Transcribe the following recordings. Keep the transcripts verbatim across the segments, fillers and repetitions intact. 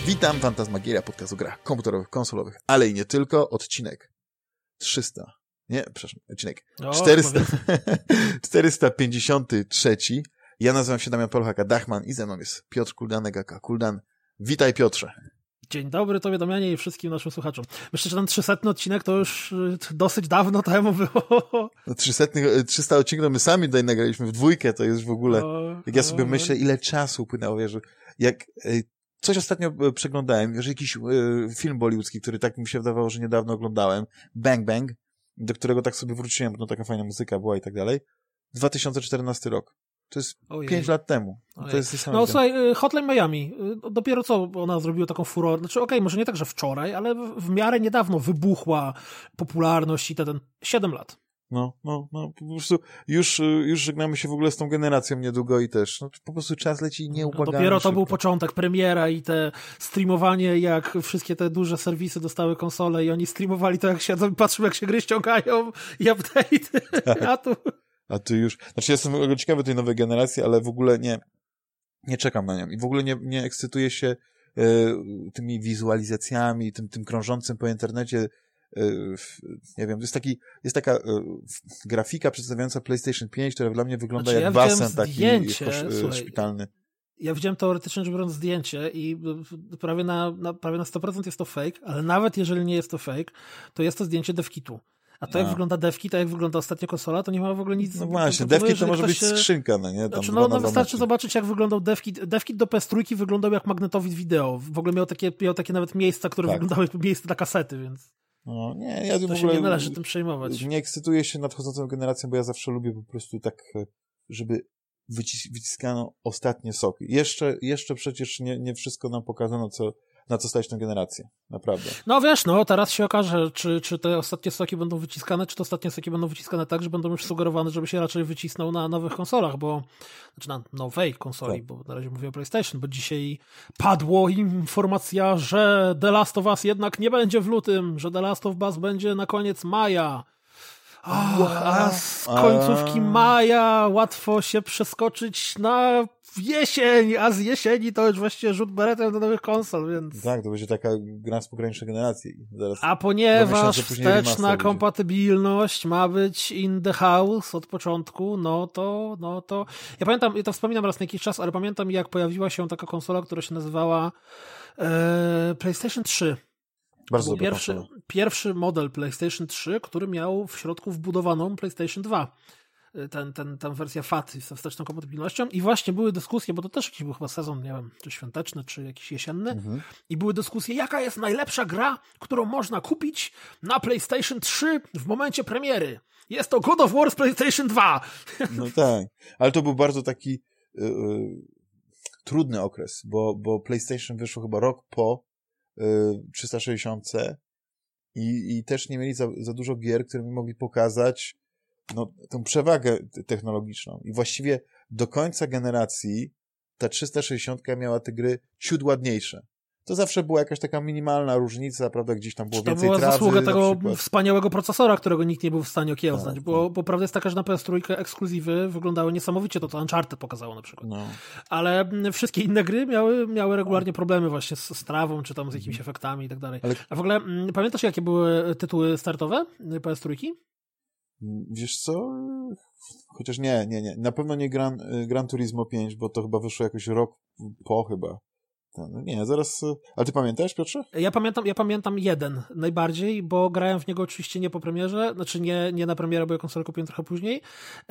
Witam, Fantasmagieria, podcast o grach komputerowych, konsolowych, ale i nie tylko. Odcinek trzysta. Nie, przepraszam, odcinek o, czterysta, czterysta pięćdziesiąty trzeci. Ja nazywam się Damian Polchaka-Dachman i ze mną jest Piotr Kuldanek, aka Kuldan. Witaj, Piotrze. Dzień dobry tobie, Damianie, i wszystkim naszym słuchaczom. Myślę, że ten trzysetny odcinek to już dosyć dawno temu było. No, trzysta odcinków to my sami tutaj nagraliśmy w dwójkę, to jest w ogóle... O, jak ja sobie o, myślę, ile czasu upłynęło, wiesz, jak... Coś ostatnio przeglądałem, że jakiś film bollywoodzki, który tak mi się wydawało, że niedawno oglądałem, Bang Bang, do którego tak sobie wróciłem, no taka fajna muzyka była i tak dalej. dwa tysiące czternasty rok. To jest Ojej. pięć lat temu. To jest no słuchaj, Hotline Miami, dopiero co ona zrobiła taką furorę, znaczy okej, okay, może nie tak, że wczoraj, ale w, w miarę niedawno wybuchła popularność i ten, ten siedem lat. No, no, no, po prostu już, już żegnamy się w ogóle z tą generacją niedługo i też, no po prostu czas leci nieubłaganie. No dopiero to szybko. był początek, premiera i te streamowanie, jak wszystkie te duże serwisy dostały konsole i oni streamowali to, jak siedzą i patrzą, jak się gry ściągają i update, tak. a tu... A tu już, znaczy jestem ciekawy tej nowej generacji, ale w ogóle nie, nie czekam na nią i w ogóle nie, nie ekscytuję się e, tymi wizualizacjami, tym, tym krążącym po internecie, e, nie wiem, jest taki, jest taka e, grafika przedstawiająca PlayStation pięć, która dla mnie wygląda znaczy, jak ja basen taki zdjęcie, kosz, e, słuchaj, szpitalny. Ja widziałem teoretycznie rzecz biorąc zdjęcie i prawie na, na, prawie na sto procent jest to fake, ale nawet jeżeli nie jest to fake, to jest to zdjęcie devkitu. A to, jak no. wygląda devkit, a jak wygląda ostatnia konsola, to nie ma w ogóle nic... No właśnie, devkit to może być się... skrzynka, no nie? Tam znaczy, no, no wystarczy zobaczyć, jak wyglądał devkit. Devkit do P S trzy wyglądał jak magnetowid wideo. W ogóle miał takie, miał takie nawet miejsca, które tak. wyglądały jak miejsce na kasety, więc... No nie, ja to w ogóle się nie należy tym przejmować. Nie ekscytuję się nadchodzącą generacją, bo ja zawsze lubię po prostu tak, żeby wycis- wyciskano ostatnie soki. Jeszcze, jeszcze przecież nie, nie wszystko nam pokazano, co... na co stać tę generację. Naprawdę. No wiesz, no teraz się okaże, czy, czy te ostatnie soki będą wyciskane, czy te ostatnie soki będą wyciskane tak, że będą już sugerowane, żeby się raczej wycisnął na nowych konsolach, bo znaczy na nowej konsoli, tak. bo na razie mówię o PlayStation, bo dzisiaj padło informacja, że The Last of Us jednak nie będzie w lutym, że The Last of Us będzie na koniec maja. Oh, a z końcówki maja łatwo się przeskoczyć na jesień, a z jesieni to już właściwie rzut beretem do nowych konsol, więc... Tak, to będzie taka gra z pogranicznej generacji. Zaraz a ponieważ wsteczna kompatybilność ma być in the house od początku, no to, no to... Ja pamiętam, ja to wspominam raz na jakiś czas, ale pamiętam, jak pojawiła się taka konsola, która się nazywała e, PlayStation trzy. Bardzo był pierwszy, pierwszy model PlayStation trzy, który miał w środku wbudowaną PlayStation dwa. Ten, ten, ten wersja F A T ze wsteczną kompatybilnością i właśnie były dyskusje, bo to też jakiś był chyba sezon, nie wiem, czy świąteczny, czy jakiś jesienny mhm. i były dyskusje, jaka jest najlepsza gra, którą można kupić na PlayStation trzy w momencie premiery. Jest to God of War z PlayStation dwa. No tak, ale to był bardzo taki yy, yy, trudny okres, bo, bo PlayStation wyszło chyba rok po trzysta sześćdziesiąt i, i też nie mieli za, za dużo gier, które mi mogli pokazać no, tę przewagę technologiczną. I właściwie do końca generacji ta trzysta sześćdziesiąt miała te gry ciut ładniejsze. To zawsze była jakaś taka minimalna różnica, prawda, gdzieś tam było to więcej była trawy. zasługa tego wspaniałego procesora, którego nikt nie był w stanie okiełznać, tak, bo, bo prawda jest taka, że na P S trzy ekskluzywy wyglądały niesamowicie, to co Uncharted pokazało na przykład. No. Ale wszystkie inne gry miały, miały regularnie problemy właśnie z, z trawą, czy tam z jakimiś efektami i tak dalej. Ale... A w ogóle m, pamiętasz, jakie były tytuły startowe P S trzy? Wiesz co? Chociaż nie, nie, nie. Na pewno nie Gran, Gran Turismo pięć, bo to chyba wyszło jakoś rok po chyba. No nie, zaraz... Ale ty pamiętasz, Piotrze? Ja pamiętam, ja pamiętam jeden najbardziej, bo grałem w niego oczywiście nie po premierze, znaczy nie, nie na premierę, bo ja konsolę kupiłem trochę później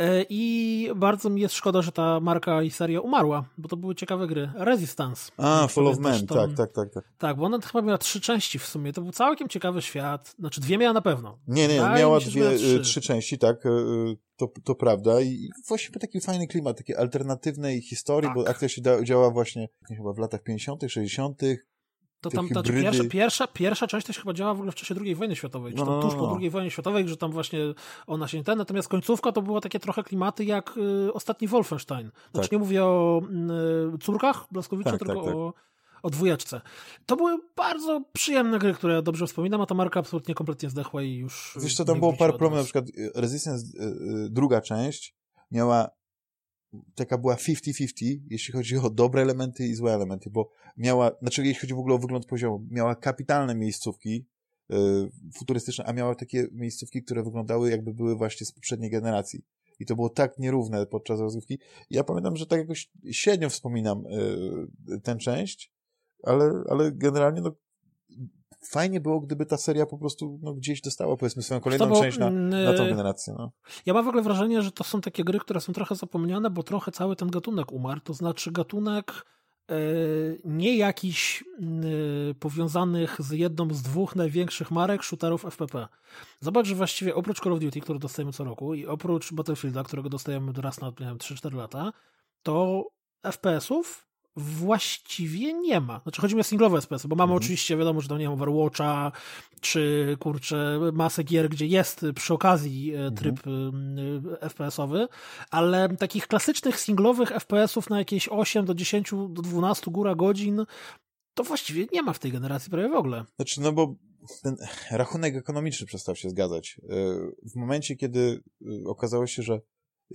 i bardzo mi jest szkoda, że ta marka i seria umarła, bo to były ciekawe gry. Resistance. A, Fall of Man, tak, tak, tak, tak. Tak, bo ona chyba miała trzy części w sumie, to był całkiem ciekawy świat, znaczy dwie miała na pewno. Nie, nie, Wydaje miała się, dwie, miała trzy. trzy części, tak, to, to prawda i właściwie taki fajny klimat, takiej alternatywnej historii, tak. Bo akcja się da, działa właśnie chyba w latach pięćdziesiątych, sześćdziesiątych. To tam ta, pierwsza, pierwsza, pierwsza część to się chyba działa w ogóle w czasie drugiej wojny światowej, czy to no, tuż po drugiej wojnie światowej, że tam właśnie ona się nie ten, natomiast końcówka to było takie trochę klimaty jak y, ostatni Wolfenstein. Znaczy tak. Nie mówię o y, córkach Błaskowicza, tak, tylko tak, tak. o o dwójeczce. To były bardzo przyjemne gry, które ja dobrze wspominam, a ta marka absolutnie kompletnie zdechła i już... Wiesz co, tam było parę problemów, na przykład Resistance, y, y, druga część miała taka była pięćdziesiąt pięćdziesiąt, jeśli chodzi o dobre elementy i złe elementy, bo miała, znaczy jeśli chodzi w ogóle o wygląd poziomu, miała kapitalne miejscówki yy, futurystyczne, a miała takie miejscówki, które wyglądały jakby były właśnie z poprzedniej generacji. I to było tak nierówne podczas rozgrywki. Ja pamiętam, że tak jakoś średnio wspominam yy, tę część, ale, ale generalnie no, fajnie było, gdyby ta seria po prostu no, gdzieś dostała, powiedzmy, swoją kolejną bo, część na, na tą generację. No. Ja mam w ogóle wrażenie, że to są takie gry, które są trochę zapomniane, bo trochę cały ten gatunek umarł. To znaczy gatunek yy, nie jakiś yy, powiązanych z jedną z dwóch największych marek shooterów F P P. Zobacz, że właściwie oprócz Call of Duty, który dostajemy co roku, i oprócz Battlefielda, którego dostajemy raz na trzy cztery lata, to F P S-ów właściwie nie ma. Znaczy chodzi mi o singlowe F P S-y, bo mamy mhm. oczywiście, wiadomo, że tam nie ma Overwatcha, czy kurczę, masę gier, gdzie jest przy okazji tryb mhm. F P S-owy, ale takich klasycznych singlowych F P S-ów na jakieś osiem do dziesięciu do dwunastu góra godzin to właściwie nie ma w tej generacji prawie w ogóle. Znaczy, no bo ten rachunek ekonomiczny przestał się zgadzać. W momencie, kiedy okazało się, że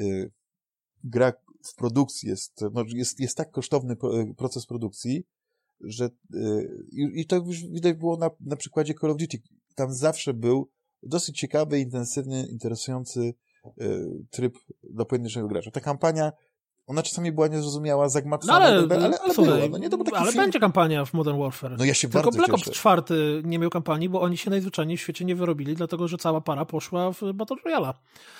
gra w produkcji jest, no, jest, jest tak kosztowny proces produkcji, że i, i to już widać było na, na przykładzie Call of Duty. Tam zawsze był dosyć ciekawy, intensywny, interesujący y, tryb dla pojedynczego gracza. Ta kampania, ona czasami była niezrozumiała, zagmatwana, no ale, ale, ale, słuchaj, była. No nie, to był taki ale film. Będzie kampania w Modern Warfare. No ja się Tylko bardzo Black Ops cieszę. cztery nie miał kampanii, bo oni się najzwyczajniej w świecie nie wyrobili, dlatego że cała para poszła w Battle Royale.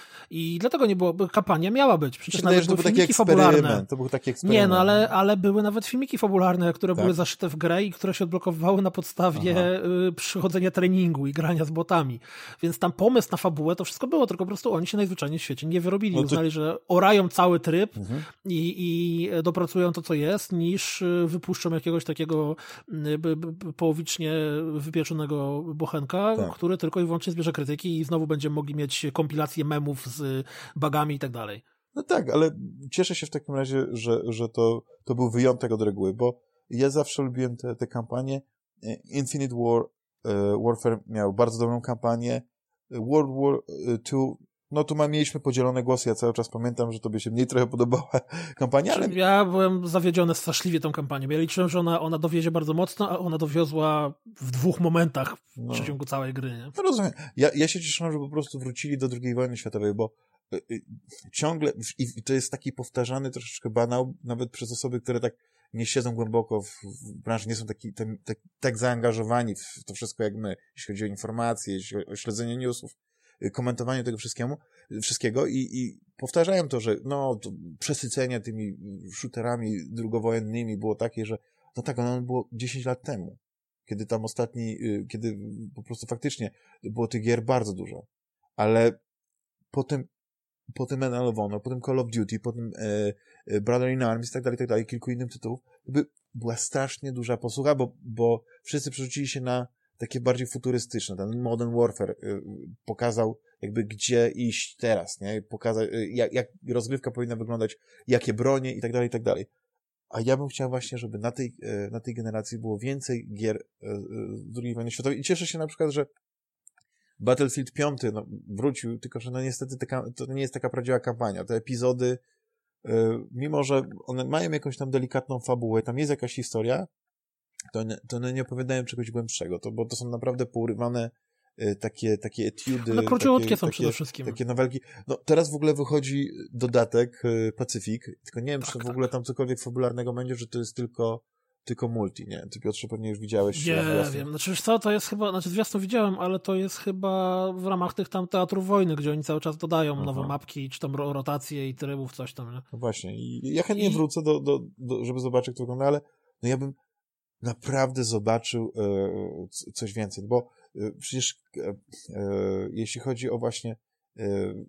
I dlatego nie było, kampania miała być. Przecież nawet były filmiki fabularne. To był taki eksperyment. Nie, no ale, ale były nawet filmiki fabularne, które tak. były zaszyte w grę i które się odblokowywały na podstawie y, przychodzenia treningu i grania z botami. Więc tam pomysł na fabułę to wszystko było, tylko po prostu oni się najzwyczajniej w świecie nie wyrobili. No to... Uznali, że orają cały tryb mhm. i, i dopracują to, co jest, niż wypuszczą jakiegoś takiego y, b, b, połowicznie wypieczonego bochenka, tak. który tylko i wyłącznie zbierze krytyki i znowu będziemy mogli mieć kompilację memów z bagami i tak dalej. No tak, ale cieszę się w takim razie, że, że to, to był wyjątek od reguły, bo ja zawsze lubiłem te, te kampanie. Infinite War, Warfare miał bardzo dobrą kampanię. World War two, no tu ma, mieliśmy podzielone głosy, ja cały czas pamiętam, że tobie się mniej trochę podobała kampania, ale... Ja byłem zawiedziony straszliwie tą kampanią, bo ja liczyłem, że ona, ona dowiezie bardzo mocno, a ona dowiozła w dwóch momentach w no. przeciągu całej gry, nie? No rozumiem. Ja, ja się cieszyłem, że po prostu wrócili do drugiej wojny światowej, bo y, y, ciągle, i, i to jest taki powtarzany troszeczkę banał, nawet przez osoby, które tak nie siedzą głęboko w, w branży, nie są taki, ten, tak, tak zaangażowani w to wszystko jak my, jeśli chodzi o informacje, jeśli chodzi o śledzenie newsów, komentowanie tego wszystkiemu, wszystkiego i, i powtarzają to, że no, to przesycenie tymi shooterami drugowojennymi było takie, że no tak, ono było dziesięć lat temu, kiedy tam ostatni, kiedy po prostu faktycznie było tych gier bardzo dużo, ale potem potem Medal of Honor, potem Call of Duty, potem e, e, Brother in Arms i tak dalej, tak dalej, kilku innych tytułów, jakby była strasznie duża posłucha, bo, bo wszyscy przerzucili się na takie bardziej futurystyczne. Ten Modern Warfare y, pokazał jakby gdzie iść teraz, nie? Pokazał, y, jak, jak rozgrywka powinna wyglądać, jakie bronie i tak dalej, i tak dalej. A ja bym chciał właśnie, żeby na tej, y, na tej generacji było więcej gier y, y, z drugiej wojny światowej i cieszę się na przykład, że Battlefield pięć no, wrócił, tylko że no niestety taka, to nie jest taka prawdziwa kampania. Te epizody, y, mimo że one mają jakąś tam delikatną fabułę, tam jest jakaś historia, to, to one nie opowiadają czegoś głębszego, to, bo to są naprawdę pourywane y, takie, takie etiudy. No króciutkie są takie, przede wszystkim. Takie nowelki. No teraz w ogóle wychodzi dodatek y, Pacyfik, tylko nie wiem, tak, czy tak. w ogóle tam cokolwiek fabularnego będzie, że to jest tylko, tylko multi, nie? Ty, Piotrze, pewnie już widziałeś. Nie wiem, znaczy wiesz co, to jest chyba, znaczy zwiastun widziałem, ale to jest chyba w ramach tych tam teatrów wojny, gdzie oni cały czas dodają Aha. nowe mapki, czy tam rotacje i trybów, coś tam, nie? No właśnie, i ja chętnie I... wrócę, do, do, do, żeby zobaczyć, jak to wygląda, ale no ja bym naprawdę zobaczył e, coś więcej, bo e, przecież e, e, jeśli chodzi o właśnie e,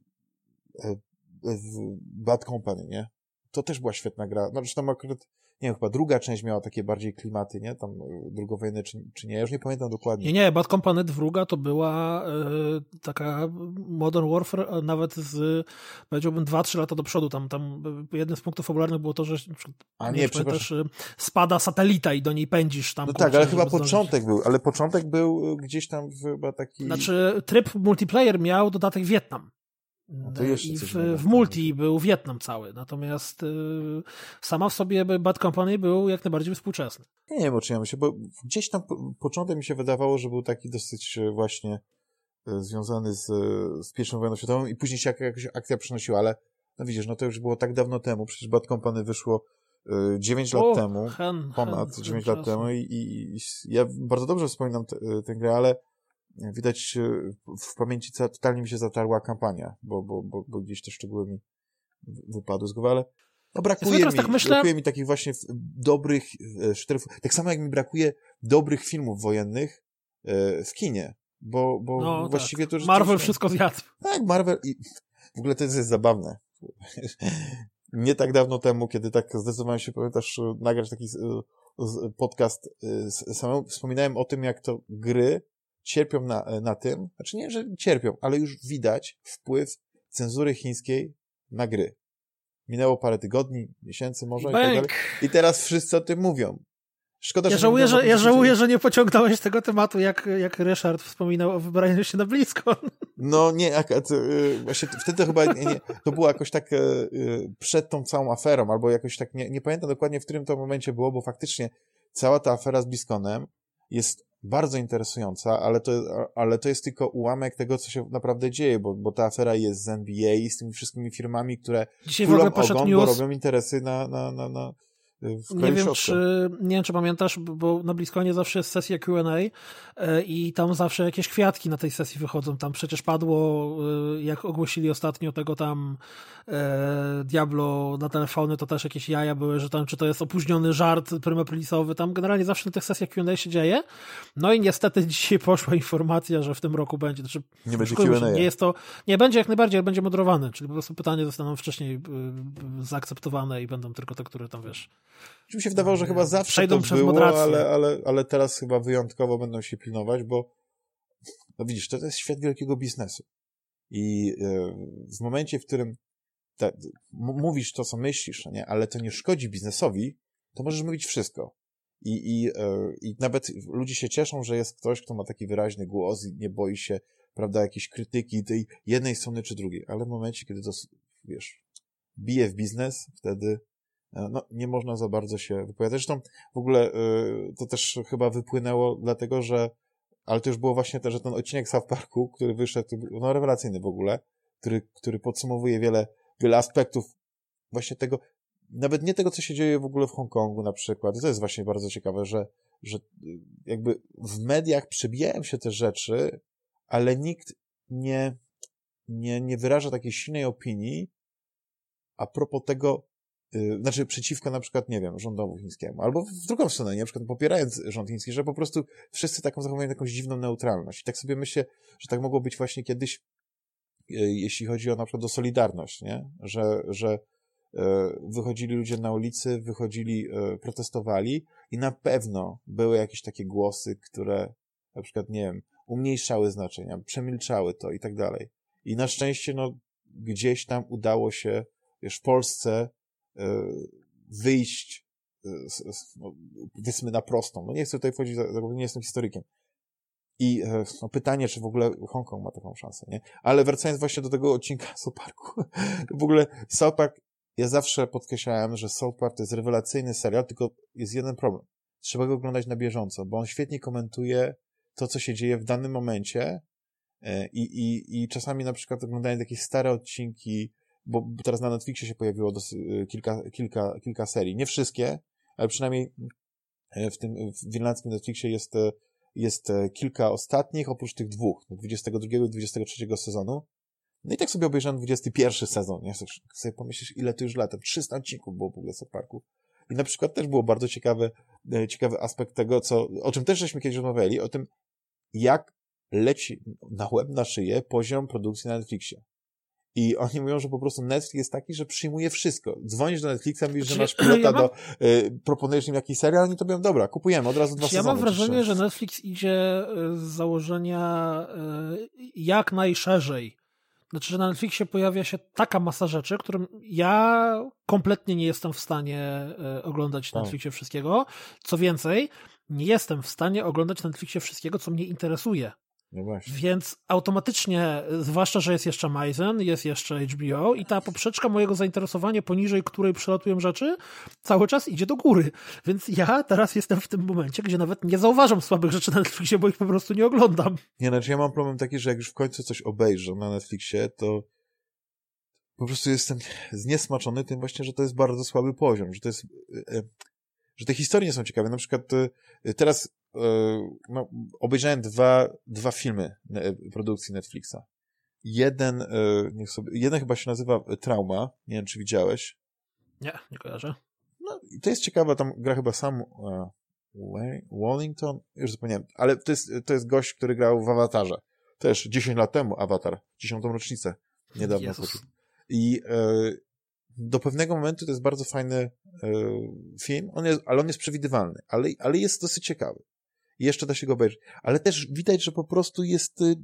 e, Bad Company, nie? To też była świetna gra. No, zresztą akurat, nie wiem, chyba druga część miała takie bardziej klimaty, nie? Tam drugowojenne, czy, czy nie? Ja już nie pamiętam dokładnie. Nie, nie, Bad Company druga to była e, taka Modern Warfare, nawet z, powiedziałbym, dwa trzy lata do przodu. Tam, tam jednym z punktów fabularnych było to, że A nie, nie pamiętasz, spada satelita i do niej pędzisz tam. No kurczę, tak, ale chyba początek zdążyć. był, ale początek był gdzieś tam chyba taki... Znaczy, tryb multiplayer miał dodatek Wietnam. No to jeszcze I coś w, w multi był Wietnam cały, natomiast y, sama w sobie Bad Company był jak najbardziej współczesny. Nie wiem, oczyniamy się, bo gdzieś tam po, początek mi się wydawało, że był taki dosyć właśnie y, związany z, z pierwszą wojną światową i później się jak, jakaś akcja przenosiła, ale no widzisz, no to już było tak dawno temu, przecież Bad Company wyszło y, dziewięć lat temu, hen, ponad hen, dziewięć hen lat temu i, i, i ja bardzo dobrze wspominam te, tę grę, ale widać w pamięci totalnie mi się zatarła kampania, bo, bo, bo, bo gdzieś te szczegóły mi wypadły z głowy, ale no brakuje, ja mi, tak myślę... brakuje mi takich właśnie dobrych sztyfów. Tak samo jak mi brakuje dobrych filmów wojennych w kinie, bo, bo no, właściwie tak. to... Że Marvel coś... wszystko zjadł. Tak, Marvel i w ogóle to jest zabawne. Nie tak dawno temu, kiedy tak zdecydowałem się, pamiętasz, nagrać taki podcast samemu, wspominałem o tym, jak to gry cierpią na, na tym, znaczy nie, że cierpią, ale już widać wpływ cenzury chińskiej na gry. Minęło parę tygodni, miesięcy może i tak dalej. I teraz wszyscy o tym mówią. Szkoda, ja że żałuję, nie że, ja żałuję, że nie pociągnąłeś tego tematu, jak, jak Ryszard wspominał o wybraniu się na BlizzCon. No nie, jak, to, właśnie wtedy chyba nie, nie, to było jakoś tak przed tą całą aferą, albo jakoś tak, nie, nie pamiętam dokładnie, w którym to momencie było, bo faktycznie cała ta afera z BlizzConem jest bardzo interesująca, ale to, ale to jest tylko ułamek tego, co się naprawdę dzieje, bo, bo ta afera jest z N B A i z tymi wszystkimi firmami, które Dzisiaj w ogóle poszedł ogon, news, bo robią interesy na, na, na, na w nie wiem, środku. czy, nie wiem, czy pamiętasz, bo na BlizzConie zawsze jest sesja Q and A i tam zawsze jakieś kwiatki na tej sesji wychodzą. Tam przecież padło, jak ogłosili ostatnio tego tam Diablo na telefony, to też jakieś jaja były, że tam czy to jest opóźniony żart prymaprilisowy. Tam generalnie zawsze na tych sesjach Q and A się dzieje. No i niestety dzisiaj poszła informacja, że w tym roku będzie. Znaczy, nie będzie Q and A. Nie jest to, nie będzie jak najbardziej, ale będzie moderowany, czyli po prostu pytania zostaną wcześniej zaakceptowane i będą tylko te, które tam, wiesz, mi się wydawało, że chyba zawsze przejdą to przez było, moderację. ale, ale, ale teraz chyba wyjątkowo będą się pilnować, bo no widzisz, to, to jest świat wielkiego biznesu. I yy, w momencie, w którym te, m- mówisz to, co myślisz, nie? Ale to nie szkodzi biznesowi, to możesz mówić wszystko. I, i, yy, i nawet ludzie się cieszą, że jest ktoś, kto ma taki wyraźny głos i nie boi się, prawda, jakiejś krytyki tej jednej strony czy drugiej. Ale w momencie, kiedy to, wiesz, bije w biznes, wtedy no, nie można za bardzo się wypowiadać. Zresztą w ogóle y, to też chyba wypłynęło dlatego, że ale to już było właśnie to, że ten odcinek South Parku, który wyszedł, no rewelacyjny w ogóle, który, który podsumowuje wiele, wiele aspektów właśnie tego, nawet nie tego, co się dzieje w ogóle w Hongkongu na przykład. I to jest właśnie bardzo ciekawe, że, że jakby w mediach przebijają się te rzeczy, ale nikt nie, nie, nie wyraża takiej silnej opinii a propos tego, znaczy przeciwko na przykład, nie wiem, rządowi chińskiemu, albo w drugą stronę, nie? Na przykład popierając rząd chiński, że po prostu wszyscy taką zachowują jakąś dziwną neutralność. I tak sobie myślę, że tak mogło być właśnie kiedyś, jeśli chodzi o na przykład o Solidarność, nie? Że, że wychodzili ludzie na ulicy, wychodzili, protestowali i na pewno były jakieś takie głosy, które na przykład, nie wiem, umniejszały znaczenia, przemilczały to i tak dalej. I na szczęście, no, gdzieś tam udało się, wiesz, w Polsce wyjść, no, powiedzmy, na prostą. No nie chcę tutaj wchodzić, nie jestem historykiem. I no, pytanie, czy w ogóle Hongkong ma taką szansę, nie? Ale wracając właśnie do tego odcinka South Parku, w ogóle South Park, ja zawsze podkreślałem, że South Park to jest rewelacyjny serial, tylko jest jeden problem. Trzeba go oglądać na bieżąco, bo on świetnie komentuje to, co się dzieje w danym momencie i, i, i czasami na przykład oglądając jakieś stare odcinki, bo teraz na Netflixie się pojawiło dosyć, kilka, kilka, kilka serii. Nie wszystkie, ale przynajmniej w tym w irlandzkim Netflixie jest, jest kilka ostatnich, oprócz tych dwóch, dwudziestego drugiego i dwudziestego trzeciego sezonu. No i tak sobie obejrzałem dwudziesty pierwszy sezon. Nie chcesz sobie pomyślisz, ile to już lat. trzysta odcinków było w ogóle South Parku. I na przykład też było bardzo ciekawy, ciekawy aspekt tego, co, o czym też żeśmy kiedyś rozmawiali, o tym, jak leci na łeb, na szyję poziom produkcji na Netflixie. I oni mówią, że po prostu Netflix jest taki, że przyjmuje wszystko. Dzwonisz do Netflixa, mówisz, że masz pilota, ja mam... do, y, proponujesz im jakiś serial, oni to mówią, dobra, kupujemy, od razu dwa sezony. Ja mam wrażenie, że Netflix idzie z założenia y, jak najszerzej. Znaczy, że na Netflixie pojawia się taka masa rzeczy, którym ja kompletnie nie jestem w stanie y, oglądać na Netflixie wszystkiego. Co więcej, nie jestem w stanie oglądać na Netflixie wszystkiego, co mnie interesuje. No właśnie. Więc automatycznie, zwłaszcza, że jest jeszcze Maizen, jest jeszcze H B O i ta poprzeczka mojego zainteresowania, poniżej której przelatują rzeczy, cały czas idzie do góry. Więc ja teraz jestem w tym momencie, gdzie nawet nie zauważam słabych rzeczy na Netflixie, bo ich po prostu nie oglądam. Nie, znaczy ja mam problem taki, że jak już w końcu coś obejrzę na Netflixie, to po prostu jestem zniesmaczony tym właśnie, że to jest bardzo słaby poziom, że to jest, że te historie nie są ciekawe. Na przykład teraz no, obejrzałem dwa, dwa filmy produkcji Netflixa. Jeden, niech sobie, jeden chyba się nazywa Trauma, nie wiem, czy widziałeś. Nie, nie kojarzę. No i to jest ciekawe, tam gra chyba sam uh, Wallington, już zapomniałem, ale to jest, to jest gość, który grał w Awatarze. Też dziesięć lat temu Awatar, dziesiątą rocznicę niedawno. I e, do pewnego momentu to jest bardzo fajny e, film, on jest, ale on jest przewidywalny, ale, ale jest dosyć ciekawy. I jeszcze da się go obejrzeć. Ale też widać, że po prostu jest, y,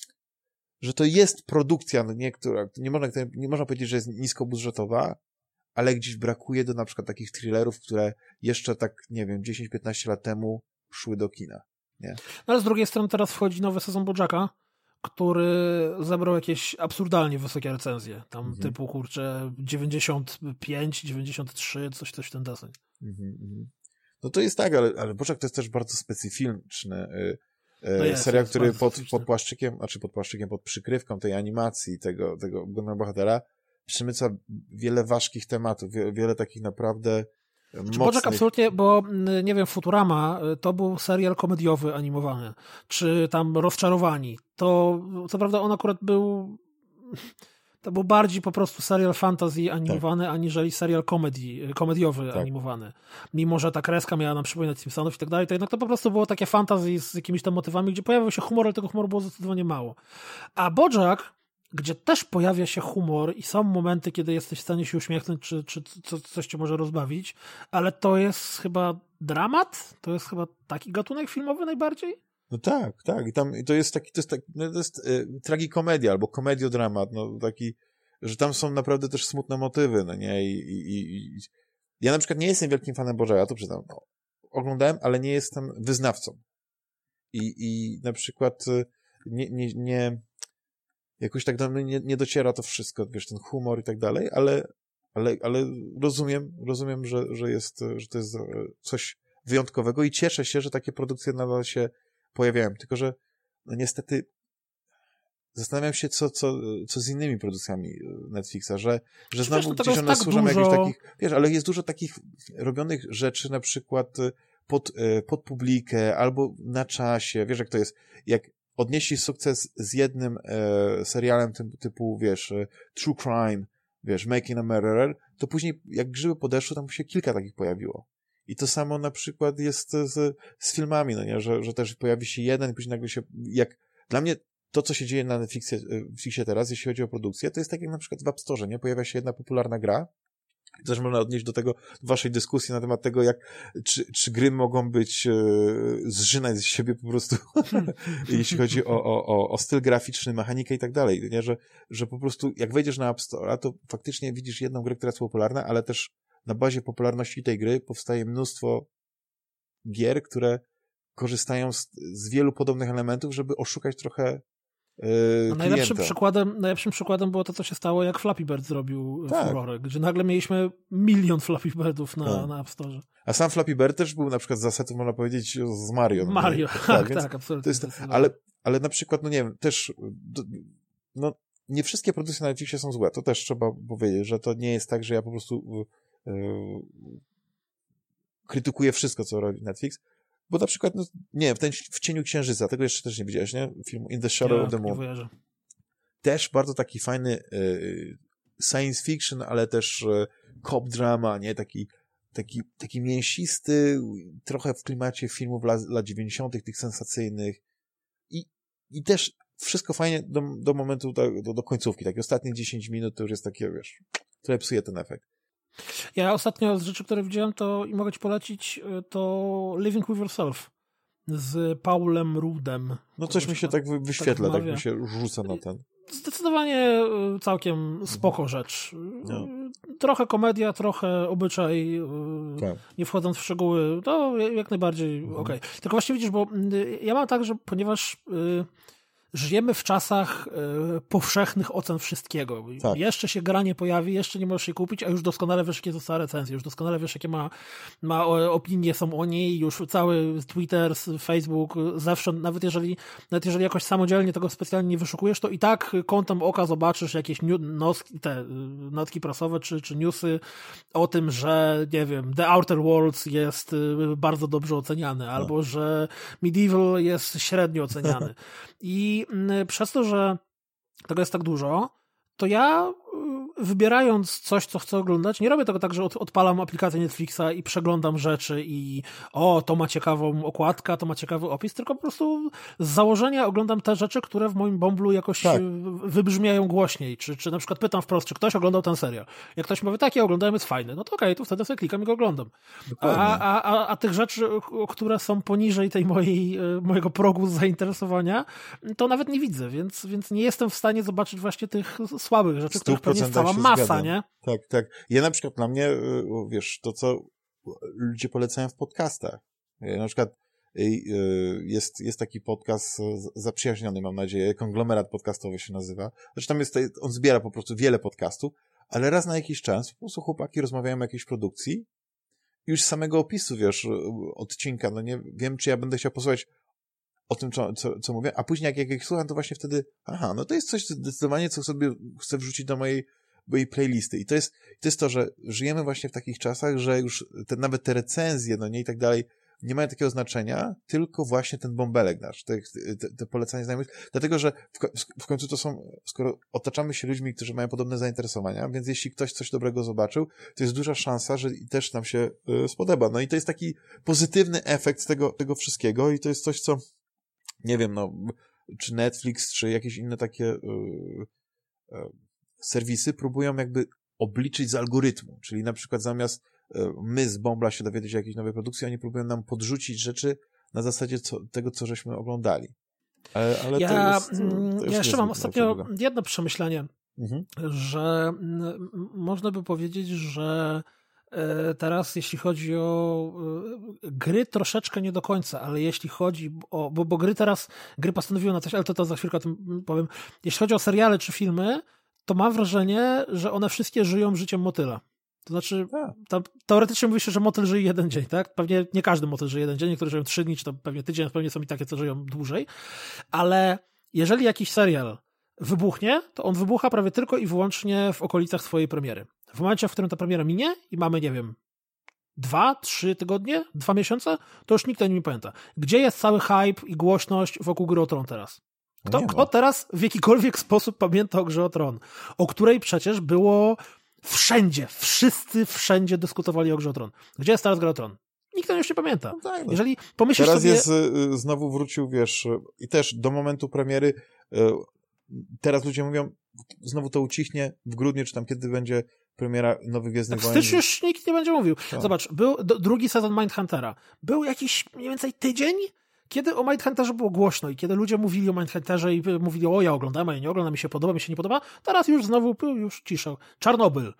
że to jest produkcja, no niektóra, nie można, nie można powiedzieć, że jest niskobudżetowa, ale gdzieś brakuje do na przykład takich thrillerów, które jeszcze tak, nie wiem, dziesięć piętnaście lat temu szły do kina. Nie? No ale z drugiej strony teraz wchodzi nowy sezon BoJacka, który zebrał jakieś absurdalnie wysokie recenzje. Tam mhm. typu, kurczę, dziewięćdziesiąt pięć, dziewięćdziesiąt trzy, coś, coś w ten deseń. Mhm, mhm. No to jest tak, ale, ale BoJack to jest też bardzo specyficzny yy, no jest, serial, jest który pod, pod płaszczykiem, znaczy pod płaszczykiem, pod przykrywką tej animacji, tego, tego głównego bohatera przemyca wiele ważkich tematów, wiele, wiele takich naprawdę mocnych... BoJack absolutnie, bo nie wiem, Futurama to był serial komediowy animowany, czy tam Rozczarowani, to co prawda on akurat był to był bardziej po prostu serial fantasy animowany, tak. aniżeli serial komedii, komediowy tak. animowany. Mimo, że ta kreska miała nam przypominać Simpsonów i tak dalej, to jednak to po prostu było takie fantasy z jakimiś tam motywami, gdzie pojawiał się humor, ale tego humoru było zdecydowanie mało. A BoJack, gdzie też pojawia się humor i są momenty, kiedy jesteś w stanie się uśmiechnąć, czy, czy co, coś cię może rozbawić, ale to jest chyba dramat? To jest chyba taki gatunek filmowy najbardziej? No tak, tak. I tam i to jest taki, to jest, tak, no to jest y, tragikomedia albo komediodramat, no taki, że tam są naprawdę też smutne motywy, no nie? I, i, i ja na przykład nie jestem wielkim fanem BoJacka, to przyznam. No, oglądałem, ale nie jestem wyznawcą. I, i na przykład y, nie, nie, nie jakoś tak do mnie nie, nie dociera to wszystko, wiesz, ten humor i tak dalej, ale, ale, ale rozumiem, rozumiem, że, że jest, że to jest coś wyjątkowego i cieszę się, że takie produkcje nadal się pojawiają, tylko że no niestety zastanawiam się, co, co, co z innymi produkcjami Netflixa, że, że znowu wiesz, gdzieś one tak służą dużo... jakichś takich, wiesz, ale jest dużo takich robionych rzeczy, na przykład pod, pod publikę albo na czasie, wiesz jak to jest, jak odnieśli sukces z jednym e, serialem typu, typu, wiesz, e, True Crime, wiesz, Making a Murderer, to później jak grzyby po deszczu, tam się kilka takich pojawiło. I to samo na przykład jest z, z filmami, no nie, że, że też pojawi się jeden, później nagle się, jak, dla mnie to, co się dzieje na Netflixie, Netflixie teraz, jeśli chodzi o produkcję, to jest tak jak na przykład w App Store, nie? Pojawia się jedna popularna gra, też można odnieść do tego, waszej dyskusji na temat tego, jak, czy, czy gry mogą być, e, zżynać z siebie po prostu, jeśli chodzi o, o, o, o styl graficzny, mechanikę i tak dalej, nie? Że, że po prostu jak wejdziesz na App Store'a, to faktycznie widzisz jedną grę, która jest popularna, ale też na bazie popularności tej gry powstaje mnóstwo gier, które korzystają z, z wielu podobnych elementów, żeby oszukać trochę No najlepszym przykładem, najlepszym przykładem było to, co się stało, jak Flappy Bird zrobił tak. furorę, gdzie nagle mieliśmy milion Flappy Birdów na, tak. na App Store. A sam Flappy Bird też był na przykład z asetów, można powiedzieć, z Mario. Mario, tak, tak, więc tak, absolutnie. To jest, ale, ale na przykład, no nie wiem, też no, nie wszystkie produkcje na Netflixie są złe, to też trzeba powiedzieć, że to nie jest tak, że ja po prostu yy, krytykuję wszystko, co robi Netflix. Bo na przykład, no, nie, w, ten, w Cieniu Księżyca, tego jeszcze też nie widziałeś, nie? Film In the Shadow ja, of the Moon. Też bardzo taki fajny y, science fiction, ale też y, cop drama, nie? Taki, taki, taki mięsisty, trochę w klimacie filmów lat, lat dziewięćdziesiątych, tych sensacyjnych. I, i też wszystko fajnie do, do momentu, do, do końcówki. Takie ostatnie dziesięć minut to już jest takie, wiesz, trochę psuje ten efekt. Ja ostatnio z rzeczy, które widziałem, to i mogę ci polecić, to Living with Yourself z Paulem Rudem. No coś mi się tak wyświetla, tak, tak mi się rzuca na ten. Zdecydowanie całkiem spoko rzecz. No. Trochę komedia, trochę obyczaj, tak. Nie wchodząc w szczegóły, to jak najbardziej mhm. okej. Okay. Tylko właśnie widzisz, bo ja mam tak, że ponieważ żyjemy w czasach y, powszechnych ocen wszystkiego. Tak. Jeszcze się gra nie pojawi, jeszcze nie możesz się kupić, a już doskonale wiesz, jakie zostały recenzje, już doskonale wiesz, jakie ma, ma opinie są o niej, już cały Twitter, Facebook, zawsze, nawet jeżeli, nawet jeżeli jakoś samodzielnie tego specjalnie nie wyszukujesz, to i tak kątem oka zobaczysz jakieś new, nos, te notki prasowe, czy, czy newsy o tym, że, nie wiem, The Outer Worlds jest bardzo dobrze oceniany, no. albo że Medieval jest średnio oceniany. I przez to, że tego jest tak dużo, to ja wybierając coś, co chcę oglądać, nie robię tego tak, że odpalam aplikację Netflixa i przeglądam rzeczy i o, to ma ciekawą okładkę, to ma ciekawy opis, tylko po prostu z założenia oglądam te rzeczy, które w moim bąblu jakoś tak. wybrzmiają głośniej, czy, czy na przykład pytam wprost, czy ktoś oglądał ten serial. Jak ktoś mówi, tak, ja oglądałem, jest fajny, no to okej, okay, to wtedy sobie klikam i go oglądam. A, a, a, a tych rzeczy, które są poniżej tej mojej, mojego progu zainteresowania, to nawet nie widzę, więc, więc nie jestem w stanie zobaczyć właśnie tych słabych rzeczy, których pewnie jest cała masa, zgadzam. Nie? Tak, tak. Ja na przykład dla mnie, wiesz, to co ludzie polecają w podcastach. Na przykład jest, jest taki podcast zaprzyjaźniony, mam nadzieję, Konglomerat Podcastowy się nazywa. Zresztą tam jest, on zbiera po prostu wiele podcastów, ale raz na jakiś czas po prostu chłopaki rozmawiają o jakiejś produkcji i już z samego opisu, wiesz, odcinka, no nie wiem, czy ja będę chciał posłuchać o tym, co, co, co mówię, a później jak, jak ich słucham, to właśnie wtedy, aha, no to jest coś zdecydowanie, co sobie chcę wrzucić do mojej, mojej playlisty. I to jest, to jest to, że żyjemy właśnie w takich czasach, że już te, nawet te recenzje, no nie, i tak dalej, nie mają takiego znaczenia, tylko właśnie ten bąbelek nasz, te, te, te polecania znajomych, dlatego, że w, w końcu to są, skoro otaczamy się ludźmi, którzy mają podobne zainteresowania, więc jeśli ktoś coś dobrego zobaczył, to jest duża szansa, że też nam się y, spodoba. No i to jest taki pozytywny efekt tego, tego wszystkiego i to jest coś, co nie wiem, no, czy Netflix, czy jakieś inne takie yy, yy, serwisy próbują jakby obliczyć z algorytmu, czyli na przykład zamiast yy, my z Bombla się dowiedzieć o jakiejś nowej produkcji, oni próbują nam podrzucić rzeczy na zasadzie co, tego, co żeśmy oglądali. Ale, ale ja, to jest, to ja jeszcze mam ostatnio jedno przemyślenie, mhm. że m, można by powiedzieć, że teraz, jeśli chodzi o gry, troszeczkę nie do końca, ale jeśli chodzi o, bo, bo gry teraz, gry postanowiły na coś, ale to, to za chwilkę o tym powiem. Jeśli chodzi o seriale czy filmy, to mam wrażenie, że one wszystkie żyją życiem motyla. To znaczy, tam, teoretycznie mówi się, że motyl żyje jeden dzień, tak? Pewnie nie każdy motyl żyje jeden dzień, niektórzy żyją trzy dni, czy to pewnie tydzień, pewnie są i takie, co żyją dłużej, ale jeżeli jakiś serial wybuchnie, to on wybucha prawie tylko i wyłącznie w okolicach swojej premiery. W momencie, w którym ta premiera minie i mamy, nie wiem, dwa, trzy tygodnie, dwa miesiące, to już nikt o nim nie pamięta. Gdzie jest cały hype i głośność wokół Gry o Tron teraz? Kto, kto teraz w jakikolwiek sposób pamięta o Grze o Tron? O której przecież było wszędzie, wszyscy wszędzie dyskutowali o Grze o Tron. Gdzie jest teraz Gra o Tron? Nikt o nim już nie pamięta. No tak, no. Jeżeli pomyślisz teraz sobie... jest, y, znowu wrócił, wiesz, i też do momentu premiery y, teraz ludzie mówią, znowu to ucichnie w grudniu, czy tam kiedy będzie premiera Nowych Gwiezdnych tak, Wojen. W styczniu już nikt nie będzie mówił. To. Zobacz, był d- drugi sezon Mindhuntera. Był jakiś mniej więcej tydzień, kiedy o Mindhunterze było głośno i kiedy ludzie mówili o Mindhunterze i mówili, o ja oglądam, a ja nie oglądam, mi się podoba, mi się nie podoba. Teraz już znowu już cisza. Czarnobyl.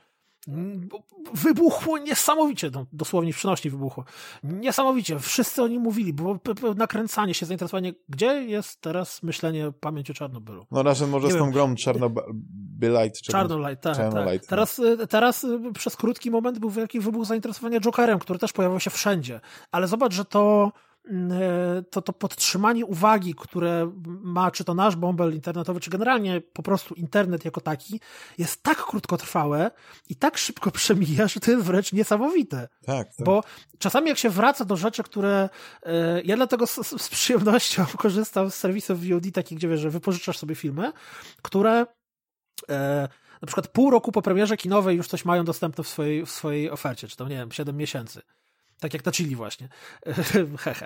Wybuchło niesamowicie, no, dosłownie w przenośni wybuchło. Niesamowicie. Wszyscy o nim mówili. Było p- p- nakręcanie się, zainteresowanie. Gdzie jest teraz myślenie, pamięć o Czarnobylu? No razem może nie z tą wiem. grą Czarnobylite. Czarnolite, tak. Czarnolite, tak. Teraz, teraz przez krótki moment był wielki wybuch zainteresowania Jokerem, który też pojawiał się wszędzie. Ale zobacz, że to To, to podtrzymanie uwagi, które ma czy to nasz bąbel internetowy, czy generalnie po prostu internet jako taki, jest tak krótkotrwałe i tak szybko przemija, że to jest wręcz niesamowite. Tak, tak. Bo czasami jak się wraca do rzeczy, które e, ja dlatego z, z przyjemnością korzystam z serwisów V O D takich, gdzie wiesz, że wypożyczasz sobie filmy, które e, na przykład pół roku po premierze kinowej już coś mają dostępne w swojej, w swojej ofercie, czy tam nie wiem, siedem miesięcy. Tak jak na Chili właśnie. Hehe.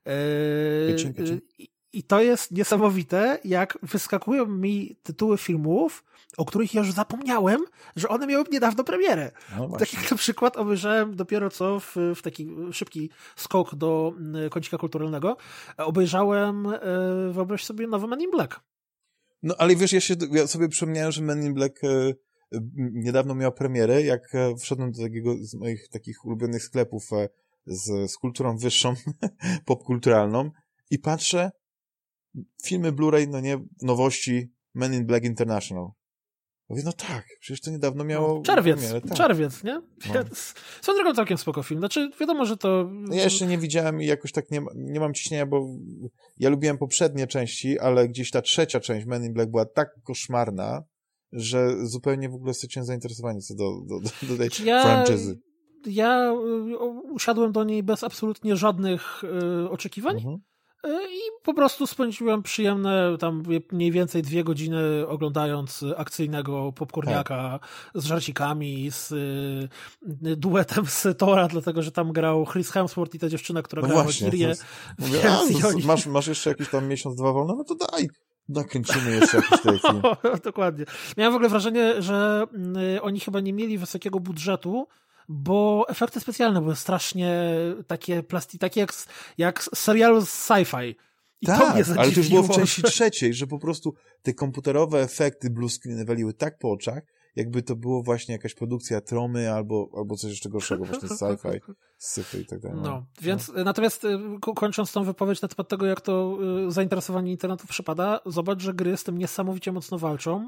Eee, I to jest niesamowite, jak wyskakują mi tytuły filmów, o których ja już zapomniałem, że one miały niedawno premierę. No tak jak na przykład obejrzałem dopiero co w, w taki szybki skok do kącika kulturalnego, obejrzałem, wyobraź sobie, nowy Men in Black. No ale wiesz, ja, się, ja sobie przypomniałem, że Men in Black e, niedawno miał premierę, jak e, wszedłem do takiego z moich takich ulubionych sklepów e, z, z kulturą wyższą, popkulturalną i patrzę, filmy Blu-ray, no nie, nowości Men in Black International. Mówię, no tak, przecież to niedawno miało... Czerwiec, premierę, tak. czerwiec, nie? No. Są drogą całkiem spoko film. Znaczy, wiadomo, że to... Ja jeszcze nie widziałem i jakoś tak nie, nie mam ciśnienia, bo ja lubiłem poprzednie części, ale gdzieś ta trzecia część Men in Black była tak koszmarna, że zupełnie w ogóle jesteście zainteresowani co do, do, do, do tej ja, franczyzy. Ja usiadłem do niej bez absolutnie żadnych y, oczekiwań. Mhm. I po prostu spędziłem przyjemne tam mniej więcej dwie godziny oglądając akcyjnego popcorniaka tak. z żarcikami, z y, duetem z Tora, dlatego że tam grał Chris Hemsworth i ta dziewczyna, która no grała w Kirię. Mówię, a, oni... masz, masz jeszcze jakiś tam miesiąc, dwa wolne? No to daj, nakręcimy jeszcze jakiś tej film. Dokładnie. Miałem w ogóle wrażenie, że y, oni chyba nie mieli wysokiego budżetu, bo efekty specjalne były strasznie takie plasti, takie jak, jak z serialu z sci-fi. I tak, to mnie zadziwiło. Ale to już było w części trzeciej, że po prostu te komputerowe efekty blue screen waliły tak po oczach, jakby to było właśnie jakaś produkcja Tromy albo, albo coś jeszcze gorszego, właśnie sci-fi, sci-fi i tak dalej. No, no więc no. Natomiast kończąc tą wypowiedź na temat tego, jak to zainteresowanie internetu przypada, zobacz, że gry z tym niesamowicie mocno walczą.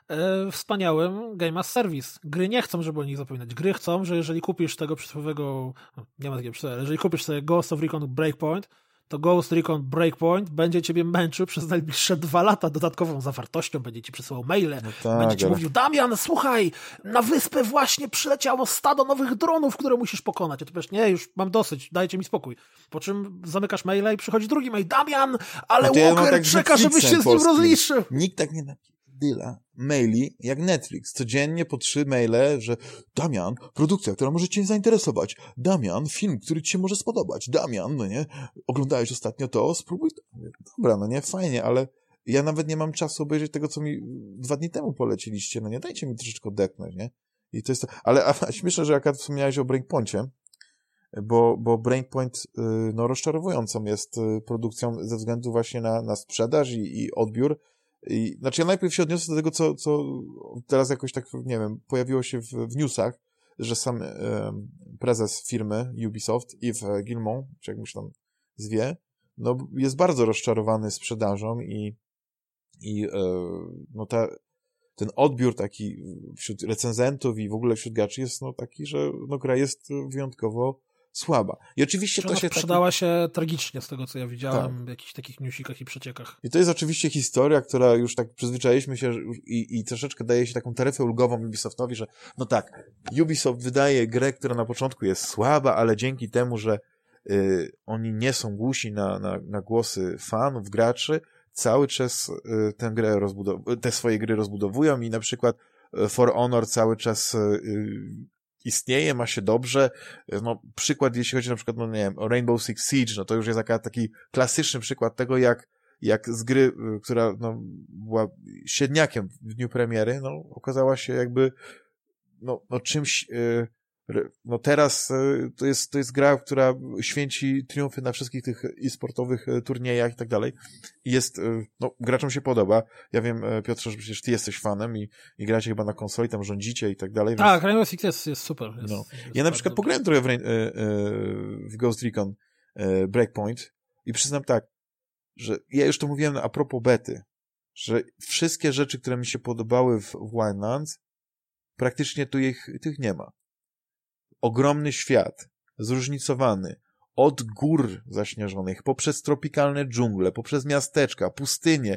Wspaniałym Game as Service. Gry nie chcą, żeby o nich zapominać. Gry chcą, że jeżeli kupisz tego przysłowiowego, no, nie ma takiego przysłowia, jeżeli kupisz sobie Ghost of Recon Breakpoint, to Ghost Recon Breakpoint będzie ciebie męczył przez najbliższe dwa lata dodatkową zawartością, będzie ci przysyłał maile, no tak, będzie ci ale... mówił, Damian, słuchaj, na wyspę właśnie przyleciało stado nowych dronów, które musisz pokonać. A ty powiesz, nie, już mam dosyć, dajcie mi spokój. Po czym zamykasz maila i przychodzi drugi mail, Damian, ale no Walker ja tak czeka, żebyś się z nim rozliczył. Nikt tak nie napisał. Dyla, maili jak Netflix. Codziennie po trzy maile, że Damian, produkcja, która może cię zainteresować. Damian, film, który ci się może spodobać. Damian, no nie, oglądałeś ostatnio to, spróbuj to. Dobra, no nie, fajnie, ale ja nawet nie mam czasu obejrzeć tego, co mi dwa dni temu poleciliście, no nie, dajcie mi troszeczkę oddechnąć, nie? I to jest to. Ale a, śmieszne, że jak wspomniałeś o Breakpoincie, bo, bo Breakpoint, no rozczarowującą jest produkcją ze względu właśnie na, na sprzedaż i, i odbiór. I, znaczy ja najpierw się odniosę do tego, co, co teraz jakoś tak, nie wiem, pojawiło się w, w newsach, że sam e, prezes firmy Ubisoft, Yves Guillemot, czy jak mu się tam zwie, no jest bardzo rozczarowany sprzedażą i, i e, no ta, ten odbiór taki wśród recenzentów i w ogóle wśród graczy jest no taki, że no gra jest wyjątkowo słaba. I oczywiście to się sprzedała taki... się tragicznie z tego, co ja widziałem tak. w jakichś takich newsikach i przeciekach. I to jest oczywiście historia, która już tak przyzwyczailiśmy się i, i troszeczkę daje się taką taryfę ulgową Ubisoftowi, że no tak, Ubisoft wydaje grę, która na początku jest słaba, ale dzięki temu, że y, oni nie są głusi na, na, na głosy fanów, graczy, cały czas y, tę grę rozbudow- te swoje gry rozbudowują i na przykład y, For Honor cały czas y, istnieje, ma się dobrze. No, przykład, jeśli chodzi na przykład, no nie wiem, o Rainbow Six Siege, no to już jest taka, taki klasyczny przykład tego, jak, jak z gry, która no, była średniakiem w dniu premiery, no, okazała się jakby no, no czymś, yy, no teraz yy, to jest, to jest gra, która święci triumfy na wszystkich tych e-sportowych yy, turniejach i tak dalej. I jest, yy, no, graczom się podoba. Ja wiem, yy, Piotrze, że przecież ty jesteś fanem i, i gracie chyba na konsoli, tam rządzicie i tak dalej. Tak, więc... Rainbow Six jest, jest super. Jest, no. jest Ja na przykład pograłem trochę w, yy, yy, w Ghost Recon yy, Breakpoint i przyznam tak, że ja już to mówiłem a propos bety, że wszystkie rzeczy, które mi się podobały w, w Wildlands, praktycznie tu ich, tych nie ma. Ogromny świat, zróżnicowany, od gór zaśnieżonych, poprzez tropikalne dżungle, poprzez miasteczka, pustynie,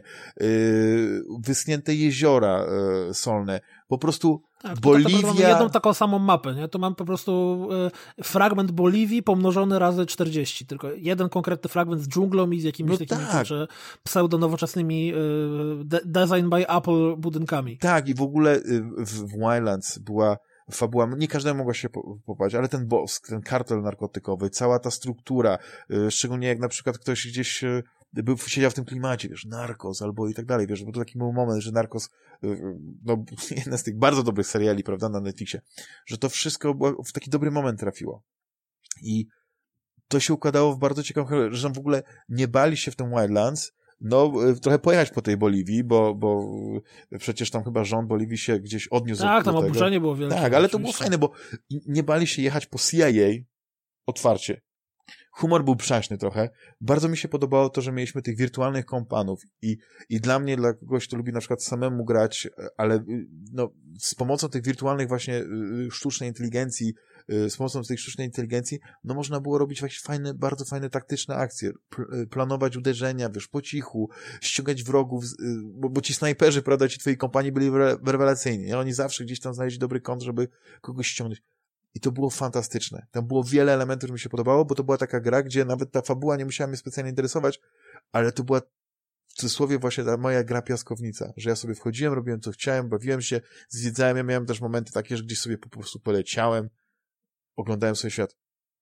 yy, wyschnięte jeziora yy, solne, po prostu tak, Boliwia... Mamy jedną taką samą mapę, nie? Tu mam po prostu y, fragment Boliwii pomnożony razy czterdzieści, tylko jeden konkretny fragment z dżunglą i z jakimiś no takimi tak. pseudo-nowoczesnymi y, de- design by Apple budynkami. Tak, i w ogóle y, w, w Wildlands była fabuła, nie każdemu mogła się popaść, ale ten boss, ten kartel narkotykowy, cała ta struktura, y, szczególnie jak na przykład ktoś gdzieś y, był, siedział w tym klimacie, wiesz, Narcos albo i tak dalej, wiesz, bo to taki był moment, że Narcos, y, no, jedna z tych bardzo dobrych seriali, prawda, na Netflixie, że to wszystko było, w taki dobry moment trafiło. I to się układało w bardzo ciekawą, że w ogóle nie bali się w tym Wildlands, no, trochę pojechać po tej Boliwii, bo, bo przecież tam chyba rząd Boliwii się gdzieś odniósł tak, do tego. Tak, tam oburzenie było wielkie. Tak, ale to było fajne, bo nie bali się jechać po C I A otwarcie. Humor był przaśny trochę. Bardzo mi się podobało to, że mieliśmy tych wirtualnych kompanów i, i dla mnie, dla kogoś, kto lubi na przykład samemu grać, ale no, z pomocą tych wirtualnych właśnie sztucznej inteligencji, z pomocą tej sztucznej inteligencji, no można było robić właśnie fajne, bardzo fajne taktyczne akcje, planować uderzenia, wiesz, po cichu, ściągać wrogów, bo, bo ci snajperzy, prawda, ci twoi kompanii byli rewelacyjni, nie? Oni zawsze gdzieś tam znaleźli dobry kąt, żeby kogoś ściągnąć. I to było fantastyczne. Tam było wiele elementów, które mi się podobało, bo to była taka gra, gdzie nawet ta fabuła nie musiała mnie specjalnie interesować, ale to była w cudzysłowie właśnie ta moja gra piaskownica, że ja sobie wchodziłem, robiłem co chciałem, bawiłem się, zwiedzałem, ja miałem też momenty takie, że gdzieś sobie po prostu poleciałem, oglądałem sobie świat.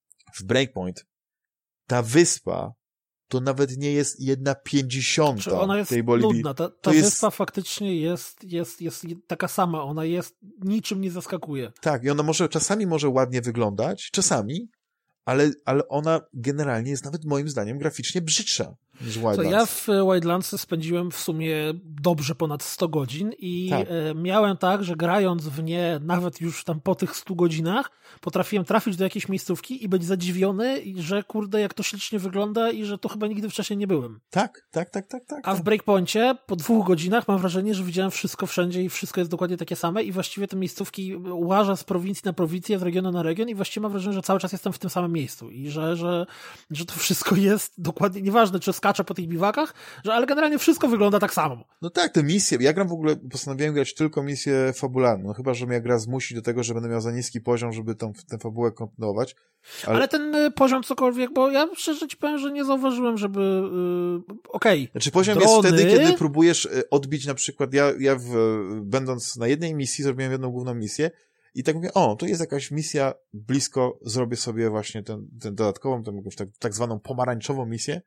W Breakpoint ta wyspa to nawet nie jest jedna pięćdziesiąta Czy ona jest tej Bolibii. nudna. Ta, ta to wyspa jest... faktycznie jest, jest, jest taka sama. Ona jest, niczym nie zaskakuje. Tak, i ona może, czasami może ładnie wyglądać, czasami, ale, ale ona generalnie jest nawet moim zdaniem graficznie brzydsza niż Wildlands. Ja w Wildlandsy spędziłem w sumie dobrze ponad sto godzin i tak. miałem tak, że grając w nie nawet już tam po tych stu godzinach potrafiłem trafić do jakiejś miejscówki i być zadziwiony, że kurde jak to ślicznie wygląda i że to chyba nigdy wcześniej nie byłem. Tak, tak, tak, tak. tak A w Breakpoincie po dwóch godzinach mam wrażenie, że widziałem wszystko wszędzie i wszystko jest dokładnie takie same i właściwie te miejscówki łażę z prowincji na prowincję, z regionu na region i właściwie mam wrażenie, że cały czas jestem w tym samym miejscu i że, że, że to wszystko jest dokładnie, nieważne czy skaczę po tych biwakach, że, ale generalnie wszystko wygląda tak samo. No tak, te misje, ja gram w ogóle, postanowiłem grać tylko misje fabularne, no chyba, że mnie gra zmusi do tego, że będę miał za niski poziom, żeby tą, tę fabułę kontynuować. Ale... ale ten y, poziom cokolwiek, bo ja szczerze ci powiem, że nie zauważyłem, żeby y, okej. Okay, znaczy poziom drony... jest wtedy, kiedy próbujesz odbić na przykład, ja, ja w, będąc na jednej misji, zrobiłem jedną główną misję i tak mówię, o, tu jest jakaś misja blisko, zrobię sobie właśnie tę dodatkową, tę jakąś tak, tak zwaną pomarańczową misję.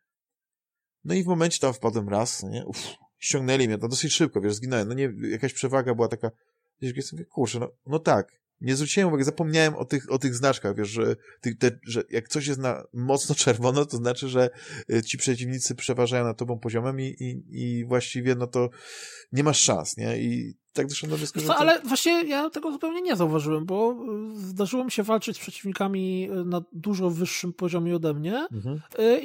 No i w momencie tam wpadłem raz, nie? Uf, ściągnęli mnie, to dosyć szybko, wiesz, zginąłem, no nie, jakaś przewaga była taka, wiesz, sobie, kurczę, no, no tak, nie zwróciłem uwagi, zapomniałem o tych, o tych znaczkach, wiesz, że, ty, te, że jak coś jest na mocno czerwono, to znaczy, że ci przeciwnicy przeważają nad tobą poziomem i, i, i właściwie, no to nie masz szans, nie? I tak doszło do wniosku, że... Co, ale właśnie ja tego zupełnie nie zauważyłem, bo zdarzyło mi się walczyć z przeciwnikami na dużo wyższym poziomie ode mnie mhm.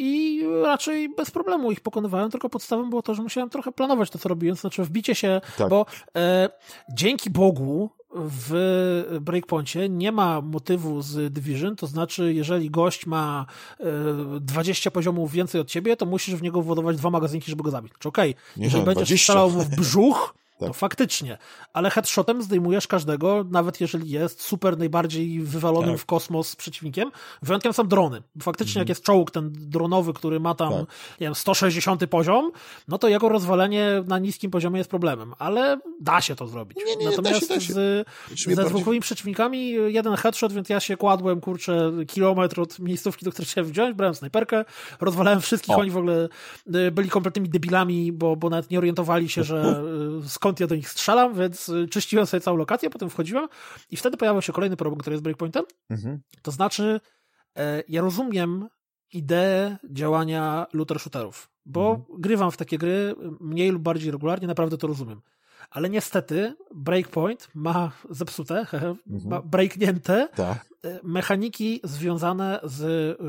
i raczej bez problemu ich pokonywałem, tylko podstawą było to, że musiałem trochę planować to, co robiłem, to znaczy wbicie się, tak. bo e, dzięki Bogu w Breakpoincie nie ma motywu z Division, to znaczy jeżeli gość ma e, dwadzieścia poziomów więcej od ciebie, to musisz w niego władować dwa magazynki, żeby go zabić. Czy okej, okay, jeżeli będziesz strzelał mu w brzuch, tak. to faktycznie, ale headshotem zdejmujesz każdego, nawet jeżeli jest super najbardziej wywalonym tak. w kosmos przeciwnikiem. Wyjątkiem są drony. Faktycznie mhm. jak jest czołg ten dronowy, który ma tam tak. nie wiem, sto sześćdziesiąty poziom, no to jego rozwalenie na niskim poziomie jest problemem, ale da się to zrobić. Nie, nie, nie, Natomiast da się, da się. z, ze zwykłymi przeciwnikami jeden headshot, więc ja się kładłem, kurczę, kilometr od miejscówki, do której chciałem wziąć, brałem snajperkę, rozwalałem wszystkich, o. oni w ogóle byli kompletnymi debilami, bo, bo nawet nie orientowali się, że skąd ja do nich strzelam, więc czyściłem sobie całą lokację, potem wchodziłem i wtedy pojawił się kolejny problem, który jest breakpointem. Mhm. To znaczy, e, ja rozumiem ideę działania looter shooterów, bo mhm. grywam w takie gry mniej lub bardziej regularnie, naprawdę to rozumiem. Ale niestety Breakpoint ma zepsute, mhm. ma breaknięte Ta. mechaniki związane z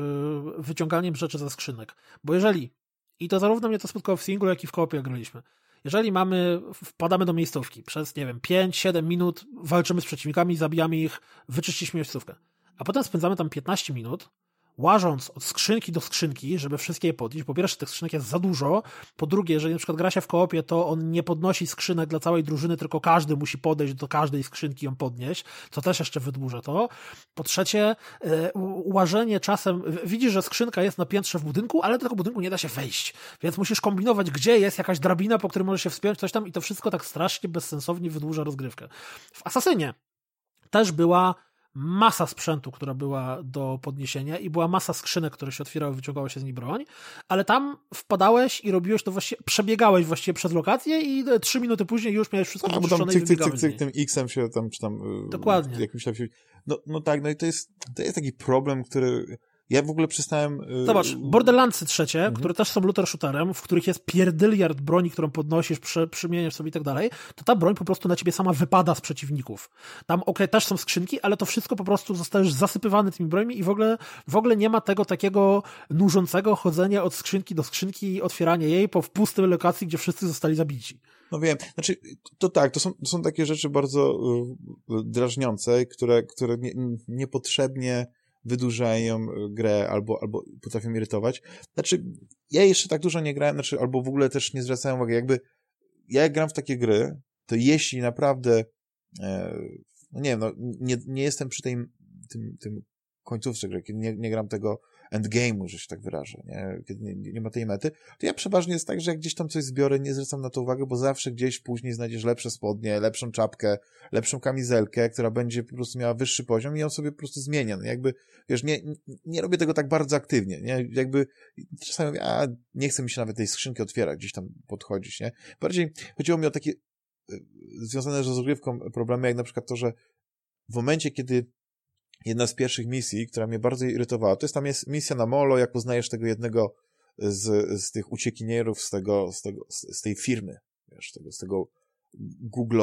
y, wyciąganiem rzeczy ze skrzynek. Bo jeżeli, i to zarówno mnie to spotkało w singlu, jak i w koopie, jak graliśmy, jeżeli mamy, wpadamy do miejscówki, przez, nie wiem, pięć siedem minut walczymy z przeciwnikami, zabijamy ich, wyczyściliśmy miejscówkę, a potem spędzamy tam piętnaście minut, łażąc od skrzynki do skrzynki, żeby wszystkie je podnieść. Po pierwsze, tych skrzynek jest za dużo. Po drugie, jeżeli na przykład gra się w koopie, to on nie podnosi skrzynek dla całej drużyny, tylko każdy musi podejść do każdej skrzynki i ją podnieść, co też jeszcze wydłuża to. Po trzecie, yy, łażenie czasem, widzisz, że skrzynka jest na piętrze w budynku, ale do tego budynku nie da się wejść, więc musisz kombinować, gdzie jest jakaś drabina, po której możesz się wspiąć, coś tam i to wszystko tak strasznie bezsensownie wydłuża rozgrywkę. W Asasynie też była masa sprzętu, która była do podniesienia i była masa skrzynek, które się otwierały, wyciągało się z nich broń, ale tam wpadałeś i robiłeś to właściwie, przebiegałeś właściwie przez lokację i trzy minuty później już miałeś wszystko no, wyczyszczone cyk, i cyk, cyk, cyk, tym X-em się tam, czy tam dokładnie. Jakimś tam się... No, no tak, no i to jest, to jest taki problem, który Ja w ogóle przestałem... Yy... Zobacz, Borderlandsy trzecie, mhm. które też są looter shooterem, w których jest pierdyliard broni, którą podnosisz, przy, przymieniasz sobie i tak dalej, to ta broń po prostu na ciebie sama wypada z przeciwników. Tam, okej, okay, też są skrzynki, ale to wszystko po prostu zostajesz zasypywany tymi brońmi i w ogóle, w ogóle nie ma tego takiego nużącego chodzenia od skrzynki do skrzynki i otwierania jej po w pustej lokacji, gdzie wszyscy zostali zabici. No wiem, znaczy, to tak, to są, to są takie rzeczy bardzo y, drażniące, które, które nie, niepotrzebnie wydłużają grę albo, albo potrafią irytować. Znaczy, ja jeszcze tak dużo nie grałem, znaczy, albo w ogóle też nie zwracałem uwagi. Jakby, ja jak gram w takie gry, to jeśli naprawdę, e, no nie wiem, no, nie, nie jestem przy tej, tym, tym końcówce gry, kiedy nie, nie gram tego endgame'u, że się tak wyrażę, nie? Kiedy nie, nie ma tej mety, to ja przeważnie jest tak, że jak gdzieś tam coś zbiorę, nie zwracam na to uwagę, bo zawsze gdzieś później znajdziesz lepsze spodnie, lepszą czapkę, lepszą kamizelkę, która będzie po prostu miała wyższy poziom i ją sobie po prostu zmienię. No jakby, wiesz, nie, nie robię tego tak bardzo aktywnie, nie? Jakby czasami mówię, a nie chce mi się nawet tej skrzynki otwierać, gdzieś tam podchodzić, nie? Bardziej chodziło mi o takie związane z rozgrywką problemy, jak na przykład to, że w momencie, kiedy jedna z pierwszych misji, która mnie bardzo irytowała, to jest tam jest misja na molo, jak poznajesz tego jednego z, z tych uciekinierów z tego, z tego, z tej firmy, wiesz, tego, z tego Google,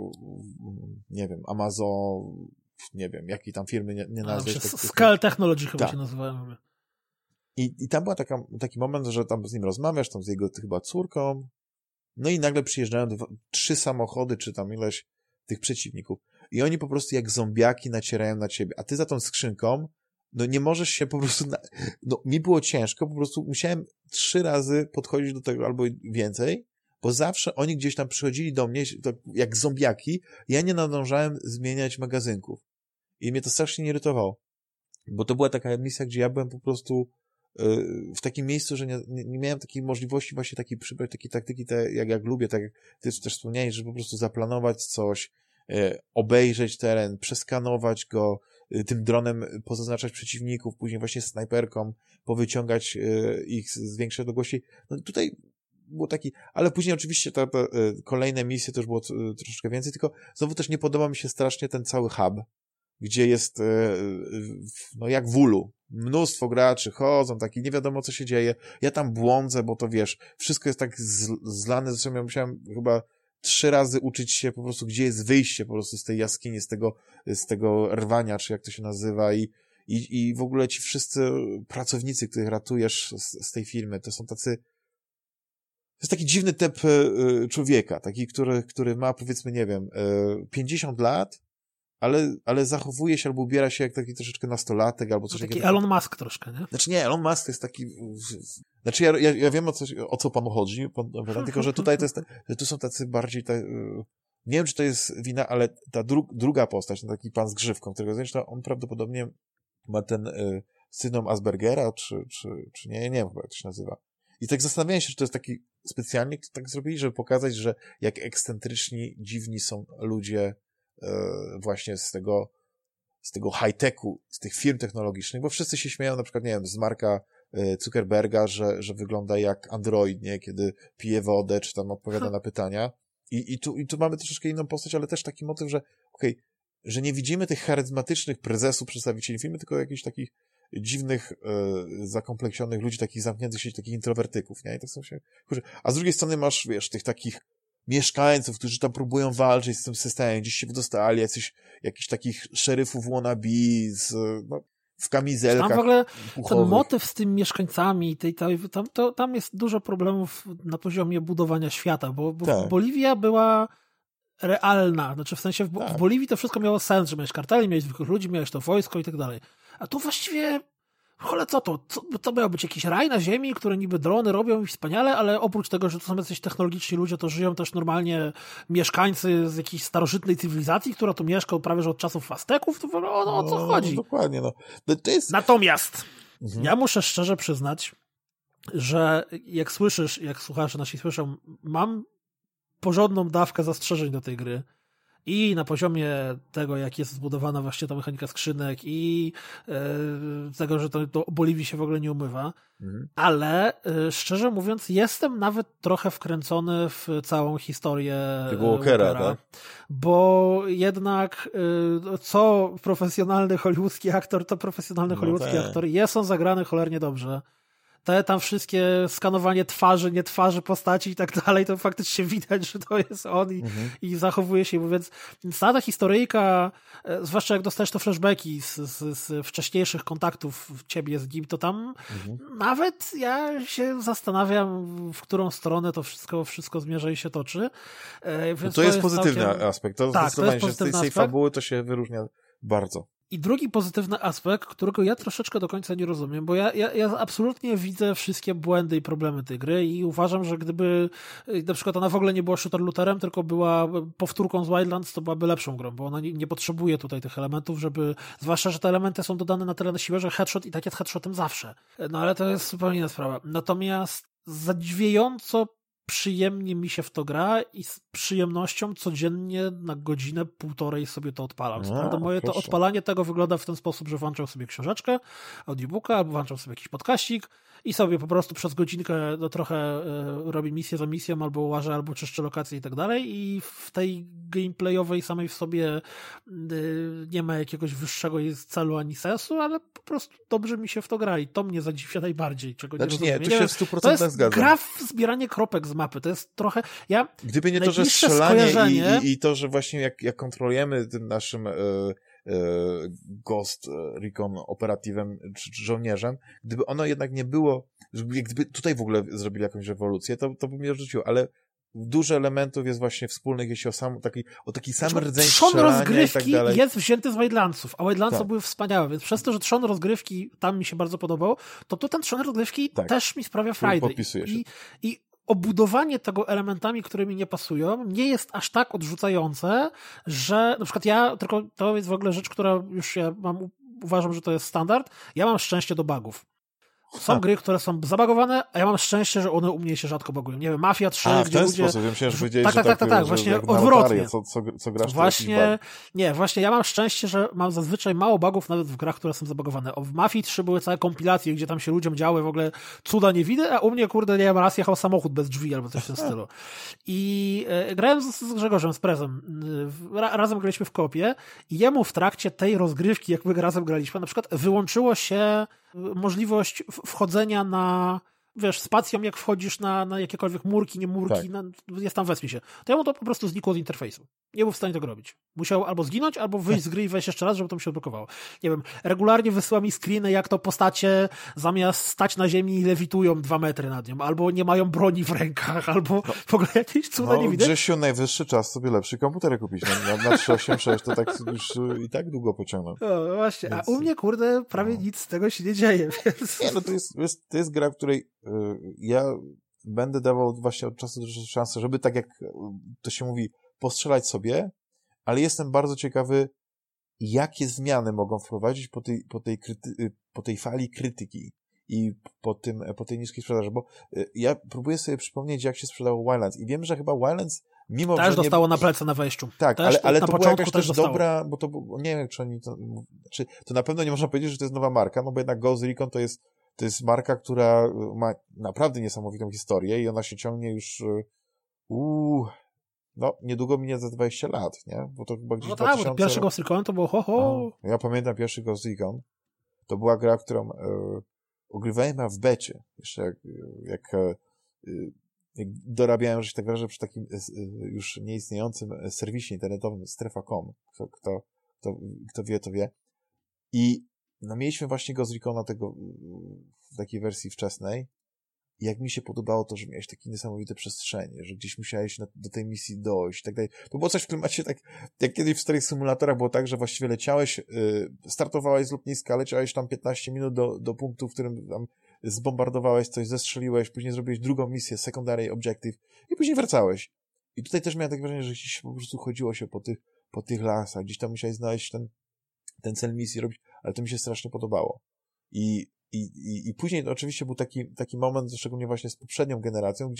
nie wiem, Amazon, nie wiem, jakiej tam firmy nie, nie nazwiesz. Tak, Scale Technology chyba tak. się nazywają. I, I tam był taki moment, że tam z nim rozmawiasz, tam z jego chyba córką, no i nagle przyjeżdżają dwa, trzy samochody, czy tam ileś tych przeciwników. I oni po prostu jak zombiaki nacierają na ciebie. A ty za tą skrzynką, no nie możesz się po prostu... Na... No mi było ciężko, po prostu musiałem trzy razy podchodzić do tego albo więcej, bo zawsze oni gdzieś tam przychodzili do mnie jak zombiaki, ja nie nadążałem zmieniać magazynków. I mnie to strasznie nie irytowało. Bo to była taka misja, gdzie ja byłem po prostu yy, w takim miejscu, że nie, nie miałem takiej możliwości właśnie takiej przybrać takiej taktyki, te, jak, jak lubię, tak jak ty też wspomniałeś, że po prostu zaplanować coś, yy, obejrzeć teren, przeskanować go, yy, tym dronem pozaznaczać przeciwników, później właśnie snajperką powyciągać yy, ich z większej odległości. No tutaj było taki, ale później oczywiście te, te yy, kolejne misje to już było yy, troszeczkę więcej, tylko znowu też nie podoba mi się strasznie ten cały hub, gdzie jest, no jak w ulu, mnóstwo graczy chodzą, taki nie wiadomo co się dzieje, ja tam błądzę, bo to wiesz, wszystko jest tak zlane, zresztą ja musiałem chyba trzy razy uczyć się po prostu, gdzie jest wyjście po prostu z tej jaskini, z tego, z tego rwania, czy jak to się nazywa i, i, i w ogóle ci wszyscy pracownicy, których ratujesz z, z tej firmy, to są tacy, to jest taki dziwny typ człowieka, taki, który, który ma powiedzmy, nie wiem, pięćdziesiąt lat, ale, ale zachowuje się albo ubiera się jak taki troszeczkę nastolatek albo coś no, takiego. Taki Elon Musk troszkę, nie? Znaczy nie, Elon Musk jest taki... Znaczy ja, ja, ja wiem o co, o co panu chodzi, pan, tylko że tutaj to jest, że tu są tacy bardziej... Te, nie wiem, czy to jest wina, ale ta dru, druga postać, ten taki pan z grzywką, którego zresztą on prawdopodobnie ma ten y, syndrom Aspergera, czy, czy, czy nie, nie wiem chyba jak to się nazywa. I tak zastanawiałem się, czy to jest taki specjalnie tak zrobili, żeby pokazać, że jak ekscentryczni, dziwni są ludzie właśnie z tego, z tego high-techu, z tych firm technologicznych, bo wszyscy się śmieją na przykład, nie wiem, z Marka Zuckerberga, że, że wygląda jak android, nie, kiedy pije wodę, czy tam odpowiada na pytania. I, i, tu, i tu mamy troszeczkę inną postać, ale też taki motyw, że okej, okay, że nie widzimy tych charyzmatycznych prezesów, przedstawicieli firmy, tylko jakichś takich dziwnych, e, zakompleksionych ludzi, takich zamkniętych się, takich introwertyków, nie? I tak są się, a z drugiej strony masz, wiesz, tych takich mieszkańców, którzy tam próbują walczyć z tym systemem, gdzieś się wydostali, jacyś, jakichś takich szeryfów wannabe z, no, w kamizelkach tam w ogóle puchowych. Ten motyw z tymi mieszkańcami, tej, tej, tam, to, tam jest dużo problemów na poziomie budowania świata, bo, bo tak. Boliwia była realna, znaczy w sensie w, tak. w Boliwii to wszystko miało sens, że miałeś karteli, miałeś zwykłych ludzi, miałeś to wojsko i tak dalej. A tu właściwie ale co to? Co, to miał być jakiś raj na ziemi, które niby drony robią i wspaniale, ale oprócz tego, że to są jacyś technologiczni ludzie, to żyją też normalnie mieszkańcy z jakiejś starożytnej cywilizacji, która tu mieszka prawie że od czasów Azteków, to no, no, o co chodzi? No, dokładnie, no. To jest... Natomiast mhm. ja muszę szczerze przyznać, że jak słyszysz, jak słuchacze nasi słyszą, mam porządną dawkę zastrzeżeń do tej gry i na poziomie tego, jak jest zbudowana właśnie ta mechanika skrzynek i e, tego, że to, to Boliwii się w ogóle nie umywa, mhm. ale e, szczerze mówiąc jestem nawet trochę wkręcony w całą historię tego Walkera, tak? Bo jednak e, co profesjonalny hollywoodzki aktor, to profesjonalny no hollywoodzki tak. aktor, jest on zagrany cholernie dobrze. Te tam wszystkie skanowanie twarzy, nie twarzy postaci i tak dalej, to faktycznie widać, że to jest on i, mhm. i zachowuje się, więc, więc ta historyjka, zwłaszcza jak dostajesz to flashbacki z, z, z wcześniejszych kontaktów ciebie z nim, to tam mhm. nawet ja się zastanawiam, w którą stronę to wszystko, wszystko zmierza i się toczy. Więc no to, to jest, jest pozytywny całkiem... aspekt. To tak, zdecydowanie to jest się z tej, tej fabuły to się wyróżnia bardzo. I drugi pozytywny aspekt, którego ja troszeczkę do końca nie rozumiem, bo ja, ja, ja absolutnie widzę wszystkie błędy i problemy tej gry i uważam, że gdyby na przykład ona w ogóle nie była shooter-looterem, tylko była powtórką z Wildlands, to byłaby lepszą grą, bo ona nie, nie potrzebuje tutaj tych elementów, żeby, zwłaszcza, że te elementy są dodane na tyle na siłę, że headshot i tak jest headshotem zawsze. No ale to jest zupełnie inna sprawa. Natomiast zadziwiająco przyjemnie mi się w to gra i z przyjemnością codziennie na godzinę, półtorej sobie to odpalam. No, prawda, moje proszę. To odpalanie tego wygląda w ten sposób, że włączam sobie książeczkę, audiobooka, albo włączam sobie jakiś podcastik i sobie po prostu przez godzinkę no, trochę y, robię misję za misją, albo łażę, albo czyszczę lokacje i tak dalej i w tej gameplayowej samej w sobie y, nie ma jakiegoś wyższego celu ani sensu, ale po prostu dobrze mi się w to gra i to mnie zadziwia najbardziej, czego znaczy, nie rozumiem. Nie, tu się w stu procentach zgadzam. To jest gra w zbieranie kropek z mapy, to jest trochę... Ja, Gdyby nie to, że strzelanie skojarzenie... i, i, i to, że właśnie jak, jak kontrolujemy tym naszym... Yy... Ghost Recon operatywem czy żołnierzem, gdyby ono jednak nie było, gdyby tutaj w ogóle zrobili jakąś rewolucję, to, to by mnie odrzuciło, ale dużo elementów jest właśnie wspólnych, jeśli o, sam, taki, o taki sam znaczy, rdzeń strzelania rozgrywki i tak dalej. Jest wzięty z Wildlandsów, a Wildlandsy tak. były wspaniałe, więc przez to, że trzon rozgrywki tam mi się bardzo podobał, to tu ten trzon rozgrywki tak. też mi sprawia frajdę. Podpisuję się. I, i obudowanie tego elementami, które mi nie pasują, nie jest aż tak odrzucające, że na przykład ja, tylko to jest w ogóle rzecz, która już ja mam, uważam, że to jest standard, ja mam szczęście do bugów. Są ha. gry, które są zabagowane, a ja mam szczęście, że one u mnie się rzadko bagują. Nie wiem, Mafia trzy, a, gdzie w ten ludzie... sposób, ja myślałem, że powiedziałeś, tak, tak, tak, tak, tak, właśnie odwrotnie. Co, co, co grasz, właśnie, nie, właśnie ja mam szczęście, że mam zazwyczaj mało bugów nawet w grach, które są zabagowane. O, w Mafii trzy były całe kompilacje, gdzie tam się ludziom działy w ogóle cuda nie widzę, a u mnie, kurde, nie wiem, raz jechał samochód bez drzwi albo coś w tym stylu. I e, grałem z, z Grzegorzem, z Prezem. Ra, razem graliśmy w kopie i jemu w trakcie tej rozgrywki, jak my razem graliśmy, na przykład wyłączyło się możliwość wchodzenia na, wiesz, spacją, jak wchodzisz na, na jakiekolwiek murki, nie murki, tak. na, jest tam wespij się. To ja mu to po prostu znikło z interfejsu. Nie był w stanie tego robić. Musiał albo zginąć, albo wyjść z gry i wejść jeszcze raz, żeby to mi się odblokowało. Nie wiem, regularnie wysyła mi screeny, jak to postacie zamiast stać na ziemi lewitują dwa metry nad nią, albo nie mają broni w rękach, albo no. w ogóle jakieś cuda no, nie widać. Grzesiu, najwyższy czas sobie lepszy komputer kupić. Na, na trzysta osiemdziesiąt sześć to tak już i tak długo pociągnął. No właśnie, więc... a u mnie, kurde, prawie no. nic z tego się nie dzieje, więc... Nie, no to jest, jest, to jest gra, w której y, ja będę dawał właśnie od czasu do czasu szansę, żeby tak jak to się mówi, postrzelać sobie, ale jestem bardzo ciekawy, jakie zmiany mogą wprowadzić po tej, po tej, kryty, po tej fali krytyki i po, tym, po tej niskiej sprzedaży, bo ja próbuję sobie przypomnieć, jak się sprzedało Wildlands i wiem, że chyba Wildlands mimo, też że dostało nie... na plecy na wejściu. Tak, też, ale, ale to była jakaś też, też dostało. dobra, bo to nie wiem, czy oni to, czy to na pewno nie można powiedzieć, że to jest nowa marka, no bo jednak Ghost Recon to jest, to jest marka, która ma naprawdę niesamowitą historię i ona się ciągnie już uuu, no, niedługo minie za dwadzieścia lat, nie? Bo to chyba gdzieś no tak, dwa tysiące... bo pierwszy Ghost Recon to było ho, ho. No, ja pamiętam pierwszy Ghost Recon. To była gra, którą e, ogrywałem w becie. Jeszcze jak, jak, e, jak dorabiałem, że się tak wyrażę, przy takim e, już nieistniejącym serwisie internetowym strefa kropka com. Kto, kto, kto, kto wie, to wie. I no, mieliśmy właśnie Ghost Recona tego w takiej wersji wczesnej. I jak mi się podobało to, że miałeś takie niesamowite przestrzenie, że gdzieś musiałeś na, do tej misji dojść i tak dalej. To było coś w klimacie tak, jak kiedyś w starych symulatorach było tak, że właściwie leciałeś, yy, startowałeś z lotniska, leciałeś tam piętnaście minut do, do punktu, w którym tam zbombardowałeś coś, zestrzeliłeś, później zrobiłeś drugą misję, secondary objective i później wracałeś. I tutaj też miałem takie wrażenie, że gdzieś po prostu chodziło się po tych, po tych lasach, gdzieś tam musiałeś znaleźć ten, ten cel misji robić, ale to mi się strasznie podobało. I I, i, I później oczywiście był taki, taki moment, szczególnie właśnie z poprzednią generacją, gdzie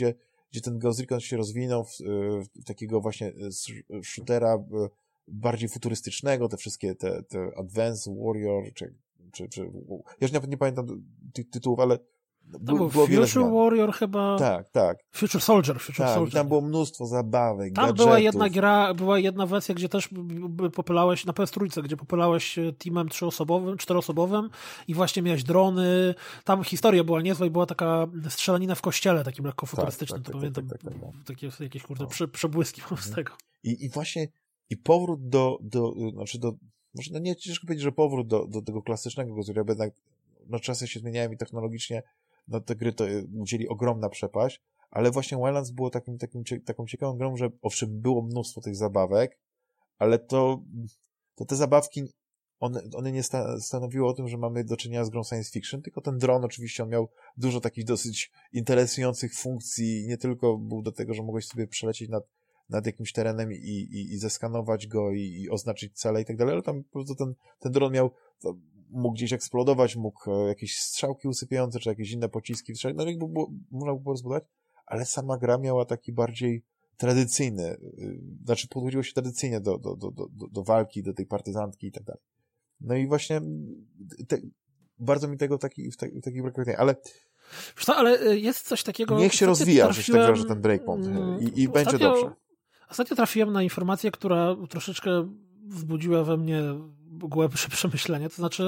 gdzie ten Ghost Recon się rozwinął w, w takiego właśnie shootera bardziej futurystycznego, te wszystkie te, te Advanced Warrior, czy, czy, czy ja już nawet nie pamiętam tych tytułów, ale To był Future Warrior chyba. Tak, tak. Future Soldier. Future tak, Soldier. Tam było mnóstwo zabawek, Tam gadżetów. była jedna gra, była jedna wersja, gdzie też popylałeś, na P S trzy, gdzie popylałeś teamem trzyosobowym, czteroosobowym i właśnie miałeś drony. Tam historia była niezła i była taka strzelanina w kościele, takim lekko futurystycznym. Tak, tak, to tak, pamiętam, tak, tak, tak, tak. takie jakieś kurde no. prze, przebłyski mam z tego. I, I właśnie i powrót do, do znaczy do, może no nie ciężko powiedzieć, że powrót do, do tego klasycznego, który jednak no czasy się zmieniają i technologicznie no te gry to udzieli ogromna przepaść, ale właśnie Wildlands było takim, takim, taką ciekawą grą, że owszem było mnóstwo tych zabawek, ale to, to te zabawki, one, one nie sta, stanowiły o tym, że mamy do czynienia z grą science fiction, tylko ten dron oczywiście on miał dużo takich dosyć interesujących funkcji, nie tylko był do tego, że mogłeś sobie przelecieć nad, nad jakimś terenem i, i, i zeskanować go i, i oznaczyć cele i tak dalej, ale tam po prostu ten, ten dron miał to, mógł gdzieś eksplodować, mógł jakieś strzałki usypiające, czy jakieś inne pociski, no jakby było, można było rozbudować, ale sama gra miała taki bardziej tradycyjny, znaczy podchodziło się tradycyjnie do, do, do, do, do walki, do tej partyzantki i tak dalej. No i właśnie te, bardzo mi tego w takich w taki brakuje, ale co, ale jest coś takiego... Niech się rozwija, trafiłem, że tak że ten breakpoint i, i będzie dobrze. Ostatnio trafiłem na informację, która troszeczkę wzbudziła we mnie głębsze przemyślenie, to znaczy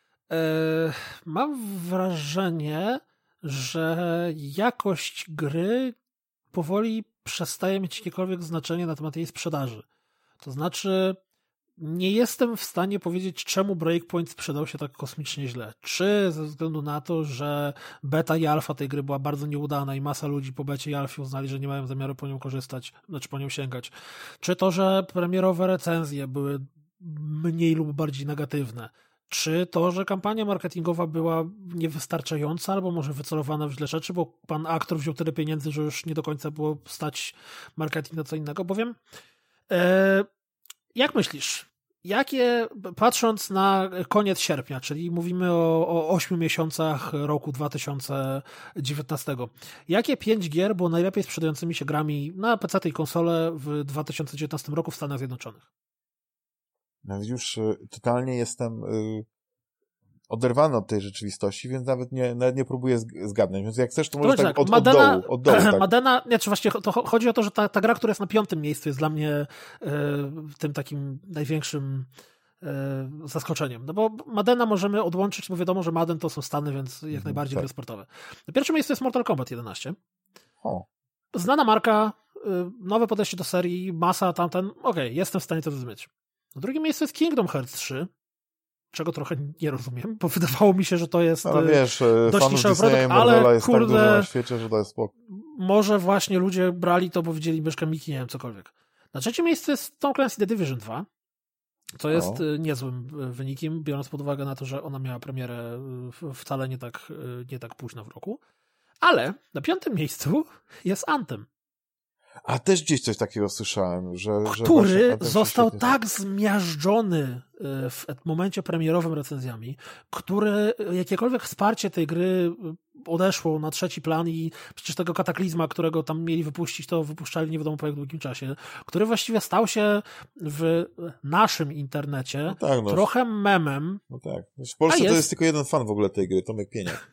e, mam wrażenie, że jakość gry powoli przestaje mieć jakiekolwiek znaczenie na temat jej sprzedaży. To znaczy nie jestem w stanie powiedzieć, czemu Breakpoint sprzedał się tak kosmicznie źle. Czy ze względu na to, że beta i alfa tej gry była bardzo nieudana i masa ludzi po becie i alfie uznali, że nie mają zamiaru po nią korzystać, znaczy po nią sięgać. Czy to, że premierowe recenzje były mniej lub bardziej negatywne. Czy to, że kampania marketingowa była niewystarczająca, albo może wycelowana w źle rzeczy, bo pan aktor wziął tyle pieniędzy, że już nie do końca było stać marketing na co innego, bowiem e, jak myślisz, jakie, patrząc na koniec sierpnia, czyli mówimy o, o ośmiu miesiącach roku dwa tysiące dziewiętnastego, jakie pięć gier było najlepiej sprzedającymi się grami na P C i konsole w dwa tysiące dziewiętnastym roku w Stanach Zjednoczonych? No już y, totalnie jestem y, oderwany od tej rzeczywistości, więc nawet nie, nawet nie próbuję zgadnąć. Więc jak chcesz, to może tak, tak od, Madena, od dołu. Od dołu tak. Madena, nie, czy właśnie to chodzi o to, że ta, ta gra, która jest na piątym miejscu, jest dla mnie y, tym takim największym y, zaskoczeniem. No bo Madena możemy odłączyć, bo wiadomo, że Madden to są Stany, więc jak najbardziej tak. Gry sportowe. Na pierwszym miejscu jest Mortal Kombat jedenaście. O. Znana marka, y, nowe podejście do serii, masa tamten, okej, okay, jestem w stanie to zrozumieć. Na drugim miejscu jest Kingdom Hearts trzy, czego trochę nie rozumiem, bo wydawało mi się, że to jest ale wiesz, dość niszowy produkt, ale jest kurde, tak na świecie, że to jest spoko. Może właśnie ludzie brali to, bo widzieli myszkę Miki, nie wiem, cokolwiek. Na trzecim miejscu jest Tom Clancy The Division dwa, co jest o. niezłym wynikiem, biorąc pod uwagę na to, że ona miała premierę wcale nie tak, nie tak późno w roku. Ale na piątym miejscu jest Anthem. A też gdzieś coś takiego słyszałem, że... Który że został tak zmiażdżony w momencie premierowym recenzjami, który jakiekolwiek wsparcie tej gry odeszło na trzeci plan i przecież tego kataklizma, którego tam mieli wypuścić, to wypuszczali nie wiadomo po jak długim czasie, który właściwie stał się w naszym internecie no tak, no. trochę memem. No tak. W Polsce jest... to jest tylko jeden fan w ogóle tej gry, Tomek Pieniak.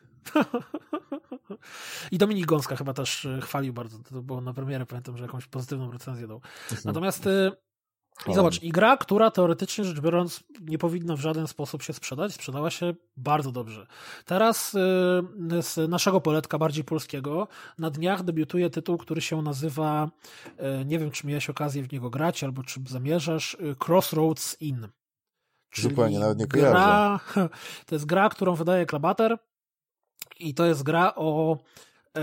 I Dominik Gąska chyba też chwalił bardzo, to było na premierę, pamiętam, że jakąś pozytywną recenzję dał. Natomiast i zobacz, i gra, która teoretycznie rzecz biorąc nie powinna w żaden sposób się sprzedać, sprzedała się bardzo dobrze. Teraz z naszego poletka bardziej polskiego na dniach debiutuje tytuł, który się nazywa, nie wiem czy miałeś okazję w niego grać, albo czy zamierzasz, Crossroads Inn. Zupełnie, nawet nie kojarzę. Gra, to jest gra, którą wydaje Klabater. I to jest gra o e,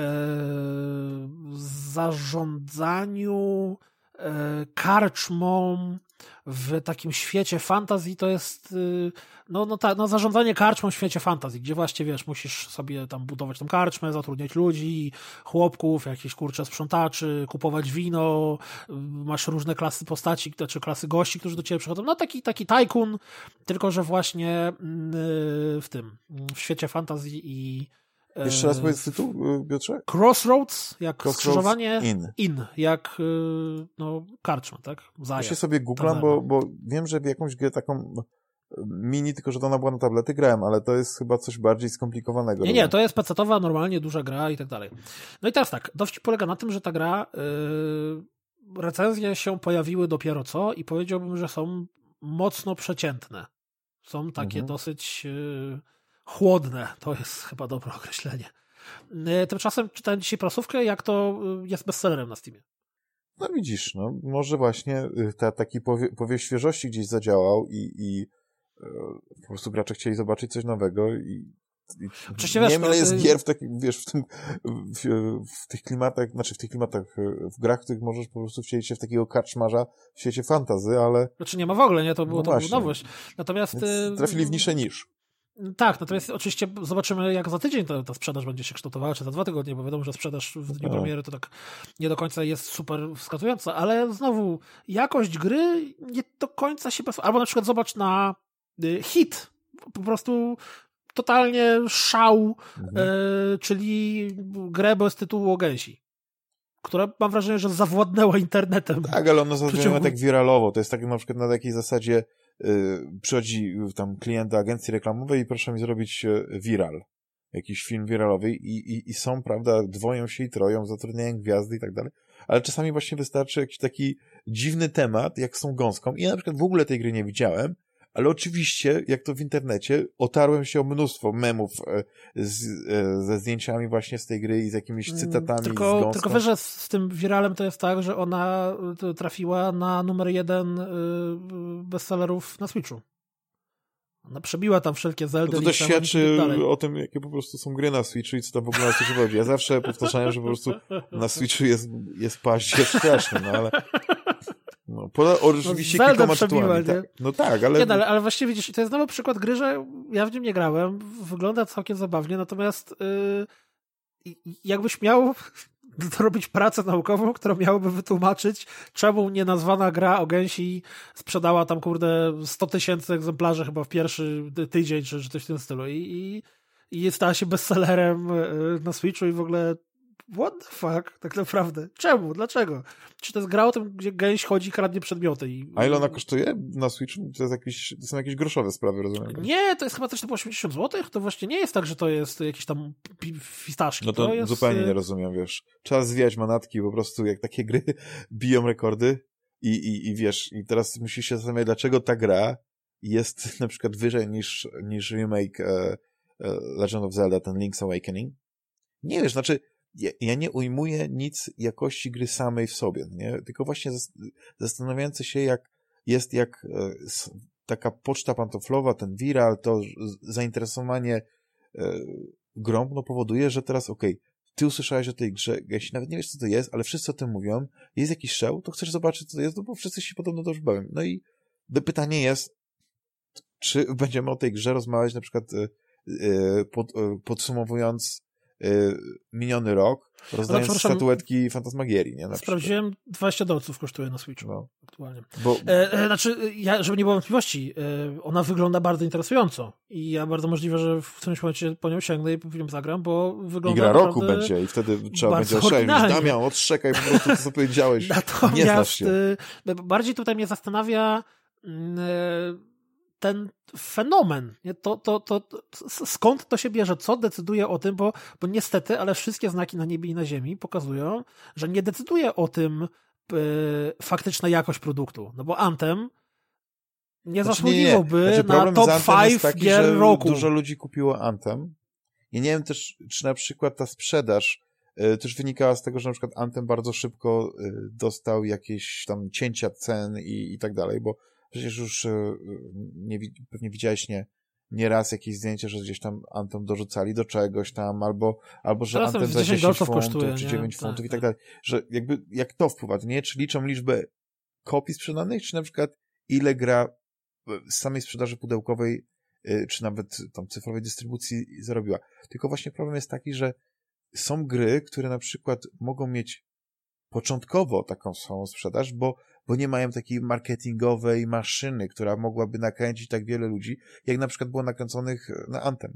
zarządzaniu e, karczmą w takim świecie fantazji. To jest y, no, no, ta, no, zarządzanie karczmą w świecie fantazji, gdzie właśnie, wiesz, musisz sobie tam budować tą karczmę, zatrudniać ludzi, chłopków, jakichś kurczę sprzątaczy, kupować wino, masz różne klasy postaci, znaczy klasy gości, którzy do ciebie przychodzą. No taki, taki tajkun, tylko że właśnie y, w tym, w świecie fantazji i Jeszcze raz powiedz tytuł, Piotrze? Crossroads, jak Crossroads skrzyżowanie in. in, jak no, karczma, tak? Ja się sobie googlam, bo, bo wiem, że w jakąś grę taką mini, tylko że ona była na tablety, grałem, ale to jest chyba coś bardziej skomplikowanego. Nie, nie, to jest pecetowa, normalnie duża gra i tak dalej. No i teraz tak, dowcip polega na tym, że ta gra, yy, recenzje się pojawiły dopiero co i powiedziałbym, że są mocno przeciętne. Są takie mhm. dosyć yy, chłodne, to jest chyba dobre określenie. Yy, tymczasem czytałem dzisiaj prasówkę, jak to yy, jest bestsellerem na Steamie. No widzisz, no może właśnie ta, taki powie, powiew świeżości gdzieś zadziałał i, i po prostu gracze chcieli zobaczyć coś nowego i, i Oczywiście, nie wiesz, wiem, ile no, jest gier w, taki, wiesz, w, tym, w, w tych klimatach, znaczy w tych klimatach, w grach, w których możesz po prostu wcielić się w takiego karczmarza w świecie fantasy, ale... Znaczy nie ma w ogóle, nie? To było, no to była nowość. Natomiast... Więc trafili w niszę niż. Tak, natomiast oczywiście zobaczymy, jak za tydzień ta, ta sprzedaż będzie się kształtowała, czy za dwa tygodnie, bo wiadomo, że sprzedaż w dniu premiery to tak nie do końca jest super wskazująca, ale znowu jakość gry nie do końca się... Albo na przykład zobacz na y, hit, po prostu totalnie szał, mhm. y, czyli grę bez tytułu o gęsi, która mam wrażenie, że zawładnęła internetem. Tak, ale ono zadziała tak wiralowo, to jest tak na przykład na takiej zasadzie Yy, przychodzi tam klient do agencji reklamowej i proszę mi zrobić viral, jakiś film wiralowy i, i, i są, prawda, dwoją się i troją, zatrudniają gwiazdy i tak dalej, ale czasami właśnie wystarczy jakiś taki dziwny temat, jak z tą gąską i ja na przykład w ogóle tej gry nie widziałem, ale oczywiście, jak to w internecie, otarłem się o mnóstwo memów e, z, e, ze zdjęciami właśnie z tej gry i z jakimiś cytatami tylko, z gąską. Tylko wiesz, że z tym wiralem to jest tak, że ona trafiła na numer jeden bestsellerów na Switchu. Ona przebiła tam wszelkie Zelda. No to też świadczy o tym, jakie po prostu są gry na Switchu i co tam w ogóle na Switchu chodzi. Ja zawsze powtarzałem, że po prostu na Switchu jest, jest paździerz straszny, no ale... No, poza oczywiście no, kilkoma tytułami. Tak. No tak, ale... Nie, no, ale... ale właściwie widzisz, to jest nowy przykład gry, że ja w nim nie grałem, wygląda całkiem zabawnie, natomiast yy, jakbyś miał robić pracę naukową, która miałaby wytłumaczyć, czemu nienazwana gra o gęsi sprzedała tam, kurde, sto tysięcy egzemplarzy chyba w pierwszy tydzień, czy, czy coś w tym stylu i, i, i stała się bestsellerem na Switchu i w ogóle what the fuck, tak naprawdę. Czemu? Dlaczego? Czy to jest gra o tym, gdzie gęś chodzi i kradnie przedmioty? I... A ile ona kosztuje na Switchu? To, jest jakieś, to są jakieś groszowe sprawy, rozumiem? Nie, to jest chyba też typu osiemdziesiąt złotych. To właśnie nie jest tak, że to jest jakieś tam fistaszki. No to, to jest... zupełnie nie rozumiem, wiesz. Trzeba zwijać manatki, po prostu jak takie gry biją rekordy i, i, i wiesz, i teraz musisz się zastanawiać, dlaczego ta gra jest na przykład wyżej niż, niż remake e, e, Legend of Zelda, ten Link's Awakening. Nie wiesz, znaczy Ja, ja nie ujmuję nic jakości gry samej w sobie, nie? Tylko właśnie zastanawiający się, jak jest jak e, taka poczta pantoflowa, ten viral, to zainteresowanie e, grą, no powoduje, że teraz okej, okay, ty usłyszałeś o tej grze, jeśli nawet nie wiesz, co to jest, ale wszyscy o tym mówią, jest jakiś show, to chcesz zobaczyć, co to jest, no bo wszyscy się podobno dobrze bawią. No i pytanie jest, czy będziemy o tej grze rozmawiać na przykład e, e, pod, e, podsumowując miniony rok, rozdając no, statuetki Fantasmagierii, nie? Na Sprawdziłem, dwadzieścia dolców kosztuje na Switchu no. aktualnie. Bo... E, znaczy, ja, żeby nie było wątpliwości, e, ona wygląda bardzo interesująco i ja bardzo możliwe, że w którymś momencie po nią sięgnę i po nią zagram, bo wygląda I gra roku będzie i wtedy trzeba będzie oszczędzić. Damian, odszczekaj po prostu to, co powiedziałeś. Natomiast, nie znasz się. E, bardziej tutaj mnie zastanawia e, ten fenomen, nie? To, to, to, to, skąd to się bierze, co decyduje o tym, bo, bo niestety, ale wszystkie znaki na niebie i na ziemi pokazują, że nie decyduje o tym yy, faktyczna jakość produktu, no bo Anthem nie znaczy, zasługiwałby nie, nie. Znaczy, na top pięć gier że roku. Dużo ludzi kupiło Anthem. I nie wiem też, czy na przykład ta sprzedaż yy, też wynikała z tego, że na przykład Anthem bardzo szybko yy, dostał jakieś tam cięcia cen i, i tak dalej, bo przecież już nie, pewnie widziałeś nie, nie raz jakieś zdjęcie, że gdzieś tam Anthem dorzucali do czegoś tam, albo, albo że Anthem za dziesięć funtów, kosztuje, czy dziewięć funtów tak, i tak dalej. Że jakby, jak to wpływa, to nie? Czy liczą liczbę kopii sprzedanych, czy na przykład ile gra z samej sprzedaży pudełkowej, czy nawet tam cyfrowej dystrybucji zarobiła. Tylko właśnie problem jest taki, że są gry, które na przykład mogą mieć początkowo taką samą sprzedaż, bo bo nie mają takiej marketingowej maszyny, która mogłaby nakręcić tak wiele ludzi, jak na przykład było nakręconych na Anthem.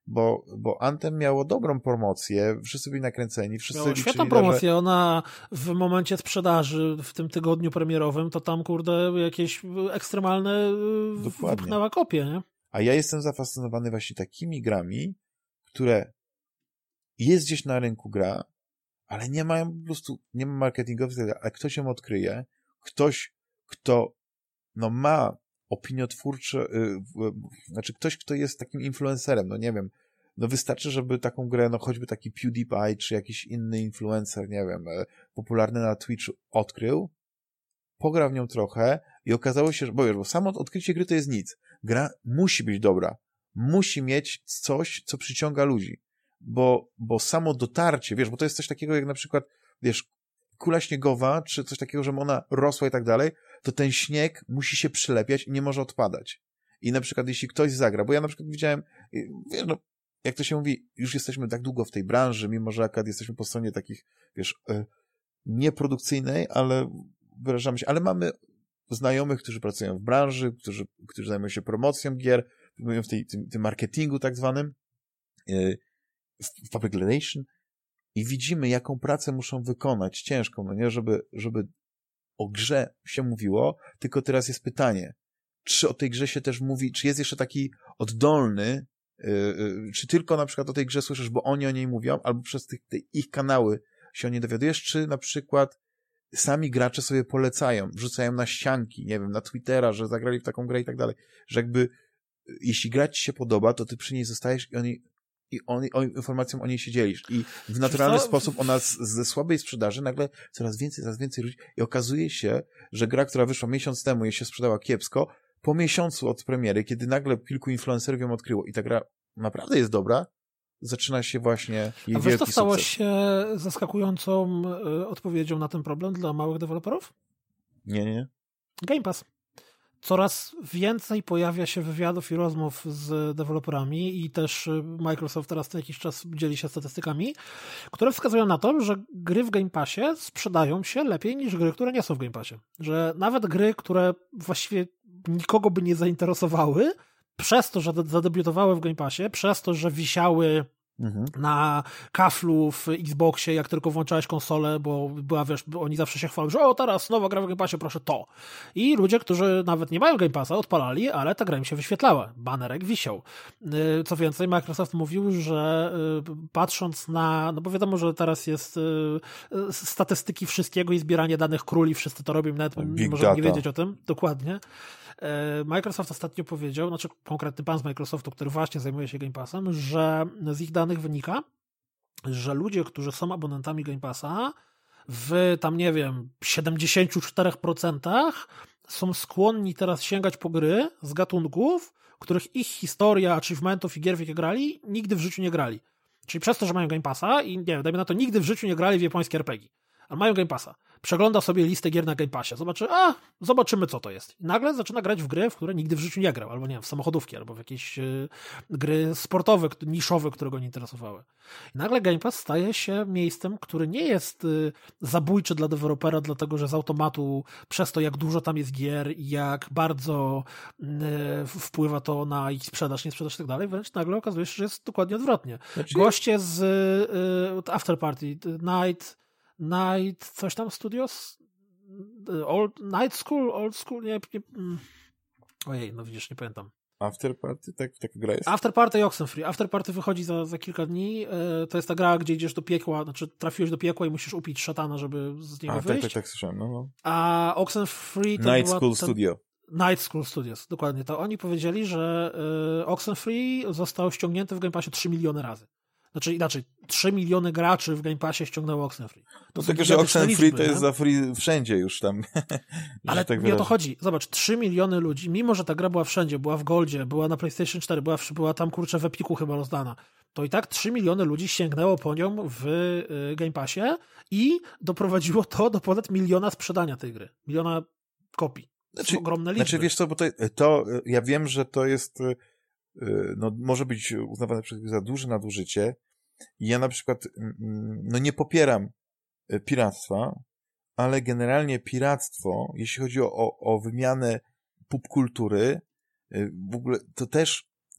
bo, bo Anthem miało dobrą promocję, wszyscy byli nakręceni, wszyscy miało liczyli, świetną promocję, że... ona w momencie sprzedaży w tym tygodniu premierowym, to tam, kurde, jakieś ekstremalne Dokładnie. wypchnęła kopie, nie? A ja jestem zafascynowany właśnie takimi grami, które jest gdzieś na rynku gra, ale nie mają po prostu, nie ma marketingowych, ale ktoś ją odkryje, ktoś, kto no ma opiniotwórcze, yy, znaczy ktoś, kto jest takim influencerem, no nie wiem, no wystarczy, żeby taką grę, no choćby taki PewDiePie, czy jakiś inny influencer, nie wiem, popularny na Twitchu odkrył, pograł w nią trochę i okazało się, że, bo wiesz, bo samo odkrycie gry to jest nic. Gra musi być dobra. Musi mieć coś, co przyciąga ludzi. Bo, bo samo dotarcie, wiesz, bo to jest coś takiego jak na przykład, wiesz, kula śniegowa, czy coś takiego, że ona rosła i tak dalej, to ten śnieg musi się przylepiać i nie może odpadać. I na przykład jeśli ktoś zagra, bo ja na przykład widziałem, wiesz, no, jak to się mówi, już jesteśmy tak długo w tej branży, mimo że akurat jesteśmy po stronie takich, wiesz, nieprodukcyjnej, ale wyrażamy się, ale mamy znajomych, którzy pracują w branży, którzy, którzy zajmują się promocją gier, w tej, tym, tym marketingu tak zwanym, w public relation i widzimy, jaką pracę muszą wykonać, ciężką, no nie, żeby, żeby o grze się mówiło, tylko teraz jest pytanie, czy o tej grze się też mówi, czy jest jeszcze taki oddolny, yy, yy, czy tylko na przykład o tej grze słyszysz, bo oni o niej mówią, albo przez tych, te ich kanały się o niej dowiadujesz, czy na przykład sami gracze sobie polecają, wrzucają na ścianki, nie wiem, na Twittera, że zagrali w taką grę i tak dalej, że jakby jeśli gra ci się podoba, to ty przy niej zostajesz i oni i on, o informacją o niej się dzielisz. I w naturalny sposób ona z, ze słabej sprzedaży nagle coraz więcej, coraz więcej ludzi i okazuje się, że gra, która wyszła miesiąc temu i się sprzedała kiepsko, po miesiącu od premiery, kiedy nagle kilku influencerów ją odkryło i ta gra naprawdę jest dobra, zaczyna się właśnie jej wielki sukces. A wiesz, to stało się zaskakującą y, odpowiedzią na ten problem dla małych deweloperów? Nie, nie. Game Pass. Coraz więcej pojawia się wywiadów i rozmów z deweloperami i też Microsoft teraz co jakiś czas dzieli się statystykami, które wskazują na to, że gry w Game Passie sprzedają się lepiej niż gry, które nie są w Game Passie. Że nawet gry, które właściwie nikogo by nie zainteresowały, przez to, że zadebiutowały w Game Passie, przez to, że wisiały Mhm. na kaflu w Xboxie, jak tylko włączałeś konsolę, bo była, wiesz, bo oni zawsze się chwalą, że o, teraz nowa gra w Game Passie, proszę to. I ludzie, którzy nawet nie mają Game Passa, odpalali, ale ta gra im się wyświetlała. Banerek wisiał. Co więcej, Microsoft mówił, że patrząc na, no bo wiadomo, że teraz jest statystyki wszystkiego i zbieranie danych króli, wszyscy to robią, nawet nie możemy nie wiedzieć o tym. Dokładnie. Microsoft ostatnio powiedział, znaczy konkretny pan z Microsoftu, który właśnie zajmuje się Game Passem, że z ich danych wynika, że ludzie, którzy są abonentami Game Passa w tam, nie wiem, siedemdziesiąt cztery procent są skłonni teraz sięgać po gry z gatunków, których ich historia, achievementów i gier, w jakie grali, nigdy w życiu nie grali. Czyli przez to, że mają Game Passa i nie wiem, dajmy na to, nigdy w życiu nie grali w japońskie er pe gie, ale mają Game Passa. Przegląda sobie listę gier na Game Passie, zobaczy, a, zobaczymy co to jest. I nagle zaczyna grać w gry, w które nigdy w życiu nie grał, albo nie wiem, w samochodówki, albo w jakieś y, gry sportowe, niszowe, które go nie interesowały. I nagle Game Pass staje się miejscem, który nie jest y, zabójczy dla dewelopera, dlatego że z automatu, przez to jak dużo tam jest gier i jak bardzo y, wpływa to na ich sprzedaż, nie sprzedaż i tak dalej, wręcz nagle okazuje się, że jest dokładnie odwrotnie. Znaczy... Goście z y, After Party, Night Night, coś tam Studios? Old, Night School, Old School, nie, nie, ojej, no widzisz, nie pamiętam. After Party, tak, taka gra jest? After Party i Oxenfree. After Party wychodzi za, za kilka dni. To jest ta gra, gdzie idziesz do piekła, znaczy trafiłeś do piekła i musisz upić szatana, żeby z niego A, wyjść. tak, tak, tak, słyszałem, no, no. A Oxenfree to Night była School ten... Studio. Night School Studios, dokładnie. To oni powiedzieli, że y, Oxenfree został ściągnięty w Game Passie trzy miliony razy. Znaczy inaczej, trzy miliony graczy w Game Passie ściągnęło Oxenfree. To tylko, że Oxenfree to jest za free wszędzie już tam. Ale tak nie o to chodzi. Zobacz, trzy miliony ludzi, mimo że ta gra była wszędzie, była w Goldzie, była na PlayStation cztery, była, w, była tam, kurczę, w Epiku chyba rozdana, to i tak trzy miliony ludzi sięgnęło po nią w y, Game Passie i doprowadziło to do ponad miliona sprzedania tej gry. Miliona kopii. Znaczy, ogromne liczby. Znaczy, wiesz co, bo to, to ja wiem, że to jest no, może być uznawane przez za duże nadużycie i ja na przykład no, nie popieram piractwa, ale generalnie piractwo, jeśli chodzi o, o wymianę popkultury, w ogóle to też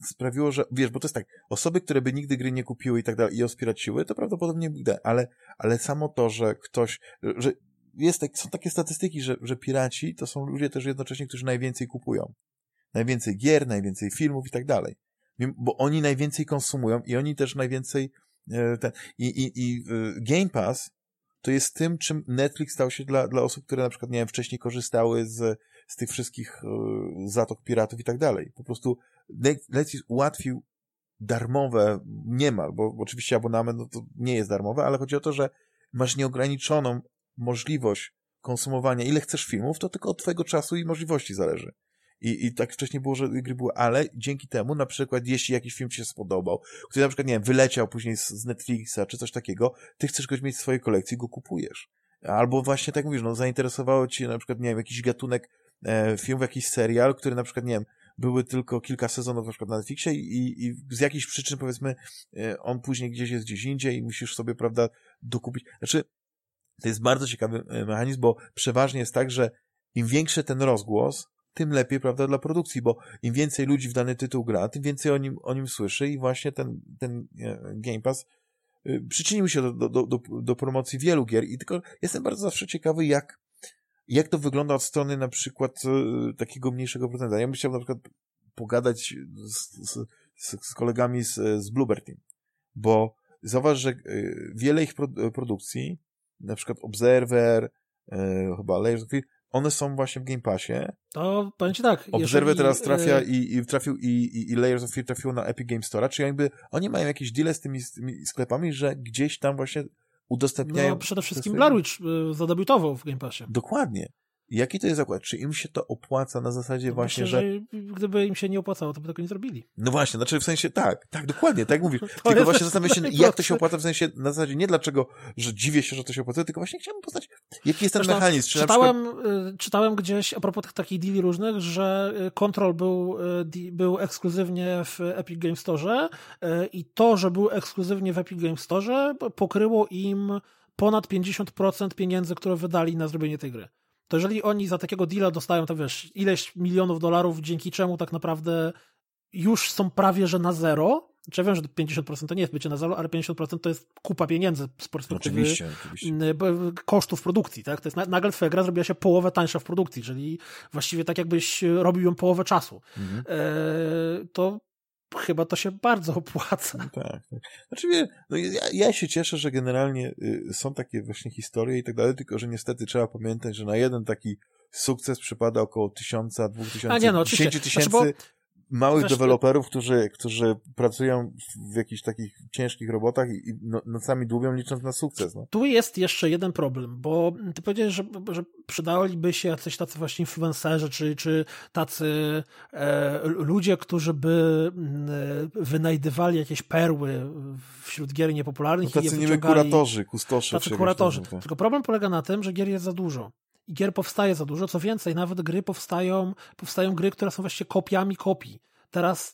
sprawiło, że, wiesz, bo to jest tak, osoby, które by nigdy gry nie kupiły i tak dalej i ją spiraciły, to prawdopodobnie by, ale, ale samo to, że ktoś, że jest tak, są takie statystyki, że, że piraci to są ludzie też jednocześnie, którzy najwięcej kupują. Najwięcej gier, najwięcej filmów i tak dalej. Bo oni najwięcej konsumują i oni też najwięcej e, ten, i, i, i Game Pass to jest tym, czym Netflix stał się dla, dla osób, które na przykład, nie wiem, wcześniej korzystały z, z tych wszystkich y, zatok piratów i tak dalej. Po prostu Netflix ułatwił darmowe, niemal, bo, bo oczywiście abonament no, to nie jest darmowe, ale chodzi o to, że masz nieograniczoną możliwość konsumowania, ile chcesz filmów, to tylko od twojego czasu i możliwości zależy. I, I tak wcześniej było, że gry były, ale dzięki temu, na przykład, jeśli jakiś film ci się spodobał, który na przykład, nie wiem, wyleciał później z, z Netflixa, czy coś takiego, ty chcesz go mieć w swojej kolekcji, go kupujesz. Albo właśnie, tak mówisz, no, zainteresowało cię na przykład, nie wiem, jakiś gatunek e, film, jakiś serial, który na przykład, nie wiem, były tylko kilka sezonów na przykład na Netflixie i, i z jakichś przyczyn, powiedzmy, e, on później gdzieś jest gdzieś indziej i musisz sobie, prawda, dokupić. Znaczy, to jest bardzo ciekawy mechanizm, bo przeważnie jest tak, że im większy ten rozgłos, tym lepiej, prawda, dla produkcji, bo im więcej ludzi w dany tytuł gra, tym więcej o nim, o nim słyszy i właśnie ten, ten Game Pass y, przyczynił się do, do, do, do promocji wielu gier i tylko jestem bardzo zawsze ciekawy, jak, jak to wygląda od strony na przykład y, takiego mniejszego procenta. Ja bym chciał na przykład pogadać z, z, z, z kolegami z, z Bloober Team, bo zauważ, że y, wiele ich pro, produkcji, na przykład Observer, y, chyba Layers of Fear, one są właśnie w Game Passie. To powiem ci tak. Observer jeżeli, teraz trafia yy... i, i trafił i, i, i Layers of Fear trafiło na Epic Game Store, czyli jakby oni mają jakieś deale z tymi, z tymi sklepami, że gdzieś tam właśnie udostępniają... No przede wszystkim Blair Witch yy, zadebiutował w Game Passie. Dokładnie. Jaki to jest zakład? Czy im się to opłaca na zasadzie no właśnie, myślę, że... że gdyby im się nie opłacało, to by tego nie zrobili. No właśnie, znaczy w sensie tak, tak, dokładnie, tak mówisz. Tylko właśnie zastanawiam się, jak to się opłaca, w sensie na zasadzie nie dlaczego, że dziwię się, że to się opłaca, tylko właśnie chciałbym poznać, jaki jest ten Zresztą mechanizm. Czy czytałem, na przykład... czytałem gdzieś, a propos tych takich deali różnych, że Control był, był ekskluzywnie w Epic Game Store i to, że był ekskluzywnie w Epic Game Store, pokryło im ponad pięćdziesiąt procent pieniędzy, które wydali na zrobienie tej gry. To jeżeli oni za takiego deala dostają, to wiesz, ileś milionów dolarów, dzięki czemu tak naprawdę już są prawie, że na zero. Znaczy ja wiem, że pięćdziesiąt procent to nie jest bycie na zero, ale pięćdziesiąt procent to jest kupa pieniędzy z perspektywy oczywiście, oczywiście. kosztów produkcji. Tak? To jest nagle twoja gra zrobiła się połowę tańsza w produkcji, czyli właściwie tak jakbyś robił ją połowę czasu. Mhm. E, to chyba to się bardzo opłaca. No tak, tak. Znaczy, wie, no ja, ja się cieszę, że generalnie y, są takie właśnie historie i tak dalej, tylko że niestety trzeba pamiętać, że na jeden taki sukces przypada około tysiąca, dwóch tysięcy, no, dziesięciu tysięcy znaczy, małych Zresztą... deweloperów, którzy, którzy pracują w jakichś takich ciężkich robotach i, i no, nocami dłubią, licząc na sukces. No. Tu jest jeszcze jeden problem, bo ty powiedziałeś, że, że przydaliby się jacyś tacy właśnie influencerzy, czy, czy tacy e, ludzie, którzy by e, wynajdywali jakieś perły wśród gier niepopularnych. No tacy i je niby kuratorzy, kustosze. Tacy kuratorzy. Tam, Tylko problem polega na tym, że gier jest za dużo. I gier powstaje za dużo, co więcej, nawet gry powstają, powstają gry, które są właściwie kopiami kopii. Teraz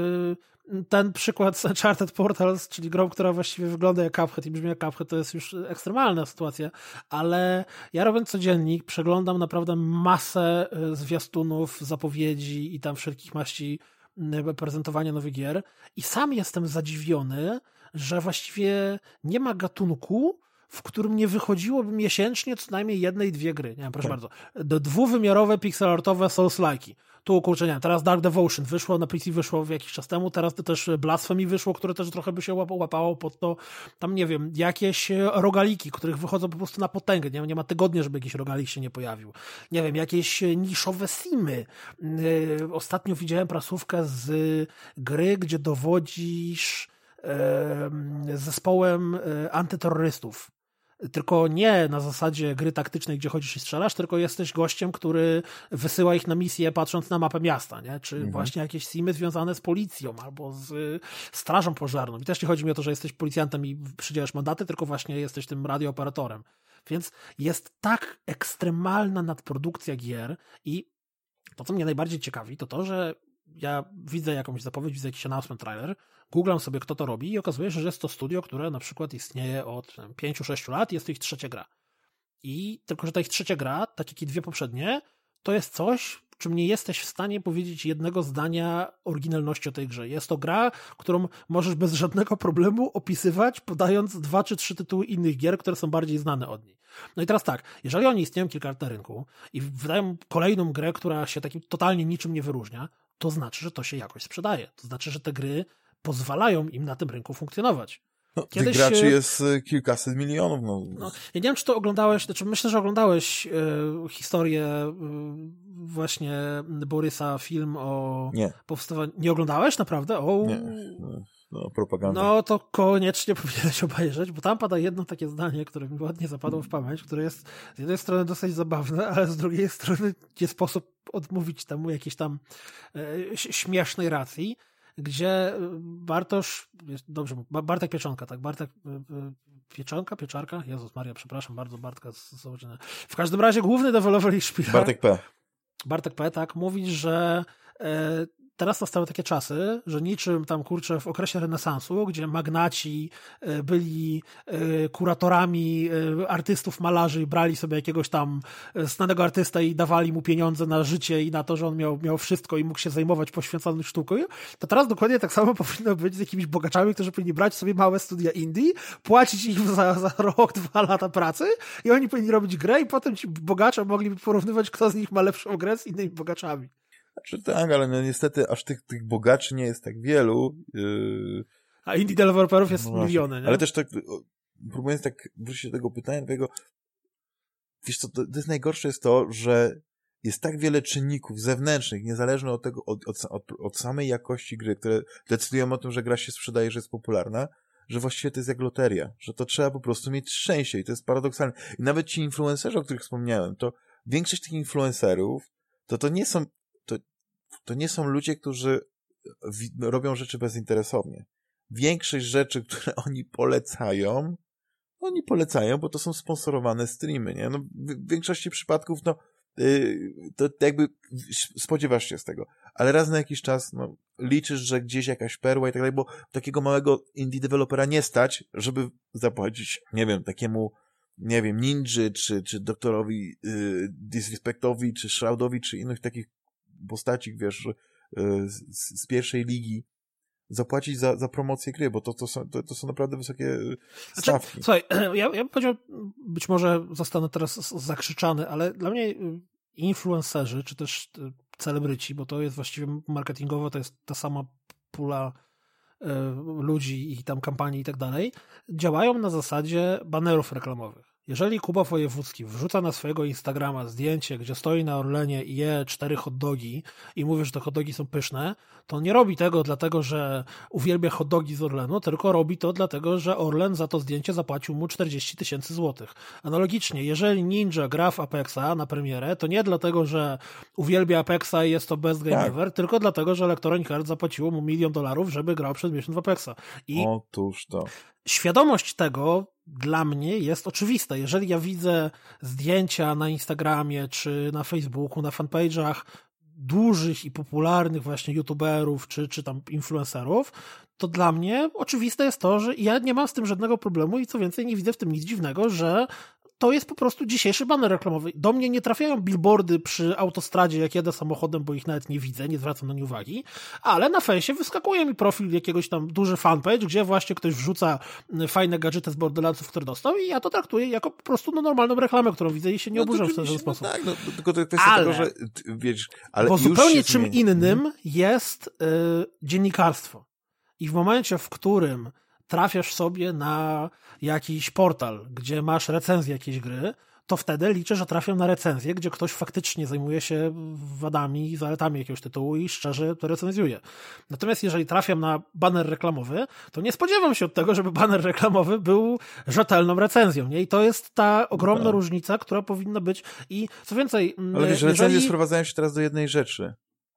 yy, ten przykład z Uncharted Portals, czyli grą, która właściwie wygląda jak Cuphead i brzmi jak Cuphead, to jest już ekstremalna sytuacja, ale ja robiąc codziennik, przeglądam naprawdę masę zwiastunów, zapowiedzi i tam wszelkich maści prezentowania nowych gier i sam jestem zadziwiony, że właściwie nie ma gatunku, w którym nie wychodziłoby miesięcznie co najmniej jednej, dwie gry. Nie wiem, proszę tak. bardzo. Dwuwymiarowe, pixelartowe Souls-like'i. Tu, kurczę, nie wiem, teraz Dark Devotion wyszło, na P C wyszło jakiś czas temu, teraz to też Blasphemy wyszło, które też trochę by się łapało pod to, tam nie wiem, jakieś rogaliki, których wychodzą po prostu na potęgę. Nie, nie ma tygodnia, żeby jakiś rogalik się nie pojawił. Nie wiem, jakieś niszowe simy. Yy, ostatnio widziałem prasówkę z gry, gdzie dowodzisz yy, zespołem yy, antyterrorystów. Tylko nie na zasadzie gry taktycznej, gdzie chodzisz i strzelasz, tylko jesteś gościem, który wysyła ich na misję patrząc na mapę miasta, nie? Czy mhm. właśnie jakieś simy związane z policją albo z strażą pożarną. I też nie chodzi mi o to, że jesteś policjantem i przydzielasz mandaty, tylko właśnie jesteś tym radiooperatorem. Więc jest tak ekstremalna nadprodukcja gier i to, co mnie najbardziej ciekawi, to to, że ja widzę jakąś zapowiedź, widzę jakiś announcement trailer, googlam sobie, kto to robi i okazuje się, że jest to studio, które na przykład istnieje od pięciu sześciu lat, jest to ich trzecia gra. I tylko, że ta ich trzecia gra, tak jak i dwie poprzednie, to jest coś, czym nie jesteś w stanie powiedzieć jednego zdania oryginalności o tej grze. Jest to gra, którą możesz bez żadnego problemu opisywać, podając dwa czy trzy tytuły innych gier, które są bardziej znane od niej. No i teraz tak, jeżeli oni istnieją kilka lat na rynku i wydają kolejną grę, która się takim totalnie niczym nie wyróżnia, to znaczy, że to się jakoś sprzedaje. To znaczy, że te gry pozwalają im na tym rynku funkcjonować. No, tych graczy jest kilkaset milionów. No. No, ja nie wiem, czy to oglądałeś, znaczy myślę, że oglądałeś y, historię y, właśnie Borysa, film o nie. powstawaniu. Nie oglądałeś naprawdę? O... Nie, no, no propaganda. No to koniecznie powinieneś obejrzeć, bo tam pada jedno takie zdanie, które mi ładnie zapadło w pamięć, które jest z jednej strony dosyć zabawne, ale z drugiej strony nie sposób odmówić temu jakiejś tam y, śmiesznej racji, gdzie Bartosz, dobrze, Bartek Pieczonka, tak, Bartek Pieczonka, Pieczarka, Jezus Maria, przepraszam bardzo, Bartka z Sołczyny. W każdym razie główny deweloper ich szpila. Bartek P. Bartek P, tak, mówi, że e, teraz nastały takie czasy, że niczym tam, kurczę, w okresie renesansu, gdzie magnaci e, byli e, kuratorami e, artystów, malarzy i brali sobie jakiegoś tam znanego artystę i dawali mu pieniądze na życie i na to, że on miał, miał wszystko i mógł się zajmować poświęconą sztuką, to teraz dokładnie tak samo powinno być z jakimiś bogaczami, którzy powinni brać sobie małe studia indie, płacić im za, za rok, dwa lata pracy i oni powinni robić grę i potem ci bogacze mogliby porównywać, kto z nich ma lepszą grę z innymi bogaczami. Znaczy tak, ale no niestety aż tych, tych bogaczy nie jest tak wielu. Yy... A indie deweloperów jest no miliony, nie? Ale też tak, próbując tak wrócić do tego pytania, twojego, wiesz co, to, to jest najgorsze jest to, że jest tak wiele czynników zewnętrznych, niezależnie od tego, od, od, od, od samej jakości gry, które decydują o tym, że gra się sprzedaje, że jest popularna, że właściwie to jest jak loteria, że to trzeba po prostu mieć szczęście i to jest paradoksalne. I nawet ci influencerzy, o których wspomniałem, to większość tych influencerów, to to nie są To, to nie są ludzie, którzy w, robią rzeczy bezinteresownie. Większość rzeczy, które oni polecają, oni polecają, bo to są sponsorowane streamy, nie? No, w, w większości przypadków, no, yy, to jakby spodziewasz się z tego. Ale raz na jakiś czas, no, liczysz, że gdzieś jakaś perła i tak dalej, bo takiego małego indie dewelopera nie stać, żeby zapłacić, nie wiem, takiemu nie wiem, Ninży, czy, czy doktorowi yy, Disrespectowi, czy Shroudowi, czy innych takich postaci, wiesz, z, z pierwszej ligi zapłacić za, za promocję gry, bo to, to, są, to, to są naprawdę wysokie stawki. Znaczy, słuchaj, ja, ja bym powiedział, być może zostanę teraz zakrzyczany, ale dla mnie influencerzy, czy też celebryci, bo to jest właściwie marketingowo, to jest ta sama pula y, ludzi i tam kampanii i tak dalej, działają na zasadzie banerów reklamowych. Jeżeli Kuba Wojewódzki wrzuca na swojego Instagrama zdjęcie, gdzie stoi na Orlenie i je cztery hot dogi i mówi, że te hot dogi są pyszne, to on nie robi tego dlatego, że uwielbia hot dogi z Orlenu, tylko robi to dlatego, że Orlen za to zdjęcie zapłacił mu czterdzieści tysięcy złotych. Analogicznie, jeżeli Ninja gra w Apexa na premierę, to nie dlatego, że uwielbia Apexa i jest to best game tak. ever, tylko dlatego, że Electronic Arts zapłaciło mu milion dolarów, żeby grał przez miesiąc w Apexa. I Otóż to. Świadomość tego dla mnie jest oczywista. Jeżeli ja widzę zdjęcia na Instagramie, czy na Facebooku, na fanpage'ach dużych i popularnych właśnie youtuberów, czy, czy tam influencerów, to dla mnie oczywiste jest to, że ja nie mam z tym żadnego problemu i co więcej nie widzę w tym nic dziwnego, że to jest po prostu dzisiejszy baner reklamowy. Do mnie nie trafiają billboardy przy autostradzie, jak jadę samochodem, bo ich nawet nie widzę, nie zwracam na nie uwagi, ale na fejsie wyskakuje mi profil jakiegoś tam duży fanpage, gdzie właśnie ktoś wrzuca fajne gadżety z Borderlandsów, które dostał i ja to traktuję jako po prostu no, normalną reklamę, którą widzę i się nie no oburzam w ten no sposób. Tak, no, tylko to kwestia ale, tego, że wiesz, ale bo zupełnie czym zmieni. innym hmm. jest y, dziennikarstwo. I w momencie, w którym trafiasz sobie na jakiś portal, gdzie masz recenzję jakiejś gry, to wtedy liczę, że trafiam na recenzję, gdzie ktoś faktycznie zajmuje się wadami i zaletami jakiegoś tytułu i szczerze to recenzjuje. Natomiast jeżeli trafiam na baner reklamowy, to nie spodziewam się od tego, żeby baner reklamowy był rzetelną recenzją. Nie? I to jest ta ogromna no. różnica, która powinna być. I co więcej... Ale wiesz, jeżeli... recenzje sprowadzają się teraz do jednej rzeczy.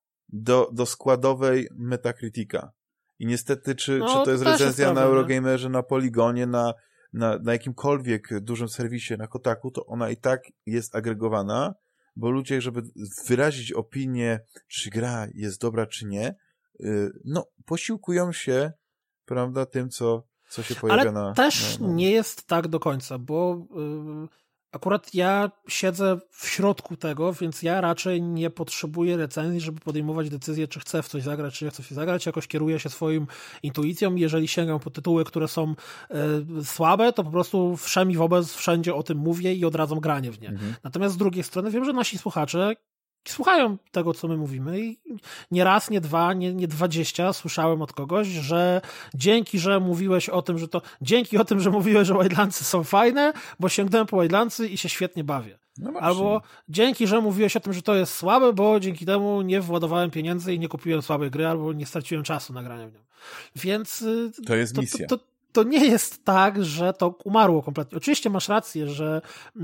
Do, do składowej Metacritica. I niestety, czy, no, czy to jest recenzja jest prawda, na Eurogamerze, nie? na Polygonie, na, na, na jakimkolwiek dużym serwisie, na Kotaku, to ona i tak jest agregowana, bo ludzie, żeby wyrazić opinię, czy gra jest dobra, czy nie, yy, no, posiłkują się, prawda, tym, co, co się pojawia Ale na... też na, na... nie jest tak do końca, bo... Yy... Akurat ja siedzę w środku tego, więc ja raczej nie potrzebuję recenzji, żeby podejmować decyzję, czy chcę w coś zagrać, czy nie chcę w coś zagrać. Jakoś kieruję się swoim intuicją. Jeżeli sięgam po tytuły, które są y, słabe, to po prostu wszemi wobec wszędzie o tym mówię i odradzam granie w nie. Mhm. Natomiast z drugiej strony wiem, że nasi słuchacze słuchają tego, co my mówimy i nie raz, nie dwa, nie, nie dwadzieścia słyszałem od kogoś, że dzięki, że mówiłeś o tym, że to dzięki o tym, że mówiłeś, że Wildlandsy są fajne, bo sięgnąłem po Wildlandsy i się świetnie bawię. No albo dzięki, że mówiłeś o tym, że to jest słabe, bo dzięki temu nie władowałem pieniędzy i nie kupiłem słabej gry, albo nie straciłem czasu na granie w nią. Więc to jest to, misja. To, to, to nie jest tak, że to umarło kompletnie. Oczywiście masz rację, że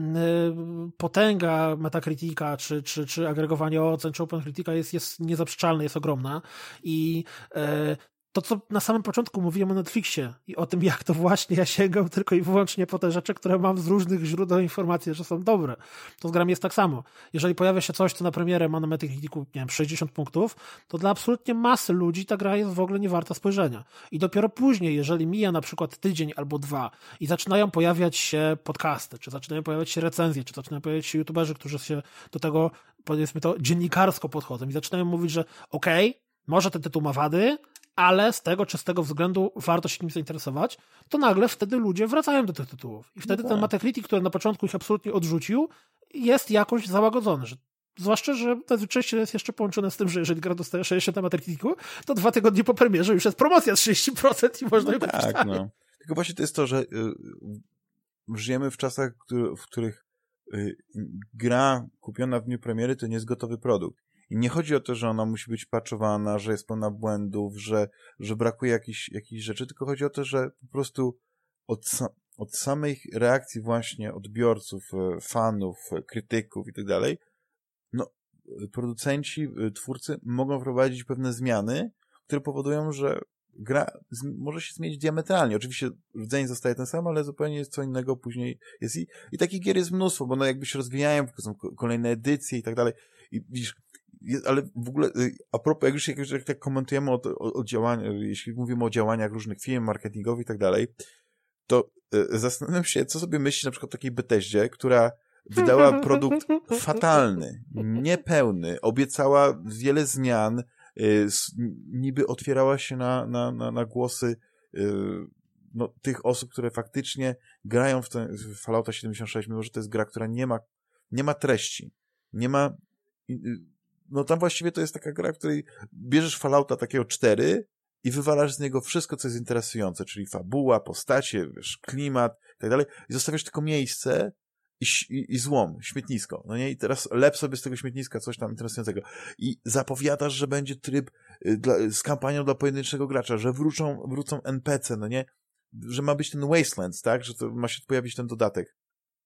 potęga Metacritica, czy, czy, czy agregowanie ocen, czy OpenCritica jest, jest niezaprzeczalne, jest ogromna i to, co na samym początku mówiłem o Netflixie i o tym, jak to właśnie ja sięgam tylko i wyłącznie po te rzeczy, które mam z różnych źródeł informacji, że są dobre. To z grami jest tak samo. Jeżeli pojawia się coś, co na premierę ma na Metacriticu, nie wiem, sześćdziesiąt punktów, to dla absolutnie masy ludzi ta gra jest w ogóle nie warta spojrzenia. I dopiero później, jeżeli mija na przykład tydzień albo dwa i zaczynają pojawiać się podcasty, czy zaczynają pojawiać się recenzje, czy zaczynają pojawiać się youtuberzy, którzy się do tego, powiedzmy to, dziennikarsko podchodzą i zaczynają mówić, że okej, okay, może ten tytuł ma wady, ale z tego czy z tego względu warto się nim zainteresować, to nagle wtedy ludzie wracają do tych tytułów. I wtedy no tak. ten Metacritic, który na początku ich absolutnie odrzucił, jest jakoś załagodzony. Że, zwłaszcza, że zazwyczaj jest jeszcze połączone z tym, że jeżeli gra dostaje sześćdziesiąt na Metacriticu, to dwa tygodnie po premierze już jest promocja trzydzieści procent i można no ją tak, kupić. no. Tylko właśnie to jest to, że y, żyjemy w czasach, w których y, gra kupiona w dniu premiery to nie jest gotowy produkt. I nie chodzi o to, że ona musi być patchowana, że jest pełna błędów, że, że brakuje jakichś, jakichś rzeczy, tylko chodzi o to, że po prostu od, sa od samej reakcji właśnie odbiorców, fanów, krytyków i tak dalej, no, producenci, twórcy mogą wprowadzić pewne zmiany, które powodują, że gra może się zmienić diametralnie. Oczywiście rdzeń zostaje ten sam, ale zupełnie jest co innego później jest. I, i takich gier jest mnóstwo, bo one jakby się rozwijają, są kolejne edycje i tak dalej. I widzisz, jest, ale w ogóle, a propos, jak już jak, jak tak komentujemy o, o, o działaniach, jeśli mówimy o działaniach różnych firm, marketingowych i tak dalej, to y, zastanawiam się, co sobie myśli na przykład o takiej Bethesdzie, która wydała produkt fatalny, niepełny, obiecała wiele zmian, y, niby otwierała się na, na, na, na głosy y, no, tych osób, które faktycznie grają w, ten, w Fallouta siedemdziesiąt sześć, mimo że to jest gra, która nie ma, nie ma treści, nie ma y, no tam właściwie to jest taka gra, w której bierzesz Fallouta takiego cztery i wywalasz z niego wszystko, co jest interesujące, czyli fabuła, postacie, wiesz, klimat i tak dalej, i zostawiasz tylko miejsce i, i, i złom, śmietnisko, no nie? I teraz lep sobie z tego śmietniska coś tam interesującego. I zapowiadasz, że będzie tryb y, dla, z kampanią dla pojedynczego gracza, że wrócą, wrócą N P C, no nie? Że ma być ten Wastelands, tak? Że to ma się pojawić ten dodatek.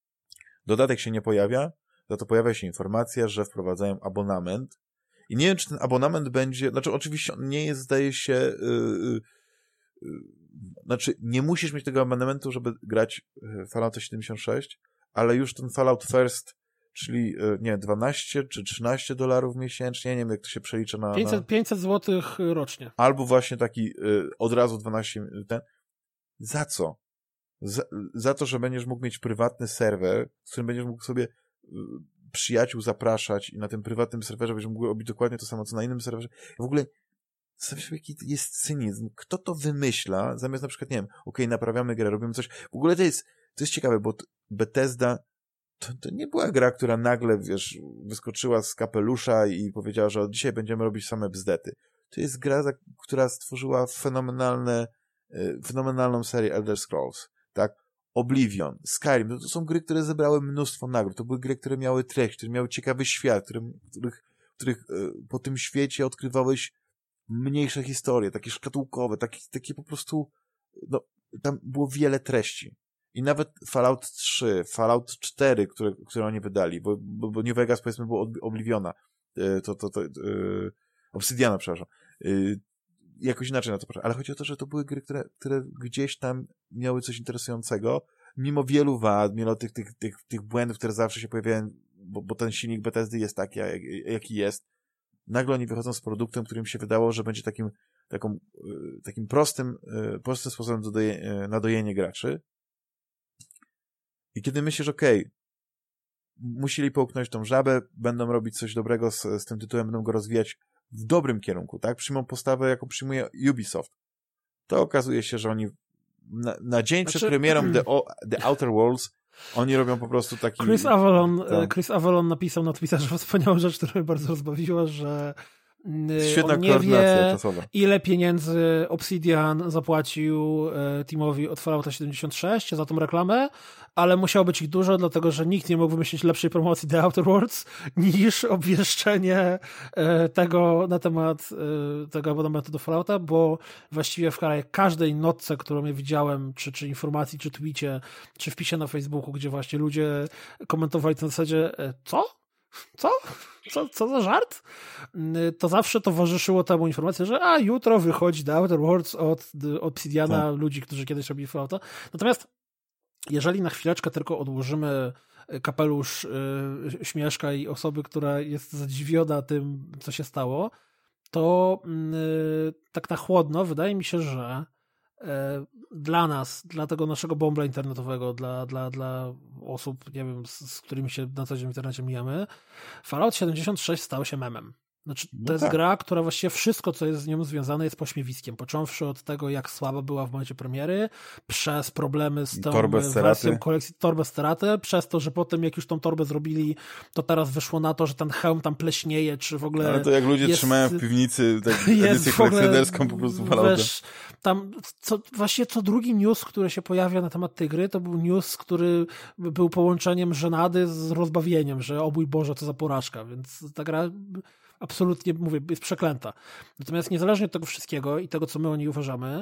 Dodatek się nie pojawia, za to pojawia się informacja, że wprowadzają abonament i nie wiem, czy ten abonament będzie, znaczy oczywiście on nie jest, zdaje się, yy, yy, znaczy nie musisz mieć tego abonamentu, żeby grać Fallouta siedemdziesiąt sześć, ale już ten Fallout First, czyli yy, nie dwanaście czy trzynaście dolarów miesięcznie, nie wiem jak to się przelicza na... pięćset, pięćset złotych rocznie. Albo właśnie taki yy, od razu dwanaście, ten. Za co? Za, za to, że będziesz mógł mieć prywatny serwer, z którym będziesz mógł sobie przyjaciół zapraszać i na tym prywatnym serwerze będziesz mógł robić dokładnie to samo, co na innym serwerze. W ogóle jaki jest cynizm. Kto to wymyśla, zamiast na przykład, nie wiem, okej, okay, naprawiamy grę, robimy coś. W ogóle to jest, to jest ciekawe, bo Bethesda to, to nie była gra, która nagle, wiesz, wyskoczyła z kapelusza i powiedziała, że od dzisiaj będziemy robić same bzdety. To jest gra, która stworzyła fenomenalne, fenomenalną serię Elder Scrolls, tak? Oblivion, Skyrim, to, to są gry, które zebrały mnóstwo nagród, to były gry, które miały treść, które miały ciekawy świat, które, których, których po tym świecie odkrywałeś mniejsze historie, takie szkatułkowe, takie, takie po prostu, no, tam było wiele treści. I nawet Fallout trzy, Fallout cztery, które, które oni wydali, bo, bo, bo New Vegas, powiedzmy, było od Obliviona, to, to, to, yy, Obsidiana, przepraszam, yy, jakoś inaczej na to patrzę, ale chodzi o to, że to były gry, które, które gdzieś tam miały coś interesującego, mimo wielu wad, mimo tych, tych, tych, tych błędów, które zawsze się pojawiają, bo, bo ten silnik Bethesdy jest taki, jak, jaki jest. Nagle oni wychodzą z produktem, którym się wydało, że będzie takim, taką, takim prostym, prostym sposobem doje, na dojenie graczy. I kiedy myślisz, okej, okay, musieli połknąć tą żabę, będą robić coś dobrego z, z tym tytułem, będą go rozwijać w dobrym kierunku, tak? Przyjmą postawę, jaką przyjmuje Ubisoft. To okazuje się, że oni na, na dzień znaczy... przed premierą The, o, The Outer Worlds oni robią po prostu taki... Chris Avalon, tak. Chris Avalon napisał na Twitterze wspaniałą rzecz, która mnie bardzo rozbawiła, że Świetna on nie wie, czasowa. ile pieniędzy Obsidian zapłacił teamowi od Fallouta siedemdziesiąt sześć za tą reklamę, ale musiało być ich dużo, dlatego że nikt nie mógł wymyślić lepszej promocji The Outer Worlds niż obwieszczenie tego na temat tego abonamentu do Fallouta, bo właściwie w każdej notce, którą ja widziałem, czy, czy informacji, czy tweetie, czy wpisie na Facebooku, gdzie właśnie ludzie komentowali to na zasadzie, co? Co? Co, co za żart? To zawsze towarzyszyło temu informacja, że a jutro wychodzi The Outer Worlds od Obsidiana, tak. ludzi, którzy kiedyś robili Fallouta. Natomiast jeżeli na chwileczkę tylko odłożymy kapelusz y, Śmieszka i osoby, która jest zadziwiona tym, co się stało, to y, tak na chłodno wydaje mi się, że dla nas, dla tego naszego bąbla internetowego, dla, dla, dla osób, nie wiem, z, z którymi się na co dzień w internecie mijamy, Fallout siedemdziesiąt sześć stał się memem. Znaczy, to no jest tak. gra, która właściwie wszystko, co jest z nią związane, jest pośmiewiskiem. Począwszy od tego, jak słaba była w momencie premiery, przez problemy z tą torbę wersją kolekcji Torbę Steratę, przez to, że potem jak już tą torbę zrobili, to teraz wyszło na to, że ten hełm tam pleśnieje, czy w ogóle... Ale to jak ludzie jest, trzymają w piwnicy tak, edycję kolekcjonerską po prostu Fallouta. Wiesz, tam co, właśnie co drugi news, który się pojawia na temat tej gry, to był news, który był połączeniem żenady z rozbawieniem, że o mój Boże, co za porażka, więc ta gra... absolutnie, mówię, jest przeklęta. Natomiast niezależnie od tego wszystkiego i tego, co my o niej uważamy,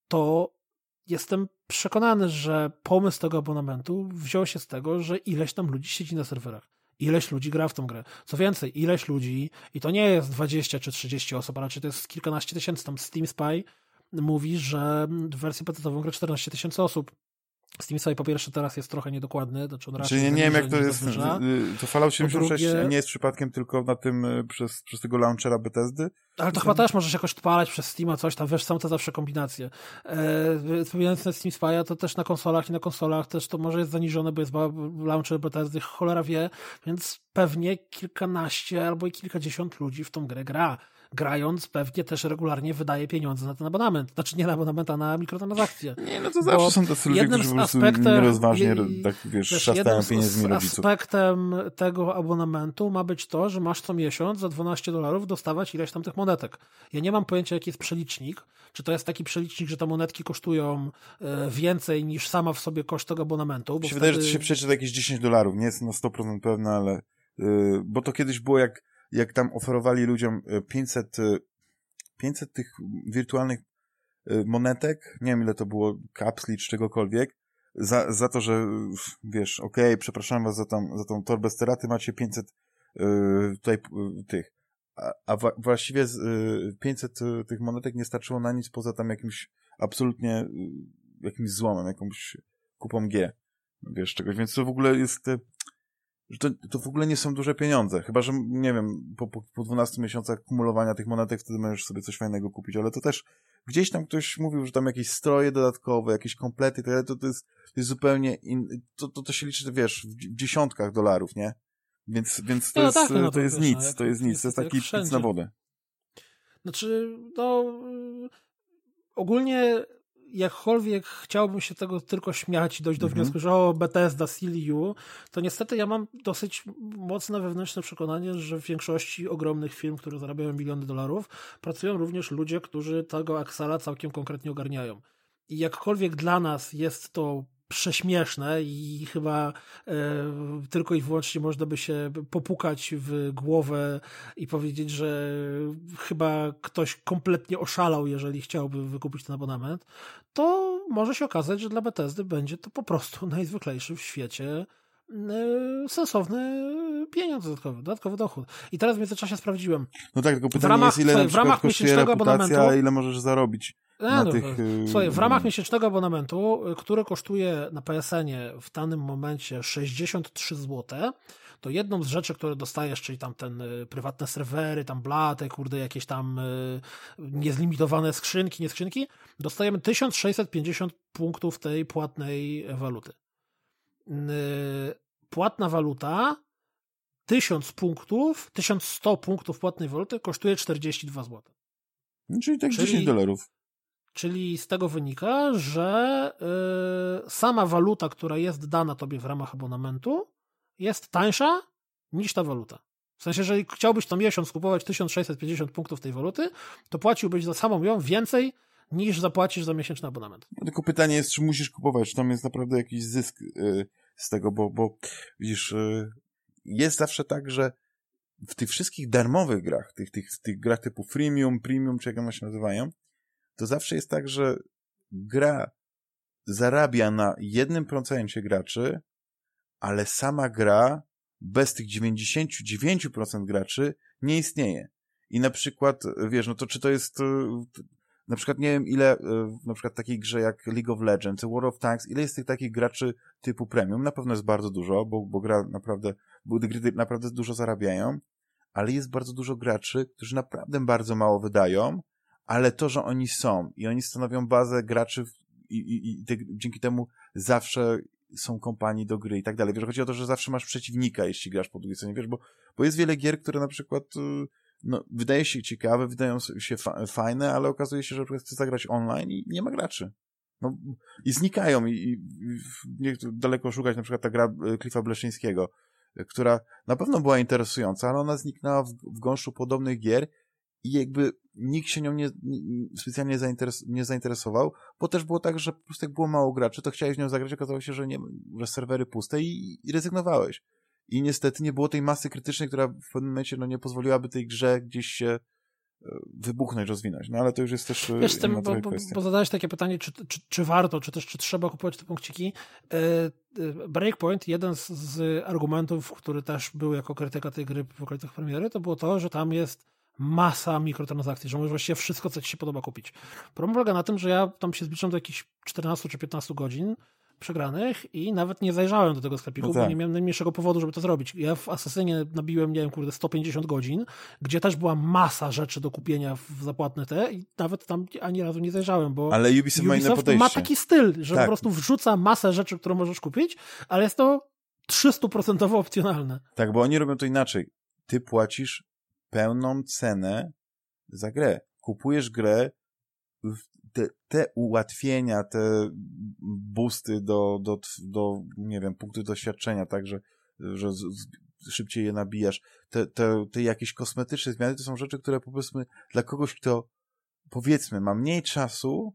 to jestem przekonany, że pomysł tego abonamentu wziął się z tego, że ileś tam ludzi siedzi na serwerach. Ileś ludzi gra w tą grę. Co więcej, ileś ludzi, i to nie jest dwadzieścia czy trzydzieści osób, a raczej to jest kilkanaście tysięcy, tam Steam Spy mówi, że w wersję PC-ową gra czternaście tysięcy osób. Steam Spy po pierwsze teraz jest trochę niedokładny. Znaczy on Czyli nie, nie wiem jak to jest, to Fallout siedemdziesiąt sześć drugie... nie jest przypadkiem tylko na tym, przez, przez tego launchera Bethesdy? Ale to chyba też możesz jakoś odpalać przez Steama coś tam, wiesz, są to zawsze kombinacje. Eee, Wspominając na Steam Spy'a, to też na konsolach i na konsolach też to może jest zaniżone, bo jest launcher Bethesdy, cholera wie, więc pewnie kilkanaście albo i kilkadziesiąt ludzi w tą grę gra. Grając pewnie też regularnie wydaje pieniądze na ten abonament. Znaczy nie na abonament, a na mikrotransakcje. Nie, no to zawsze bo są tacy ludzie, którzy po prostu nierozważnie tak, wiesz, szastają pieniędzmi rodziców. Aspektem tego abonamentu ma być to, że masz co miesiąc za dwanaście dolarów dostawać ileś tam tych monetek. Ja nie mam pojęcia, jaki jest przelicznik. Czy to jest taki przelicznik, że te monetki kosztują więcej niż sama w sobie koszt tego abonamentu. Bo się wtedy... wydaje, że to się przeczyta jakieś dziesięć dolarów. Nie jestem na sto procent pewny, ale yy, bo to kiedyś było jak jak tam oferowali ludziom pięćset, pięćset tych wirtualnych monetek, nie wiem ile to było, kapsli czy czegokolwiek, za, za to, że wiesz, okej, okay, przepraszam was za, tam, za tą torbę steraty, macie pięćset yy, tutaj yy, tych, a, a wa- właściwie yy, pięćset yy, tych monetek nie starczyło na nic poza tam jakimś absolutnie yy, jakimś złomem, jakąś kupą G, wiesz, czegoś, więc to w ogóle jest... Yy, że to, to w ogóle nie są duże pieniądze. Chyba, że, nie wiem, po, po, po dwunastu miesiącach kumulowania tych monetek wtedy możesz sobie coś fajnego kupić, ale to też gdzieś tam ktoś mówił, że tam jakieś stroje dodatkowe, jakieś komplety, to, to, to, jest, to jest zupełnie in, to, to, to się liczy, wiesz, w, w dziesiątkach dolarów, nie? Więc, więc to, no, jest, tak, no, to, to jest wiesz, nic, no, to jest nic, to jest taki pic na wodę. Znaczy, no ogólnie jakkolwiek chciałbym się tego tylko śmiać i dojść do mm-hmm. wniosku, że o, Bethesda, silly you, to niestety ja mam dosyć mocne wewnętrzne przekonanie, że w większości ogromnych firm, które zarabiają miliony dolarów, pracują również ludzie, którzy tego Excela całkiem konkretnie ogarniają. I jakkolwiek dla nas jest to prześmieszne i chyba e, tylko i wyłącznie można by się popukać w głowę i powiedzieć, że chyba ktoś kompletnie oszalał, jeżeli chciałby wykupić ten abonament, to może się okazać, że dla Bethesdy będzie to po prostu najzwyklejszy w świecie e, sensowny pieniądz dodatkowy, dodatkowy dochód. I teraz w międzyczasie sprawdziłem. No tak, tylko pytanie ramach, jest, ile słuchaj, na w ramach miesięcznego abonamentu, a ile możesz zarobić. A, no, tych, słuchaj, w ramach miesięcznego abonamentu, który kosztuje na P S N-ie w danym momencie sześćdziesiąt trzy złote, to jedną z rzeczy, które dostajesz, czyli tam ten y, prywatne serwery, tam blate, kurde, jakieś tam y, niezlimitowane skrzynki, nie skrzynki, dostajemy tysiąc sześćset pięćdziesiąt punktów tej płatnej waluty. Y, płatna waluta, tysiąc punktów, tysiąc sto punktów płatnej waluty kosztuje czterdzieści dwa złote. Czyli tak czyli, dziesięć dolarów. Czyli z tego wynika, że yy, sama waluta, która jest dana tobie w ramach abonamentu, jest tańsza niż ta waluta. W sensie, jeżeli chciałbyś co miesiąc kupować tysiąc sześćset pięćdziesiąt punktów tej waluty, to płaciłbyś za samą ją więcej niż zapłacisz za miesięczny abonament. No, tylko pytanie jest, czy musisz kupować, czy tam jest naprawdę jakiś zysk yy, z tego, bo, bo widzisz, yy, jest zawsze tak, że w tych wszystkich darmowych grach, tych, tych, tych grach typu freemium, premium, czy jak one się nazywają, to zawsze jest tak, że gra zarabia na jednym procencie graczy, ale sama gra bez tych dziewięćdziesiąt dziewięć procent graczy nie istnieje. I na przykład, wiesz, no to czy to jest, na przykład nie wiem ile, na przykład takiej grze jak League of Legends, World of Tanks, ile jest tych takich graczy typu premium? Na pewno jest bardzo dużo, bo, bo gra naprawdę, bo gry naprawdę dużo zarabiają, ale jest bardzo dużo graczy, którzy naprawdę bardzo mało wydają, ale to, że oni są i oni stanowią bazę graczy i, i, i te, dzięki temu zawsze są kompanii do gry i tak dalej. Wiesz, chodzi o to, że zawsze masz przeciwnika, jeśli grasz po drugiej stronie, wiesz, bo, bo jest wiele gier, które na przykład no, wydaje się ciekawe, wydają się fa- fajne, ale okazuje się, że chce zagrać online i nie ma graczy. No, i znikają i, i nie daleko szukać, na przykład ta gra Cliffa Bleszyńskiego, która na pewno była interesująca, ale ona zniknęła w, w gąszczu podobnych gier i jakby nikt się nią nie, nie, specjalnie zainteres- nie zainteresował, bo też było tak, że po prostu jak było mało graczy, to chciałeś w nią zagrać, okazało się, że, nie, że serwery puste i, i rezygnowałeś. I niestety nie było tej masy krytycznej, która w pewnym momencie no, nie pozwoliłaby tej grze gdzieś się wybuchnąć, rozwinąć. No ale to już jest też Wiesz, tym, inna bo, bo, bo zadałeś takie pytanie, czy, czy, czy warto, czy też czy trzeba kupować te punkciki. Breakpoint, jeden z, z argumentów, który też był jako krytyka tej gry w okolicach premiery, to było to, że tam jest masa mikrotransakcji, że możesz właściwie wszystko, co ci się podoba kupić. Problem polega na tym, że ja tam się zbliżam do jakichś czternastu czy piętnastu godzin przegranych i nawet nie zajrzałem do tego sklepiku, no tak. Bo nie miałem najmniejszego powodu, żeby to zrobić. Ja w Asasynie nabiłem, nie wiem, kurde, sto pięćdziesiąt godzin, gdzie też była masa rzeczy do kupienia w zapłatne te i nawet tam ani razu nie zajrzałem, bo ale Ubisoft, Ubisoft ma, ma taki styl, że tak. po prostu wrzuca masę rzeczy, które możesz kupić, ale jest to trzysta procent opcjonalne. Tak, bo oni robią to inaczej. Ty płacisz pełną cenę za grę. Kupujesz grę, te, te ułatwienia, te boosty do, do, do, nie wiem, punktów doświadczenia, tak, że, że z, z, szybciej je nabijasz. Te, te, te jakieś kosmetyczne zmiany to są rzeczy, które powiedzmy dla kogoś, kto powiedzmy ma mniej czasu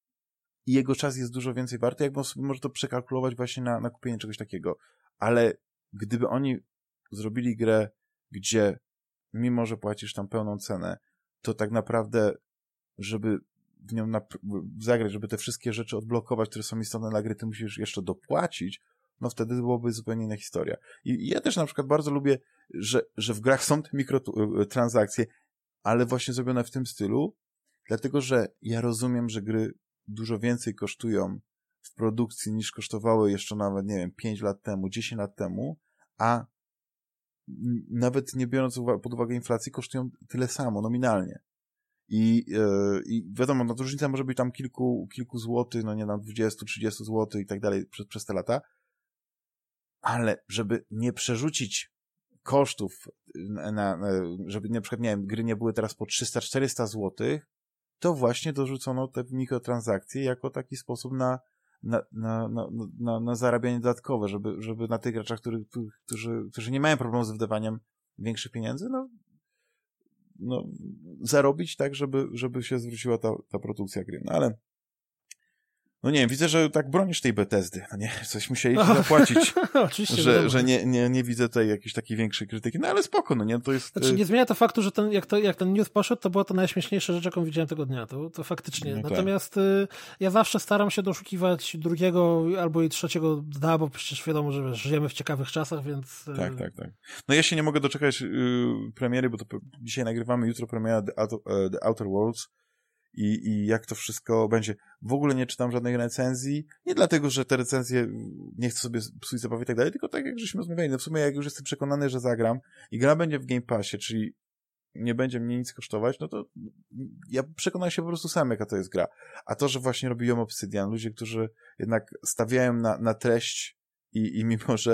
i jego czas jest dużo więcej warty, jakby on sobie może to przekalkulować właśnie na, na kupienie czegoś takiego. Ale gdyby oni zrobili grę, gdzie mimo, że płacisz tam pełną cenę, to tak naprawdę, żeby w nią nap- zagrać, żeby te wszystkie rzeczy odblokować, które są istotne dla gry, ty musisz jeszcze dopłacić, no wtedy byłoby zupełnie inna historia. I, i ja też na przykład bardzo lubię, że, że w grach są te mikrotransakcje, ale właśnie zrobione w tym stylu, dlatego, że ja rozumiem, że gry dużo więcej kosztują w produkcji niż kosztowały jeszcze nawet, nie wiem, pięć lat temu, dziesięć lat temu, a nawet nie biorąc pod uwagę inflacji, kosztują tyle samo, nominalnie. I, yy, i wiadomo, no to różnica może być tam kilku, kilku złotych, no nie, na dwadzieścia trzydzieści złotych i tak dalej przez, przez te lata, ale żeby nie przerzucić kosztów, na, na, żeby na przykład, nie wiem, gry nie były teraz po trzysta czterysta złotych, to właśnie dorzucono te mikrotransakcje jako taki sposób na Na, na, na, na, na zarabianie dodatkowe, żeby, żeby na tych graczach, którzy, którzy, którzy nie mają problemu z wydawaniem większych pieniędzy, no, no zarobić tak, żeby, żeby się zwróciła ta, ta produkcja gry. No ale no nie wiem, widzę, że tak bronisz tej Bethesdy, no nie, coś musieli ci zapłacić, Oczywiście, że, że nie, nie, nie widzę tutaj jakiejś takiej większej krytyki, no ale spoko, no nie, to jest... Znaczy nie zmienia to faktu, że ten, jak, to, jak ten news poszedł, to była to najśmieszniejsza rzecz, jaką widziałem tego dnia, to, to faktycznie. No Natomiast tak. y, ja zawsze staram się doszukiwać drugiego albo i trzeciego dna, bo przecież wiadomo, że wiesz, żyjemy w ciekawych czasach, więc... Y... Tak, tak, tak. No ja się nie mogę doczekać y, premiery, bo to dzisiaj nagrywamy, jutro premiera The Outer, uh, The Outer Worlds, I, i jak to wszystko będzie. W ogóle nie czytam żadnej recenzji, nie dlatego, że te recenzje nie chcę sobie psuć zabawy i tak dalej, tylko tak jak żeśmy rozmawiali, no w sumie jak już jestem przekonany, że zagram i gra będzie w Game Passie, czyli nie będzie mnie nic kosztować, no to ja przekonam się po prostu sam, jaka to jest gra. A to, że właśnie robią Obsidian, ludzie, którzy jednak stawiają na, na treść i, i mimo, że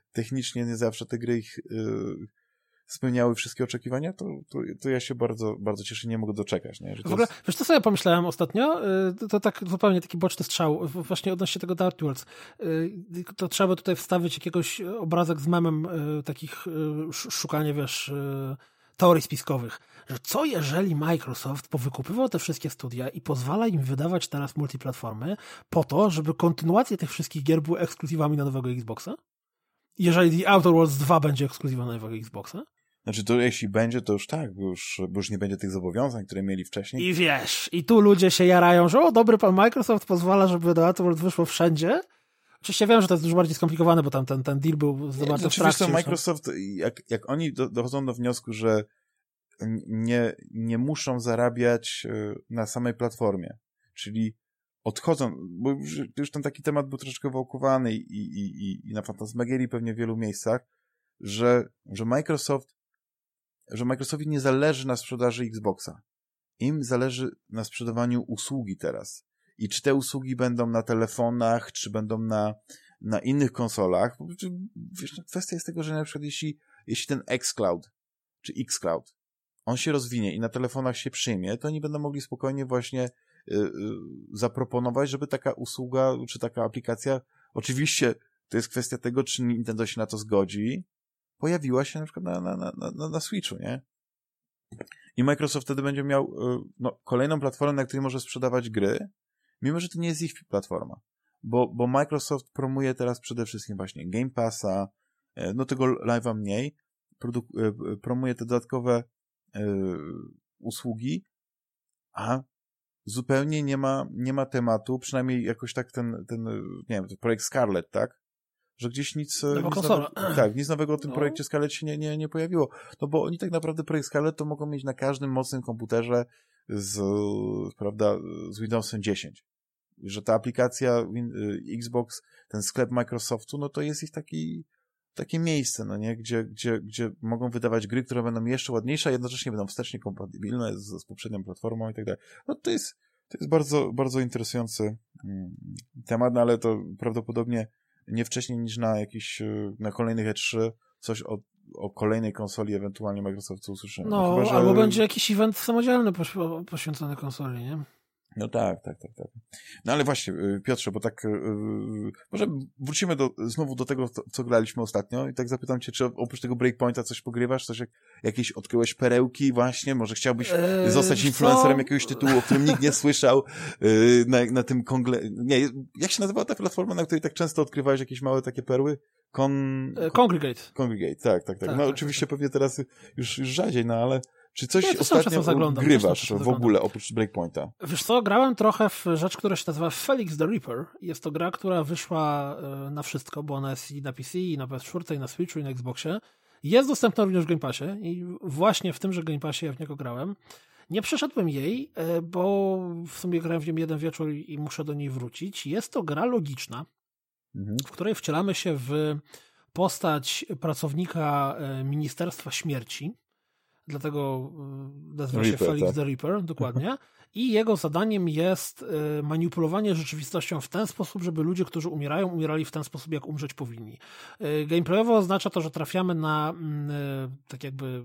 technicznie nie zawsze te gry ich yy, spełniały wszystkie oczekiwania, to, to, to ja się bardzo, bardzo cieszę, nie mogę doczekać. Nie? Że to w ogóle, jest... wiesz, co sobie pomyślałem ostatnio? To, to tak zupełnie taki boczny strzał, właśnie odnośnie tego Dark Duels. To trzeba tutaj wstawić jakiegoś obrazek z memem takich szukania, wiesz, teorii spiskowych, że co jeżeli Microsoft powykupywał te wszystkie studia i pozwala im wydawać teraz multiplatformy po to, żeby kontynuacje tych wszystkich gier były ekskluzywami na nowego Xboxa? Jeżeli The Outer Worlds dwa będzie ekskluzywem na nowego Xboxa? Znaczy, to jeśli będzie, to już tak, bo już, bo już nie będzie tych zobowiązań, które mieli wcześniej. I wiesz, i tu ludzie się jarają, że o, dobry pan Microsoft pozwala, żeby The Outer Worlds wyszło wszędzie. Oczywiście wiem, że to jest dużo bardziej skomplikowane, bo tam ten, ten deal był za bardzo w trakcie. Oczywiście Microsoft, jak, jak oni do, dochodzą do wniosku, że nie, nie muszą zarabiać na samej platformie, czyli odchodzą, bo już, już ten taki temat był troszeczkę wałkowany i, i, i, i na Fantasmagierii pewnie w wielu miejscach, że, że Microsoft, że Microsoftowi nie zależy na sprzedaży Xboxa. Im zależy na sprzedawaniu usługi teraz. I czy te usługi będą na telefonach, czy będą na, na innych konsolach. Wiesz, kwestia jest tego, że na przykład jeśli, jeśli ten xCloud, czy xCloud, on się rozwinie i na telefonach się przyjmie, to oni będą mogli spokojnie właśnie y, y, zaproponować, żeby taka usługa, czy taka aplikacja, oczywiście to jest kwestia tego, czy Nintendo się na to zgodzi, pojawiła się na przykład na, na, na, na, na Switchu, nie? I Microsoft wtedy będzie miał y, no, kolejną platformę, na której może sprzedawać gry, mimo że to nie jest ich platforma. Bo, bo Microsoft promuje teraz przede wszystkim właśnie Game Passa, y, no tego live'a mniej, produ- y, promuje te dodatkowe y, usługi, a zupełnie nie ma, nie ma tematu, przynajmniej jakoś tak ten, ten nie wiem, ten projekt Scarlet, tak? Że gdzieś nic, nic nowego, tak, nic nowego o tym no. projekcie Scarlet się nie, nie, nie pojawiło. No bo oni tak naprawdę projekt Scarlet to mogą mieć na każdym mocnym komputerze z, prawda, z Windowsem dziesięć. Że ta aplikacja Xbox, ten sklep Microsoftu, no to jest ich taki, takie miejsce, no nie? Gdzie, gdzie, gdzie mogą wydawać gry, które będą jeszcze ładniejsze, a jednocześnie będą wstecznie kompatybilne z, z poprzednią platformą i tak dalej. No to jest, to jest bardzo, bardzo interesujący mm, temat, no ale to prawdopodobnie nie wcześniej niż na jakiś, na kolejnych E trzy coś o, o kolejnej konsoli ewentualnie Microsoftu usłyszymy. No, chyba, że... albo będzie jakiś event samodzielny poś- poświęcony konsoli, nie? No tak, tak, tak, tak. No ale właśnie, Piotrze, bo tak yy, może wrócimy do, znowu do tego, co, co graliśmy ostatnio i tak zapytam cię, czy oprócz tego Breakpointa coś pogrywasz? Coś jak, jakieś odkryłeś perełki właśnie? Może chciałbyś eee, zostać influencerem co? jakiegoś tytułu, o którym nikt nie słyszał yy, na, na tym kongle... Nie, jak się nazywała ta platforma, na której tak często odkrywałeś jakieś małe takie perły? Con... Congregate. Congregate, tak, tak, tak. tak no tak, oczywiście tak. Pewnie teraz już, już rzadziej, no ale czy coś ja ostatnio grywasz w ogóle oprócz Breakpointa? Wiesz co, grałem trochę w rzecz, która się nazywa Felix the Reaper. Jest to gra, która wyszła na wszystko, bo ona jest i na P C, i na P S cztery, i na Switchu, i na Xboxie. Jest dostępna również w Game Passie i właśnie w tymże Game Passie ja w niego grałem. Nie przeszedłem jej, bo w sumie grałem w nią jeden wieczór i muszę do niej wrócić. Jest to gra logiczna, mhm. w której wcielamy się w postać pracownika Ministerstwa Śmierci. Dlatego nazywa się Felix tak? the Reaper, dokładnie. I jego zadaniem jest manipulowanie rzeczywistością w ten sposób, żeby ludzie, którzy umierają, umierali w ten sposób, jak umrzeć powinni. Gameplayowo oznacza to, że trafiamy na tak jakby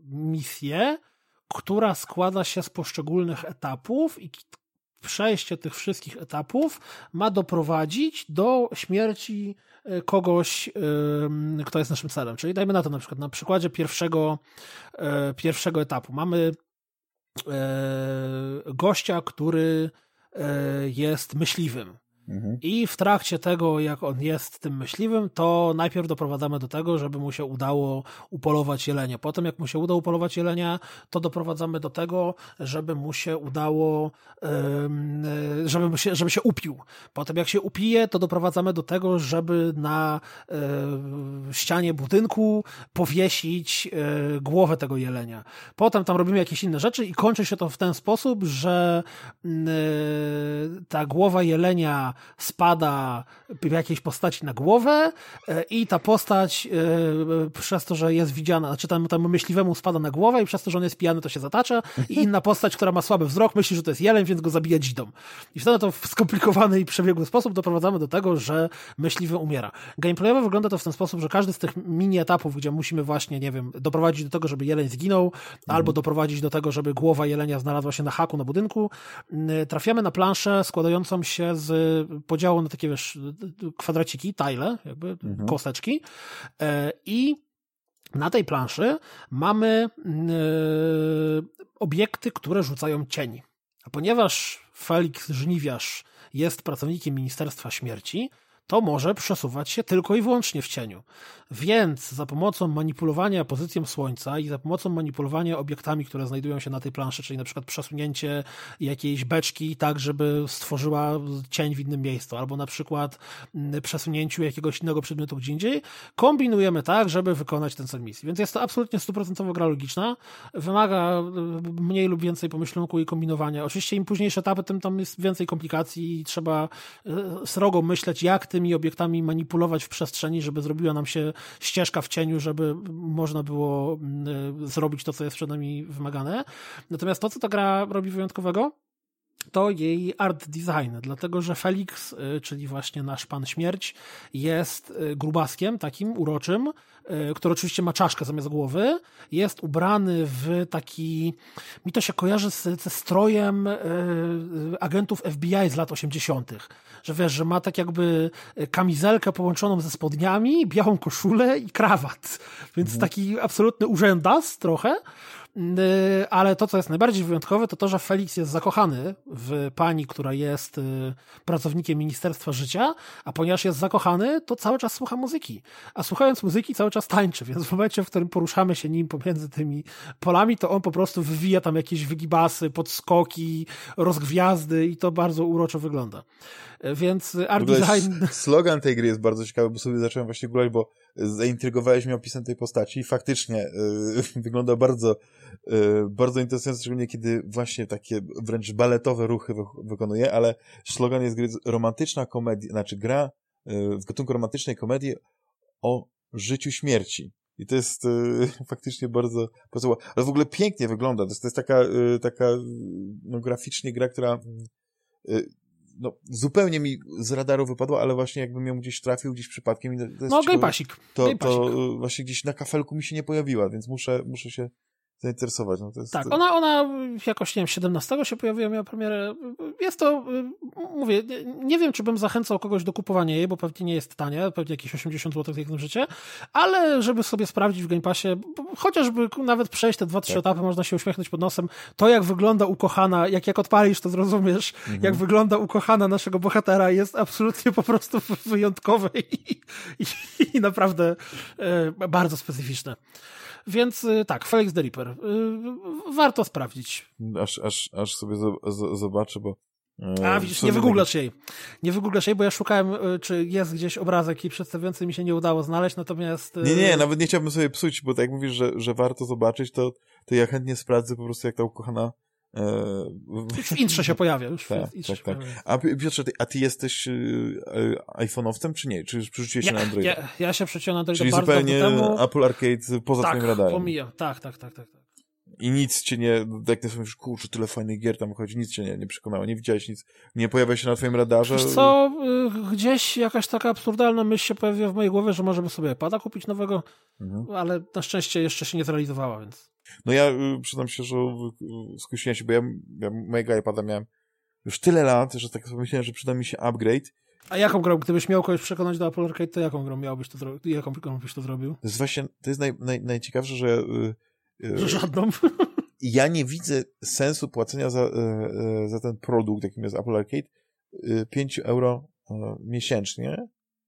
misję, która składa się z poszczególnych etapów i przejście tych wszystkich etapów ma doprowadzić do śmierci kogoś, kto jest naszym celem. Czyli dajmy na to na przykład na przykładzie pierwszego, pierwszego etapu. Mamy gościa, który jest myśliwym. Mhm. I w trakcie tego, jak on jest tym myśliwym, to najpierw doprowadzamy do tego, żeby mu się udało upolować jelenia. Potem, jak mu się uda upolować jelenia, to doprowadzamy do tego, żeby mu się udało, żeby, mu się, żeby się upił. Potem, jak się upije, to doprowadzamy do tego, żeby na ścianie budynku powiesić głowę tego jelenia. Potem tam robimy jakieś inne rzeczy i kończy się to w ten sposób, że ta głowa jelenia gra spada w jakiejś postaci na głowę i ta postać przez to, że jest widziana, znaczy tam, tam myśliwemu spada na głowę i przez to, że on jest pijany, to się zatacza i inna postać, która ma słaby wzrok, myśli, że to jest jeleń, więc go zabija dzidą. I wtedy to w skomplikowany i przebiegły sposób doprowadzamy do tego, że myśliwy umiera. Gameplayowo wygląda to w ten sposób, że każdy z tych mini etapów, gdzie musimy właśnie, nie wiem, doprowadzić do tego, żeby jeleń zginął, mhm. albo doprowadzić do tego, żeby głowa jelenia znalazła się na haku na budynku, trafiamy na planszę składającą się z podziału na takie, wiesz, kwadraciki, tile, jakby mhm. kosteczki i na tej planszy mamy obiekty, które rzucają cień. A ponieważ Felix Żniwiarz jest pracownikiem Ministerstwa Śmierci, to może przesuwać się tylko i wyłącznie w cieniu. Więc za pomocą manipulowania pozycją Słońca i za pomocą manipulowania obiektami, które znajdują się na tej planszy, czyli na przykład przesunięcie jakiejś beczki tak, żeby stworzyła cień w innym miejscu, albo na przykład przesunięciu jakiegoś innego przedmiotu gdzie indziej, kombinujemy tak, żeby wykonać ten cel misji. Więc jest to absolutnie stuprocentowo gra logiczna. Wymaga mniej lub więcej pomyślunku i kombinowania. Oczywiście im późniejsze etapy, tym tam jest więcej komplikacji i trzeba srogo myśleć, jak tymi obiektami manipulować w przestrzeni, żeby zrobiła nam się ścieżka w cieniu, żeby można było zrobić to, co jest przed nami wymagane. Natomiast to, co ta gra robi wyjątkowego, to jej art design, dlatego że Felix, czyli właśnie nasz pan śmierć, jest grubaskiem takim uroczym, który oczywiście ma czaszkę zamiast głowy, jest ubrany w taki, mi to się kojarzy z, ze strojem agentów F B I z lat osiemdziesiątych, że wiesz, że ma tak jakby kamizelkę połączoną ze spodniami, białą koszulę i krawat, więc mhm. taki absolutny urzędas trochę. Ale to, co jest najbardziej wyjątkowe, to to, że Felix jest zakochany w pani, która jest pracownikiem Ministerstwa Życia, a ponieważ jest zakochany, to cały czas słucha muzyki. A słuchając muzyki cały czas tańczy, więc w momencie, w którym poruszamy się nim pomiędzy tymi polami, to on po prostu wywija tam jakieś wygibasy, podskoki, rozgwiazdy i to bardzo uroczo wygląda. Więc art design... Slogan tej gry jest bardzo ciekawy, bo sobie zacząłem właśnie googlać, bo zaintrygowałeś mnie opisem tej postaci i faktycznie yy, wygląda bardzo yy, bardzo interesująco, szczególnie kiedy właśnie takie wręcz baletowe ruchy wy wykonuje, ale slogan jest gry romantyczna komedia, znaczy gra yy, w gatunku romantycznej komedii o życiu śmierci. I to jest yy, faktycznie bardzo, bardzo ale w ogóle pięknie wygląda. To jest, to jest taka, yy, taka no, graficznie gra, która yy, no, zupełnie mi z radaru wypadło, ale właśnie jakbym ją gdzieś trafił, gdzieś przypadkiem. To jest no, gejpasik. To, to właśnie gdzieś na kafelku mi się nie pojawiła, więc muszę, muszę się zainteresować. No to jest... Tak, ona, ona jakoś, nie wiem, siedemnastego się pojawiła, miała premierę. Jest to, mówię, nie wiem, czy bym zachęcał kogoś do kupowania jej, bo pewnie nie jest tanie, pewnie jakieś osiemdziesiąt złotych jak na życie, ale żeby sobie sprawdzić w Game Passie, chociażby nawet przejść te dwa, trzy tak. etapy, można się uśmiechnąć pod nosem. To, jak wygląda ukochana, jak, jak odpalisz, to zrozumiesz, mhm. jak wygląda ukochana naszego bohatera, jest absolutnie po prostu wyjątkowe i, i, i naprawdę e, bardzo specyficzne. Więc tak, Felix the Reaper. Warto sprawdzić. Aż, aż, aż sobie zobaczę, bo... A widzisz, nie wygooglasz jej. Nie wygooglasz jej, bo ja szukałem, czy jest gdzieś obrazek i przedstawiający mi się nie udało znaleźć, natomiast... Nie, nie, nawet nie chciałbym sobie psuć, bo tak jak mówisz, że, że warto zobaczyć, to, to ja chętnie sprawdzę po prostu, jak ta ukochana... Już w intrze się pojawia. Już tak, tak, tak. A Piotrze, ty, a ty jesteś iPhone'owcem, czy nie? Czy już przerzuciłeś się na Androida? Ja, ja się przerzuciłem na Androida Czyli bardzo zupełnie temu. Apple Arcade poza tak, twoim radarem. Pomijam. Tak, tak, tak, tak, tak. I nic cię nie, jak ty sobie mówisz, kurczę, tyle fajnych gier tam chodzi, nic cię nie, nie przekonało, nie widziałeś nic, nie pojawia się na twoim radarze? Wiesz co, gdzieś jakaś taka absurdalna myśl się pojawiła w mojej głowie, że możemy sobie iPada kupić nowego, mhm. ale na szczęście jeszcze się nie zrealizowała, więc... No ja y, przyznam się, że y, skusiłem się, bo ja, ja mojego iPada miałem już tyle lat, że tak pomyślałem, że przyda mi się upgrade. A jaką grą, gdybyś miał kogoś przekonać do Apple Arcade, to jaką grą miałbyś to zrobić? Jaką grą byś to zrobił? To jest właśnie, to jest naj, naj, najciekawsze, że... Y, y, że żadną? Ja nie widzę sensu płacenia za, y, za ten produkt, jakim jest Apple Arcade, y, pięć euro y, miesięcznie,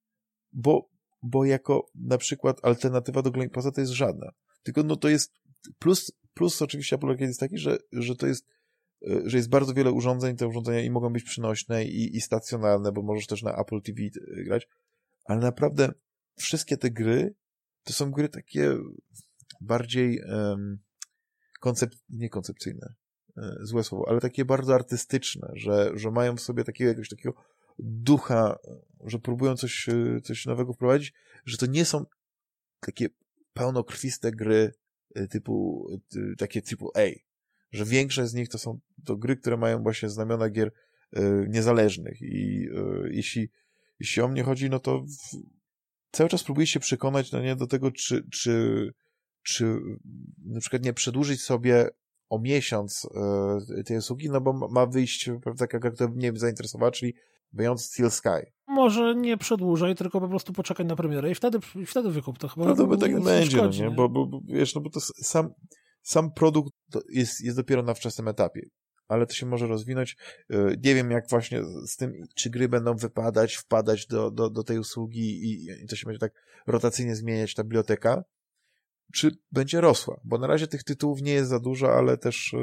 bo, bo jako na przykład alternatywa do Game Passa to jest żadna. Tylko no to jest plus, plus oczywiście Apple Arcade jest taki, że, że to jest że jest bardzo wiele urządzeń, te urządzenia i mogą być przenośne i, i stacjonarne, bo możesz też na Apple T V grać, ale naprawdę wszystkie te gry to są gry takie bardziej um, koncept, nie koncepcyjne, złe słowo, ale takie bardzo artystyczne, że, że mają w sobie takiego jakiegoś takiego ducha, że próbują coś, coś nowego wprowadzić, że to nie są takie pełnokrwiste gry typu, takie typu A, że większość z nich to są to gry, które mają właśnie znamiona gier y, niezależnych i y, jeśli, jeśli o mnie chodzi, no to w, cały czas próbuję się przekonać no nie, do tego, czy, czy, czy na przykład nie przedłużyć sobie o miesiąc y, tej usługi, no bo ma, ma wyjść, prawda, taka gra, która mnie zainteresowała, czyli Beyond Steel Sky. Może nie przedłużaj, tylko po prostu poczekaj na premierę i wtedy, i wtedy wykup to chyba. No to by tak będzie, szkodzi, no nie? nie? Bo, bo, bo wiesz, no bo to sam, sam produkt to jest, jest dopiero na wczesnym etapie, ale to się może rozwinąć. Nie wiem, jak właśnie z tym, czy gry będą wypadać, wpadać do, do, do tej usługi i, i to się będzie tak rotacyjnie zmieniać ta biblioteka, czy będzie rosła, bo na razie tych tytułów nie jest za dużo, ale też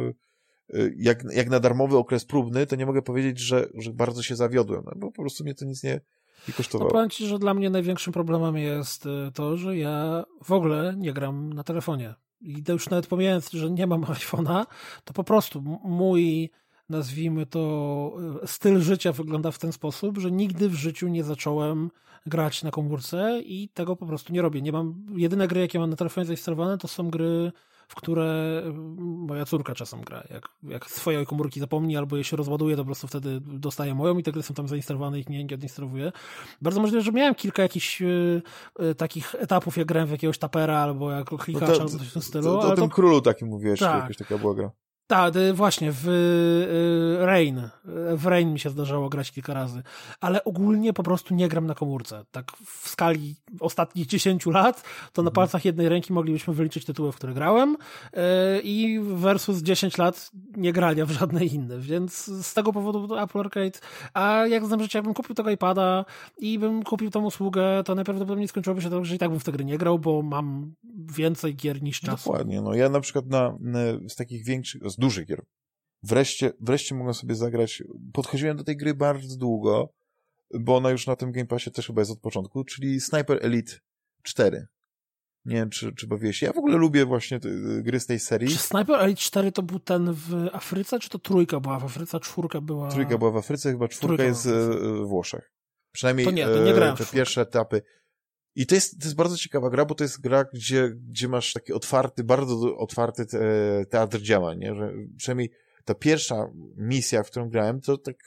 jak, jak na darmowy okres próbny, to nie mogę powiedzieć, że, że bardzo się zawiodłem, no bo po prostu mnie to nic nie, nie kosztowało. No powiem ci, że dla mnie największym problemem jest to, że ja w ogóle nie gram na telefonie. I to już nawet pomijając, że nie mam iPhone'a, to po prostu mój, nazwijmy to, styl życia wygląda w ten sposób, że nigdy w życiu nie zacząłem grać na komórce i tego po prostu nie robię. Nie mam, jedyne gry, jakie mam na telefonie zainstalowane, to są gry, w które moja córka czasem gra. Jak, jak swojej komórki zapomni albo je się rozładuje, to po prostu wtedy dostaje moją i te gry są tam zainstalowane i ich nie, nie odinstalowuję. Bardzo możliwe, że miałem kilka jakichś y, y, takich etapów, jak grałem w jakiegoś tapera albo jako klikacza, no to, albo coś w tym stylu. To, to, to o tym to... królu takim mówiłeś, tak. Jakaś taka była gra. Tak, właśnie, w y, Rain. W Rain mi się zdarzało grać kilka razy. Ale ogólnie po prostu nie gram na komórce. Tak w skali ostatnich dziesięciu lat, to na mhm. palcach jednej ręki moglibyśmy wyliczyć tytuły, w które grałem y, i versus dziesięć lat nie grania w żadne inne. Więc z tego powodu to Apple Arcade. A jak znam życie, jakbym kupił tego iPada i bym kupił tą usługę, to najprawdopodobniej skończyłoby się to, że i tak bym w te gry nie grał, bo mam więcej gier niż czasu. Dokładnie. No ja na przykład na, na z takich większych, z dużych gier, wreszcie, wreszcie mogłem sobie zagrać, podchodziłem do tej gry bardzo długo, bo ona już na tym Game Passie też chyba jest od początku, czyli Sniper Elite cztery. Nie wiem, czy, czy bawiłeś się. Ja w ogóle lubię właśnie te, gry z tej serii. Czy Sniper Elite cztery to był ten w Afryce, czy to trójka była w Afryce, a czwórka była... Trójka była w Afryce, chyba czwórka trójka jest w Włoszech. Przynajmniej to nie, to nie grałem te pierwsze etapy. I to jest, to jest bardzo ciekawa gra, bo to jest gra, gdzie, gdzie masz taki otwarty, bardzo otwarty te, teatr działań, nie? Że przynajmniej ta pierwsza misja, w którą grałem, to tak,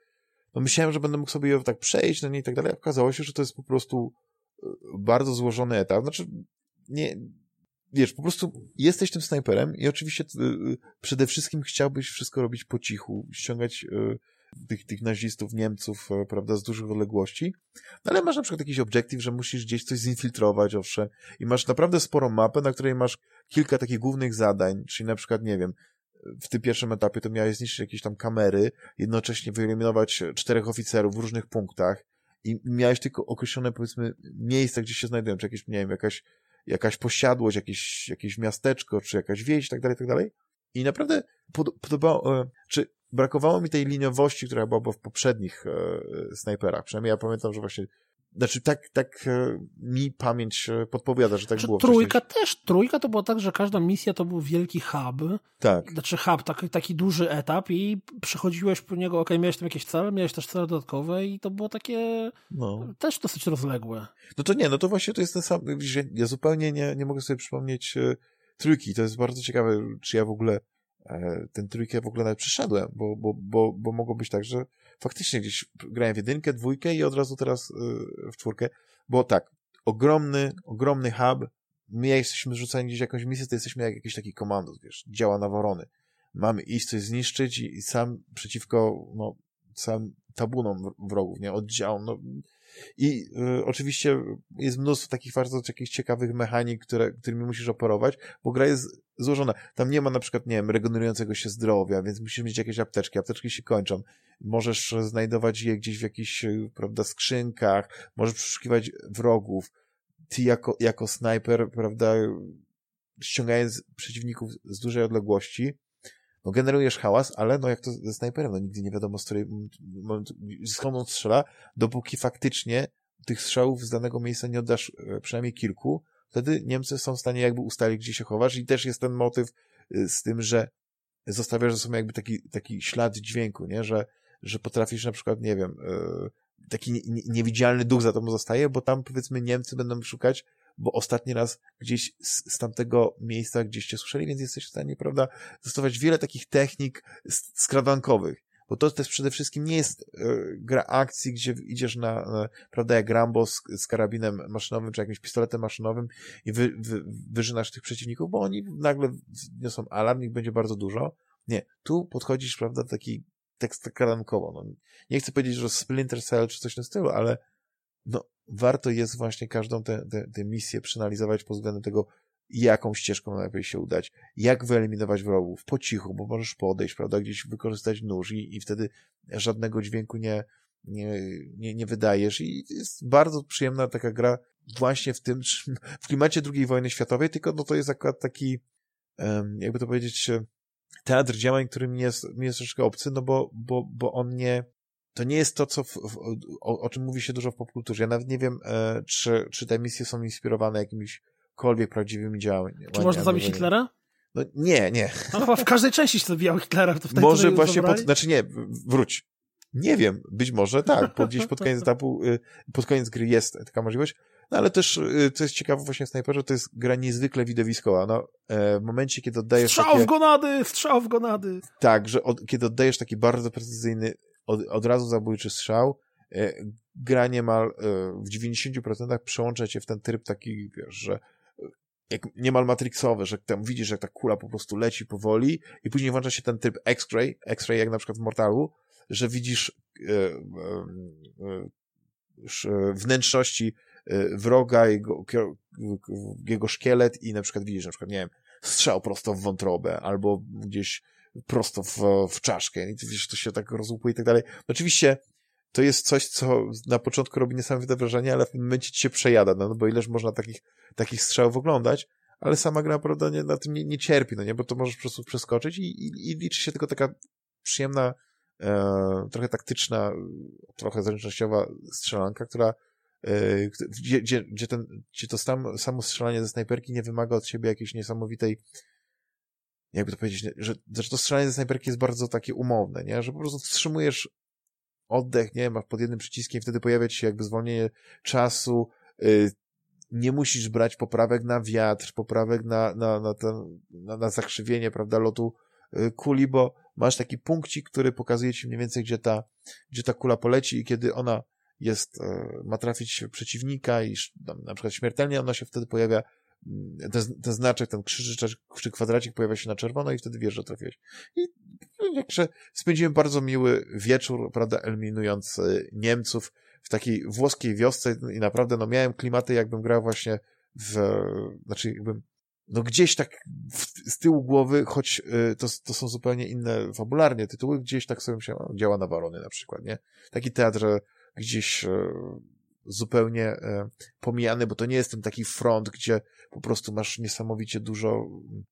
no myślałem, że będę mógł sobie ją tak przejść, no nie i tak dalej, a okazało się, że to jest po prostu bardzo złożony etap. Znaczy, nie, wiesz, po prostu jesteś tym snajperem i oczywiście przede wszystkim chciałbyś wszystko robić po cichu, ściągać tych, tych nazistów, Niemców, prawda, z dużych odległości, no ale masz na przykład jakiś obiektyw, że musisz gdzieś coś zinfiltrować, owszem, i masz naprawdę sporą mapę, na której masz kilka takich głównych zadań, czyli na przykład, nie wiem, w tym pierwszym etapie to miałeś zniszczyć jakieś tam kamery, jednocześnie wyeliminować czterech oficerów w różnych punktach i miałeś tylko określone, powiedzmy, miejsca, gdzie się znajdują, czy jakieś, nie wiem, jakaś, jakaś posiadłość, jakieś, jakieś miasteczko, czy jakaś wieś, tak dalej, tak dalej. I naprawdę pod, podobało, czy brakowało mi tej liniowości, która była w poprzednich e, snajperach. Przynajmniej ja pamiętam, że właśnie znaczy tak, tak e, mi pamięć podpowiada, że tak znaczy, było trójka wcześniej. też, trójka to było tak, że każda misja to był wielki hub. Tak. Znaczy hub, taki, taki duży etap i przychodziłeś po niego, okej, okay, miałeś tam jakieś cele, miałeś też cele dodatkowe i to było takie no. też dosyć rozległe. No to nie, no to właśnie to jest ten sam, ja zupełnie nie, nie mogę sobie przypomnieć e, trójki. To jest bardzo ciekawe, czy ja w ogóle ten trójkę w ogóle nawet przeszedłem, bo, bo, bo, bo mogło być tak, że faktycznie gdzieś grałem w jedynkę, dwójkę i od razu teraz yy, w czwórkę, bo tak, ogromny, ogromny hub, my jak jesteśmy rzucani gdzieś jakąś misję, to jesteśmy jak jakiś taki komando, wiesz, działa na worony. Mamy iść coś zniszczyć i, i sam przeciwko, no, sam tabunom wrogów, nie, oddziałom, no. I y, oczywiście jest mnóstwo takich bardzo takich ciekawych mechanik, które, którymi musisz operować, bo gra jest złożona. Tam nie ma na przykład, nie wiem, regenerującego się zdrowia, więc musisz mieć jakieś apteczki. Apteczki się kończą. Możesz znajdować je gdzieś w jakichś, prawda, skrzynkach, możesz przeszukiwać wrogów. Ty jako, jako snajper, prawda, ściągając przeciwników z dużej odległości, no generujesz hałas, ale no jak to ze snajperem, no nigdy nie wiadomo, z której skąd on strzela, dopóki faktycznie tych strzałów z danego miejsca nie oddasz przynajmniej kilku, wtedy Niemcy są w stanie jakby ustalić, gdzie się chowasz i też jest ten motyw z tym, że zostawiasz za sobą jakby taki, taki ślad dźwięku, nie, że, że potrafisz na przykład, nie wiem, yy, taki nie, niewidzialny duch za tobą zostaje, bo tam powiedzmy Niemcy będą szukać, bo ostatni raz gdzieś z, z tamtego miejsca gdzieś cię słyszeli, więc jesteś w stanie, prawda, zastosować wiele takich technik skradankowych. Bo to też przede wszystkim nie jest y, gra akcji, gdzie idziesz na, na prawda, jak Rambo z, z karabinem maszynowym, czy jakimś pistoletem maszynowym i wy, wy, wyżynasz tych przeciwników, bo oni nagle niosą alarm, ich będzie bardzo dużo. Nie, tu podchodzisz, prawda, taki tekst skradankowo. No, nie chcę powiedzieć, że Splinter Cell czy coś w tym stylu, ale no, warto jest właśnie każdą tę, tę, tę misję przeanalizować pod względem tego, jaką ścieżką najlepiej się udać, jak wyeliminować wrogów, po cichu, bo możesz podejść, prawda, gdzieś wykorzystać nóż i, i wtedy żadnego dźwięku nie, nie, nie, nie wydajesz i jest bardzo przyjemna taka gra właśnie w tym, w klimacie drugiej wojny światowej, tylko no to jest akurat taki, jakby to powiedzieć, teatr działań, który mi jest, mi jest troszkę obcy, no bo, bo, bo on nie, to nie jest to, co w, w, o, o czym mówi się dużo w popkulturze. Ja nawet nie wiem, e, czy, czy te misje są inspirowane jakimiś kolwiek prawdziwymi działaniami. Czy można zabić Hitlera? No nie, nie. No chyba w każdej części się zabijał Hitlera. To w tej, może właśnie, pod, znaczy nie, wróć. Nie wiem, być może tak, pod, gdzieś pod koniec etapu, pod koniec gry jest taka możliwość, no ale też, co jest ciekawe właśnie w Snajperze, to jest gra niezwykle widowiskowa. No, w momencie, kiedy oddajesz strzał takie... w gonady, strzał w gonady. Tak, że od, kiedy oddajesz taki bardzo precyzyjny, od, od razu zabójczy strzał, gra niemal w dziewięćdziesięciu procentach przełącza cię w ten tryb taki, wiesz, że jak niemal matrixowy, że tam widzisz, że ta kula po prostu leci powoli i później włącza się ten tryb X-ray, X-ray jak na przykład w Mortalu, że widzisz e, e, e, wnętrzności wroga, jego, jego szkielet i na przykład widzisz, na przykład, nie wiem, strzał prosto w wątrobę albo gdzieś prosto w, w czaszkę i ty wiesz, to się tak rozłupuje i tak dalej. Oczywiście to jest coś, co na początku robi niesamowite wrażenie, ale w pewnym momencie ci się przejada, no bo ileż można takich, takich strzałów oglądać, ale sama gra, prawda, nie, na tym nie, nie cierpi, no nie, bo to możesz po prostu przeskoczyć i, i, i liczy się tylko taka przyjemna, e, trochę taktyczna, trochę zręcznościowa strzelanka, która e, gdzie, gdzie, gdzie, ten, gdzie to sam, samo strzelanie ze snajperki nie wymaga od siebie jakiejś niesamowitej, jakby to powiedzieć, że, że to strzelanie ze snajperki jest bardzo takie umowne, nie, że po prostu wstrzymujesz oddech, nie, masz pod jednym przyciskiem, wtedy pojawia ci się jakby zwolnienie czasu, yy, nie musisz brać poprawek na wiatr, poprawek na, na, na, ten, na, na zakrzywienie, prawda, lotu yy, kuli, bo masz taki punkcik, który pokazuje ci mniej więcej, gdzie ta, gdzie ta kula poleci i kiedy ona jest, yy, ma trafić przeciwnika i tam, na przykład śmiertelnie, ona się wtedy pojawia, yy, ten, ten znaczek, ten krzyżyczek czy kwadracik pojawia się na czerwono i wtedy wiesz, że trafiłeś. I jakże spędziłem bardzo miły wieczór, prawda, eliminując Niemców w takiej włoskiej wiosce i naprawdę, no, miałem klimaty, jakbym grał właśnie w, znaczy jakbym, no, gdzieś tak w, z tyłu głowy, choć y, to, to są zupełnie inne fabularnie tytuły, gdzieś tak sobie się działa na Warony na przykład, nie? Taki teatr gdzieś y, zupełnie y, pomijany, bo to nie jest ten taki front, gdzie po prostu masz niesamowicie dużo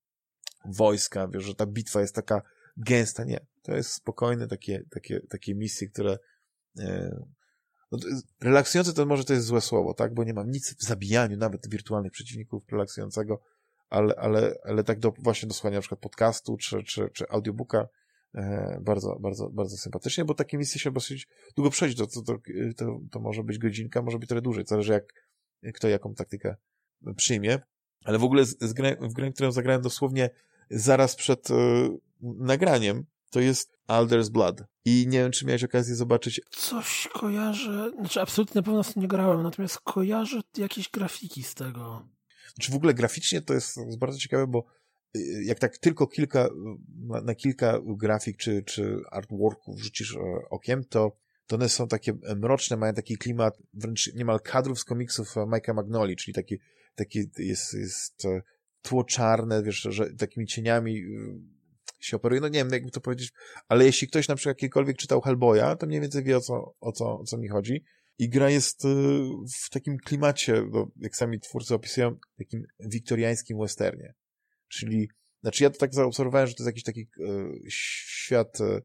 wojska, wiesz, że ta bitwa jest taka gęsta, nie. To jest spokojne takie, takie, takie misje, które e, no, relaksujące to może to jest złe słowo, tak, bo nie mam nic w zabijaniu nawet wirtualnych przeciwników relaksującego, ale, ale, ale tak do, właśnie do słuchania na przykład podcastu czy, czy, czy audiobooka e, bardzo, bardzo, bardzo sympatycznie, bo takie misje się dosyć długo przechodzi, to, to, to, to, to może być godzinka, może być trochę dłużej, zależy jak kto jaką taktykę przyjmie, ale w ogóle z, z grę, w grę, którą zagrałem dosłownie zaraz przed e, nagraniem, to jest Alder's Blood. I nie wiem, czy miałeś okazję zobaczyć. Coś kojarzę, znaczy absolutnie na pewno w tym nie grałem, natomiast kojarzę jakieś grafiki z tego. Znaczy w ogóle graficznie to jest, jest bardzo ciekawe, bo jak tak tylko kilka, na, na kilka grafik czy, czy artworków rzucisz okiem, to, to one są takie mroczne, mają taki klimat wręcz niemal kadrów z komiksów Mike'a Magnoli, czyli taki, taki jest, jest tło czarne, wiesz, że takimi cieniami się operuje, no nie wiem, jakby to powiedzieć, ale jeśli ktoś na przykład kiedykolwiek czytał Hellboya, to mniej więcej wie, o co, o co, o co mi chodzi. I gra jest w takim klimacie, no, jak sami twórcy opisują, takim wiktoriańskim westernie. Czyli, znaczy ja to tak zaobserwowałem, że to jest jakiś taki e, świat e,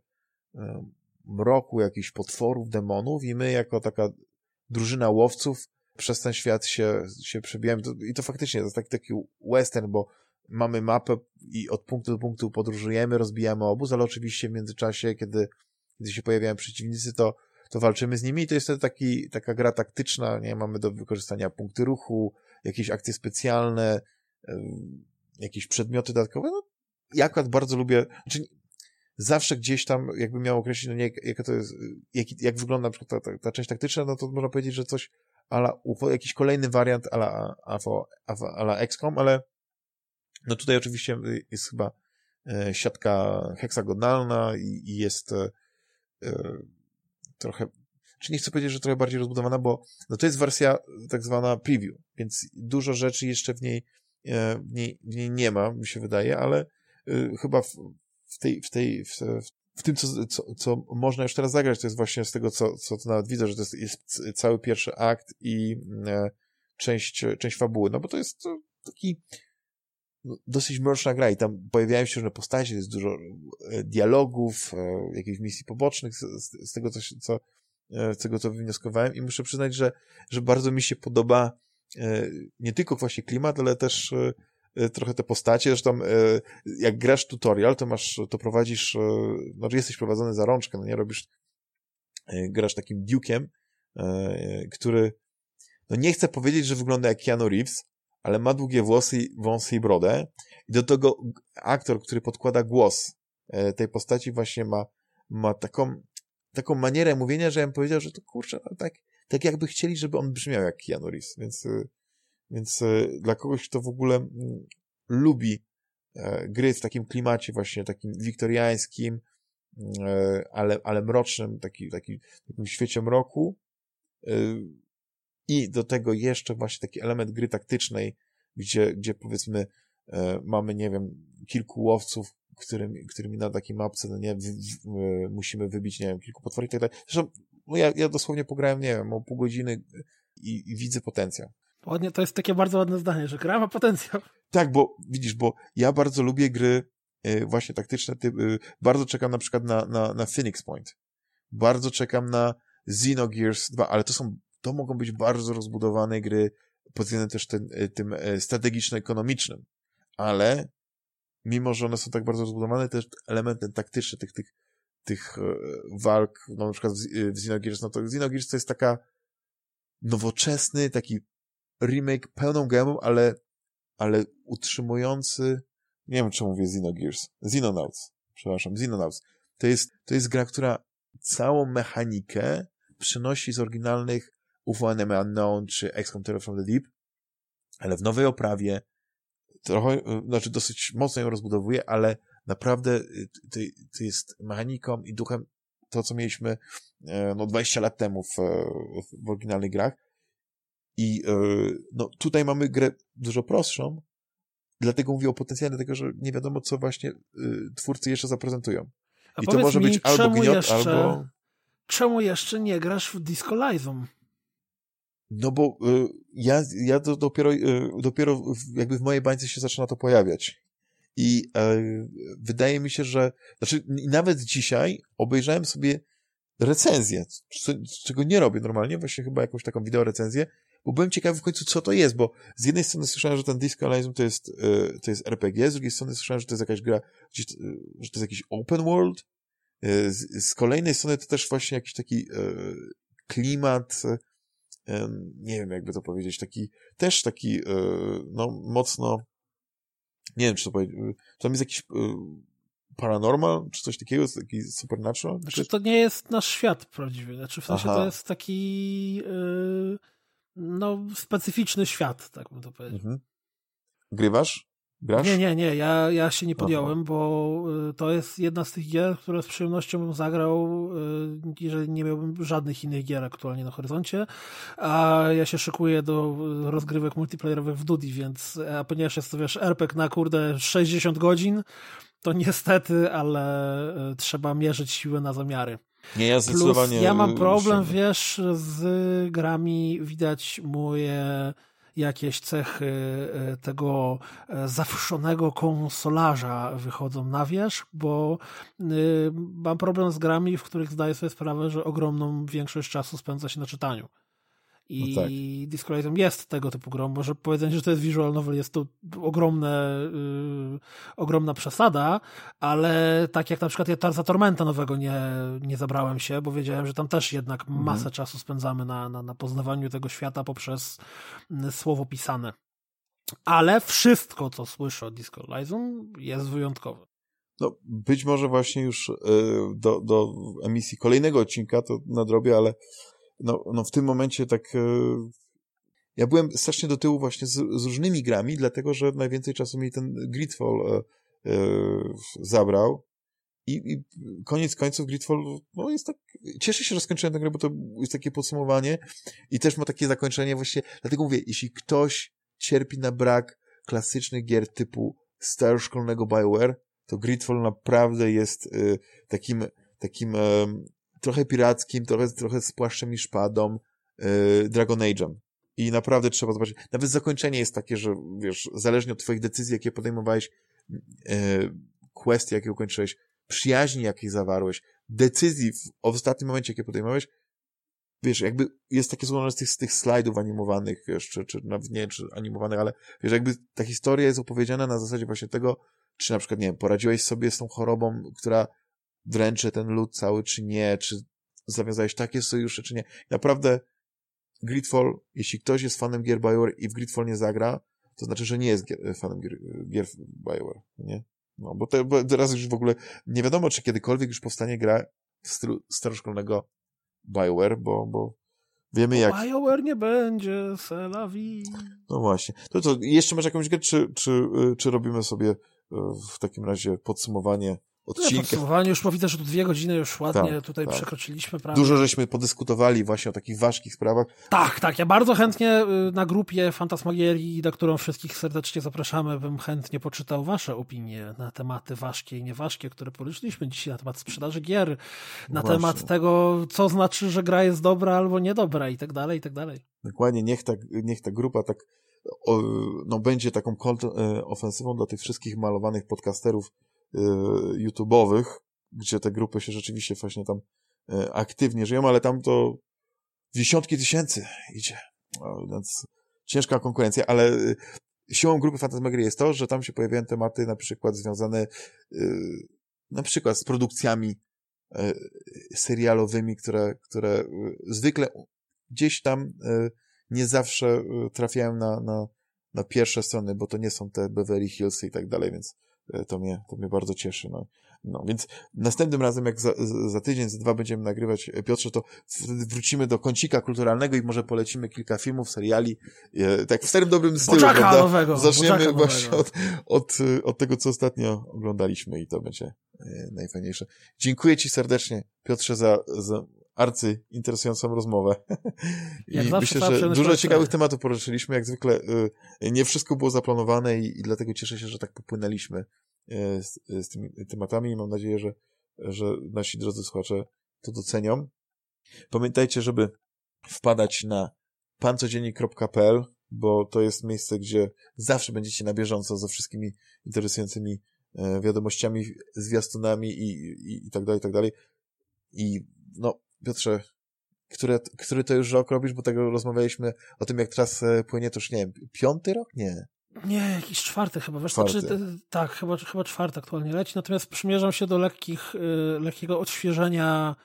mroku, jakichś potworów, demonów i my jako taka drużyna łowców przez ten świat się, się przebijamy. I to faktycznie to jest taki, taki western, bo mamy mapę i od punktu do punktu podróżujemy, rozbijamy obóz, ale oczywiście w międzyczasie, kiedy kiedy się pojawiają przeciwnicy, to, to walczymy z nimi i to jest to taki, taka gra taktyczna, nie? Mamy do wykorzystania punkty ruchu, jakieś akcje specjalne, jakieś przedmioty dodatkowe. No, ja akurat bardzo lubię, znaczy zawsze gdzieś tam, jakby miał określić, no nie, jaka to jest, jak, jak wygląda na przykład ta, ta, ta część taktyczna, no to można powiedzieć, że coś ala U F O, jakiś kolejny wariant ala, ala, ala X COM, ale no tutaj oczywiście jest chyba e, siatka heksagonalna i, i jest e, e, trochę, czy nie chcę powiedzieć, że trochę bardziej rozbudowana, bo no to jest wersja tak zwana preview, więc dużo rzeczy jeszcze w niej, e, w niej, w niej nie ma, mi się wydaje, ale e, chyba w, w tej, w tej, w, w tym, co, co, co można już teraz zagrać, to jest właśnie z tego, co, co to nawet widzę, że to jest, jest cały pierwszy akt i e, część, część fabuły, no bo to jest to taki no, dosyć mroczna gra i tam pojawiają się różne postacie, jest dużo e, dialogów, e, jakichś misji pobocznych z, z, z tego, co, co, e, z tego, co wywnioskowałem i muszę przyznać, że, że bardzo mi się podoba e, nie tylko właśnie klimat, ale też e, trochę te postacie, zresztą jak grasz tutorial, to masz, to prowadzisz, no jesteś prowadzony za rączkę, no nie robisz, grasz takim Duke'em, który, no nie chcę powiedzieć, że wygląda jak Keanu Reeves, ale ma długie włosy, wąsy i brodę i do tego aktor, który podkłada głos tej postaci właśnie ma, ma taką, taką manierę mówienia, że ja bym powiedział, że to kurczę, no tak, tak jakby chcieli, żeby on brzmiał jak Keanu Reeves, więc Więc y, dla kogoś, kto w ogóle y, lubi y, gry w takim klimacie właśnie takim wiktoriańskim, y, ale, ale mrocznym, taki, taki, takim świecie mroku y, i do tego jeszcze właśnie taki element gry taktycznej, gdzie, gdzie powiedzmy y, mamy, nie wiem, kilku łowców, którymi, którymi na takiej mapce, no nie, w, w, y, musimy wybić, nie wiem, kilku potworów i tak dalej. Zresztą no ja, ja dosłownie pograłem, nie wiem, o pół godziny i, i widzę potencjał. Ładnie, to jest takie bardzo ładne zdanie, że gra ma potencjał. Tak, bo widzisz, bo ja bardzo lubię gry y, właśnie taktyczne, typ, y, bardzo czekam na przykład na, na, na Phoenix Point, bardzo czekam na Xenogears dwa, ale to są, to mogą być bardzo rozbudowane gry pod względem też ten, y, tym y, strategiczno-ekonomicznym, ale mimo, że one są tak bardzo rozbudowane, też elementem taktyczny tych, tych, tych y, walk, no na przykład w, y, w Xenogears, no to Xenogears to jest taka nowoczesny, taki remake pełną gębą, ale, ale utrzymujący, nie wiem, czemu mówię Xenogears, Xenonauts, przepraszam, Xenonauts. To jest, to jest gra, która całą mechanikę przenosi z oryginalnych U F O Enemy Unknown czy X COM Terror from the Deep, ale w nowej oprawie, trochę, znaczy dosyć mocno ją rozbudowuje, ale naprawdę to, to jest mechaniką i duchem to, co mieliśmy no, dwadzieścia lat temu w, w oryginalnych grach. I yy, no, tutaj mamy grę dużo prostszą, dlatego mówię o potencjale, dlatego że nie wiadomo, co właśnie yy, twórcy jeszcze zaprezentują. A I to może mi, być albo gniot, jeszcze, albo... Czemu jeszcze nie grasz w Disco Elysium? No bo yy, ja, ja do, dopiero, yy, dopiero w, jakby w mojej bańce się zaczyna to pojawiać. I yy, wydaje mi się, że... Znaczy, nawet dzisiaj obejrzałem sobie recenzję, co, czego nie robię normalnie, właśnie chyba jakąś taką wideo recenzję, bo byłem ciekawy w końcu, co to jest, bo z jednej strony słyszałem, że ten Disco Elysium to jest, yy, to jest R P G, z drugiej strony słyszałem, że to jest jakaś gra, gdzieś, yy, że to jest jakiś open world, yy, z, z kolejnej strony to też właśnie jakiś taki yy, klimat, yy, nie wiem, jakby to powiedzieć, taki, też taki, yy, no, mocno, nie wiem, czy to powiedzieć, yy, tam jest jakiś yy, paranormal, czy coś takiego, taki supernatural? Znaczy, to nie jest nasz świat prawdziwy, znaczy w sensie Aha. to jest taki yy... no, specyficzny świat, tak bym to powiedział. Mhm. Grywasz? Grasz? Nie, nie, nie, ja, ja się nie podjąłem, Aha. bo to jest jedna z tych gier, które z przyjemnością bym zagrał, jeżeli nie miałbym żadnych innych gier aktualnie na horyzoncie, a ja się szykuję do rozgrywek multiplayerowych w Dudi, więc a ponieważ jest to, wiesz, er pe gie na kurde sześćdziesiąt godzin, to niestety, ale trzeba mierzyć siłę na zamiary. Nie, ja zdecydowanie... Plus ja mam problem, wiesz, z grami, widać moje jakieś cechy tego zawszonego konsolarza wychodzą na wierzch, bo mam problem z grami, w których zdaję sobie sprawę, że ogromną większość czasu spędza się na czytaniu. I no tak. Disco Elysium jest tego typu grą. Może powiedzenie, że to jest visual novel, jest to ogromne, yy, ogromna przesada, ale tak jak na przykład ja za Tormenta nowego nie, nie zabrałem się, bo wiedziałem, że tam też jednak mhm. masę czasu spędzamy na, na, na poznawaniu tego świata poprzez słowo pisane. Ale wszystko, co słyszę o Disco Elysium, jest wyjątkowe. No, być może właśnie już y, do, do emisji kolejnego odcinka to nadrobię, ale no, no w tym momencie tak y, ja byłem strasznie do tyłu właśnie z, z różnymi grami, dlatego, że najwięcej czasu mi ten Gridfall y, y, zabrał i, i koniec końców Gridfall no jest tak, cieszę się, że skończyłem tę grę, bo to jest takie podsumowanie i też ma takie zakończenie właśnie, dlatego mówię, jeśli ktoś cierpi na brak klasycznych gier typu stylu szkolnego BioWare, to Gridfall naprawdę jest y, takim, takim y, trochę pirackim, trochę, trochę z płaszczem i szpadą y, Dragon Age'em. I naprawdę trzeba zobaczyć. Nawet zakończenie jest takie, że wiesz, zależnie od twoich decyzji, jakie podejmowałeś, y, questy, jakie ukończyłeś, przyjaźni, jakie zawarłeś, decyzji w, w ostatnim momencie, jakie podejmowałeś, wiesz, jakby jest takie złożone z tych, z tych slajdów animowanych, wiesz, czy, czy nawet nie, czy animowanych, ale wiesz, jakby ta historia jest opowiedziana na zasadzie właśnie tego, czy na przykład, nie wiem, poradziłeś sobie z tą chorobą, która dręczy ten lud cały, czy nie, czy zawiązałeś takie sojusze, czy nie. Naprawdę Gridfall, jeśli ktoś jest fanem gier BioWare i w Gridfall nie zagra, to znaczy, że nie jest gier, fanem gier, gier BioWare, nie? No, bo, te, bo teraz już w ogóle nie wiadomo, czy kiedykolwiek już powstanie gra w stylu staroszkolnego BioWare, bo, bo wiemy bo jak... BioWare nie będzie, c'est la vie. No właśnie. To co, jeszcze masz jakąś grę, czy, czy, czy robimy sobie w takim razie podsumowanie odcinka? Ja podsumowanie, już widzę, że tu dwie godziny już ładnie tak, tutaj tak. przekroczyliśmy. Prawie. Dużo żeśmy podyskutowali właśnie o takich ważkich sprawach. Tak, tak. Ja bardzo chętnie na grupie Fantasmagierii, do którą wszystkich serdecznie zapraszamy, bym chętnie poczytał wasze opinie na tematy ważkie i nieważkie, które poruszyliśmy dzisiaj, na temat sprzedaży gier, na właśnie. temat tego, co znaczy, że gra jest dobra albo niedobra i tak dalej, i tak dalej. Dokładnie, niech ta, niech ta grupa tak o, no, będzie taką ofensywą dla tych wszystkich malowanych podcasterów y, YouTube'owych, gdzie te grupy się rzeczywiście właśnie tam y, aktywnie żyją, ale tam to dziesiątki tysięcy idzie, no, więc ciężka konkurencja, ale y, siłą grupy Fantasmagierii jest to, że tam się pojawiają tematy na przykład związane y, na przykład z produkcjami y, serialowymi, które, które y, zwykle gdzieś tam y, nie zawsze trafiają na, na, na pierwsze strony, bo to nie są te Beverly Hillsy i tak dalej, więc to mnie, to mnie bardzo cieszy. No. No, więc następnym razem, jak za, za tydzień, za dwa będziemy nagrywać, Piotrze, to wtedy wrócimy do kącika kulturalnego i może polecimy kilka filmów, seriali, tak w starym dobrym stylu, Boczaka prawda? nowego. Zaczniemy Boczaka właśnie nowego. od, od, od tego, co ostatnio oglądaliśmy i to będzie najfajniejsze. Dziękuję ci serdecznie, Piotrze, za, za arcy interesującą rozmowę. I myślę, że dużo ciekawych tematów poruszyliśmy. Jak zwykle y, nie wszystko było zaplanowane i, i dlatego cieszę się, że tak popłynęliśmy y, z, z tymi tematami i mam nadzieję, że, że nasi drodzy słuchacze to docenią. Pamiętajcie, żeby wpadać na pancodziennik kropka p l, bo to jest miejsce, gdzie zawsze będziecie na bieżąco ze wszystkimi interesującymi y, wiadomościami, zwiastunami i, i, i tak dalej, i tak dalej. I no, Piotrze, który, który to już rok robisz, bo tego rozmawialiśmy o tym, jak teraz płynie, to już nie wiem, piąty rok? Nie. Nie, jakiś czwarty chyba. Wiesz, czwarty. Znaczy, tak, chyba, chyba czwarty aktualnie leci, natomiast przymierzam się do lekkich, y, lekkiego odświeżenia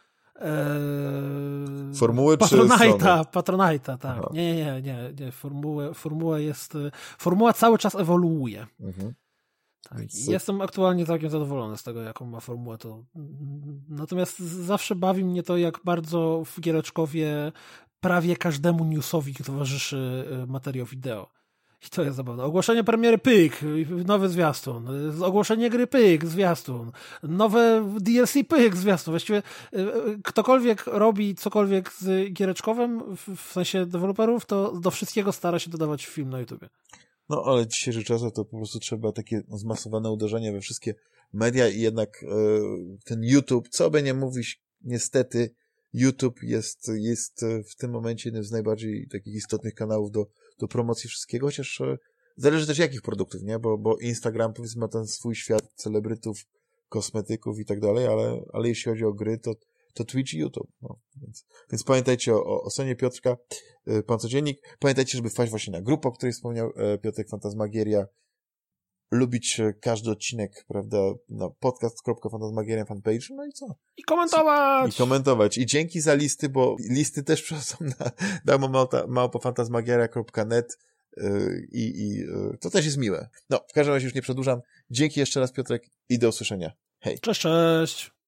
y, formuły Patronite'a, Patronite'a, tak. Aha. Nie, nie, nie, nie. Formuła, formuła jest, formuła cały czas ewoluuje. Mhm. Tak. Więc... Jestem aktualnie całkiem zadowolony z tego, jaką ma formułę. To... Natomiast zawsze bawi mnie to, jak bardzo w Giereczkowie prawie każdemu newsowi towarzyszy materiał wideo. I to jest zabawne. Ogłoszenie premiery pyk, nowy zwiastun. Ogłoszenie gry pyk, zwiastun. Nowe D L C pyk, zwiastun. Właściwie ktokolwiek robi cokolwiek z Giereczkowem, w sensie deweloperów, to do wszystkiego stara się dodawać film na YouTubie. No, ale dzisiejszy czas to po prostu trzeba takie zmasowane uderzenie we wszystkie media i jednak e, ten YouTube, co by nie mówić, niestety YouTube jest, jest w tym momencie jednym z najbardziej takich istotnych kanałów do, do promocji wszystkiego, chociaż e, zależy też jakich produktów, nie? Bo, bo Instagram powiedzmy ma ten swój świat celebrytów, kosmetyków i tak dalej, ale, ale jeśli chodzi o gry, to, to Twitch i YouTube. No, więc Więc pamiętajcie o, o Sonie Piotrka, Pan Codziennik. Pamiętajcie, żeby wpaść właśnie na grupę, o której wspomniał Piotrek, Fantasmagieria. Lubić każdy odcinek, prawda, na podcast kropka fantasmagieria fanpage, no i co? I komentować! I komentować. I dzięki za listy, bo listy też przychodzą na darmo małpo fantasmagieria kropka net i, i to też jest miłe. No, w każdym razie już nie przedłużam. Dzięki jeszcze raz, Piotrek, i do usłyszenia. Hej. Cześć, cześć!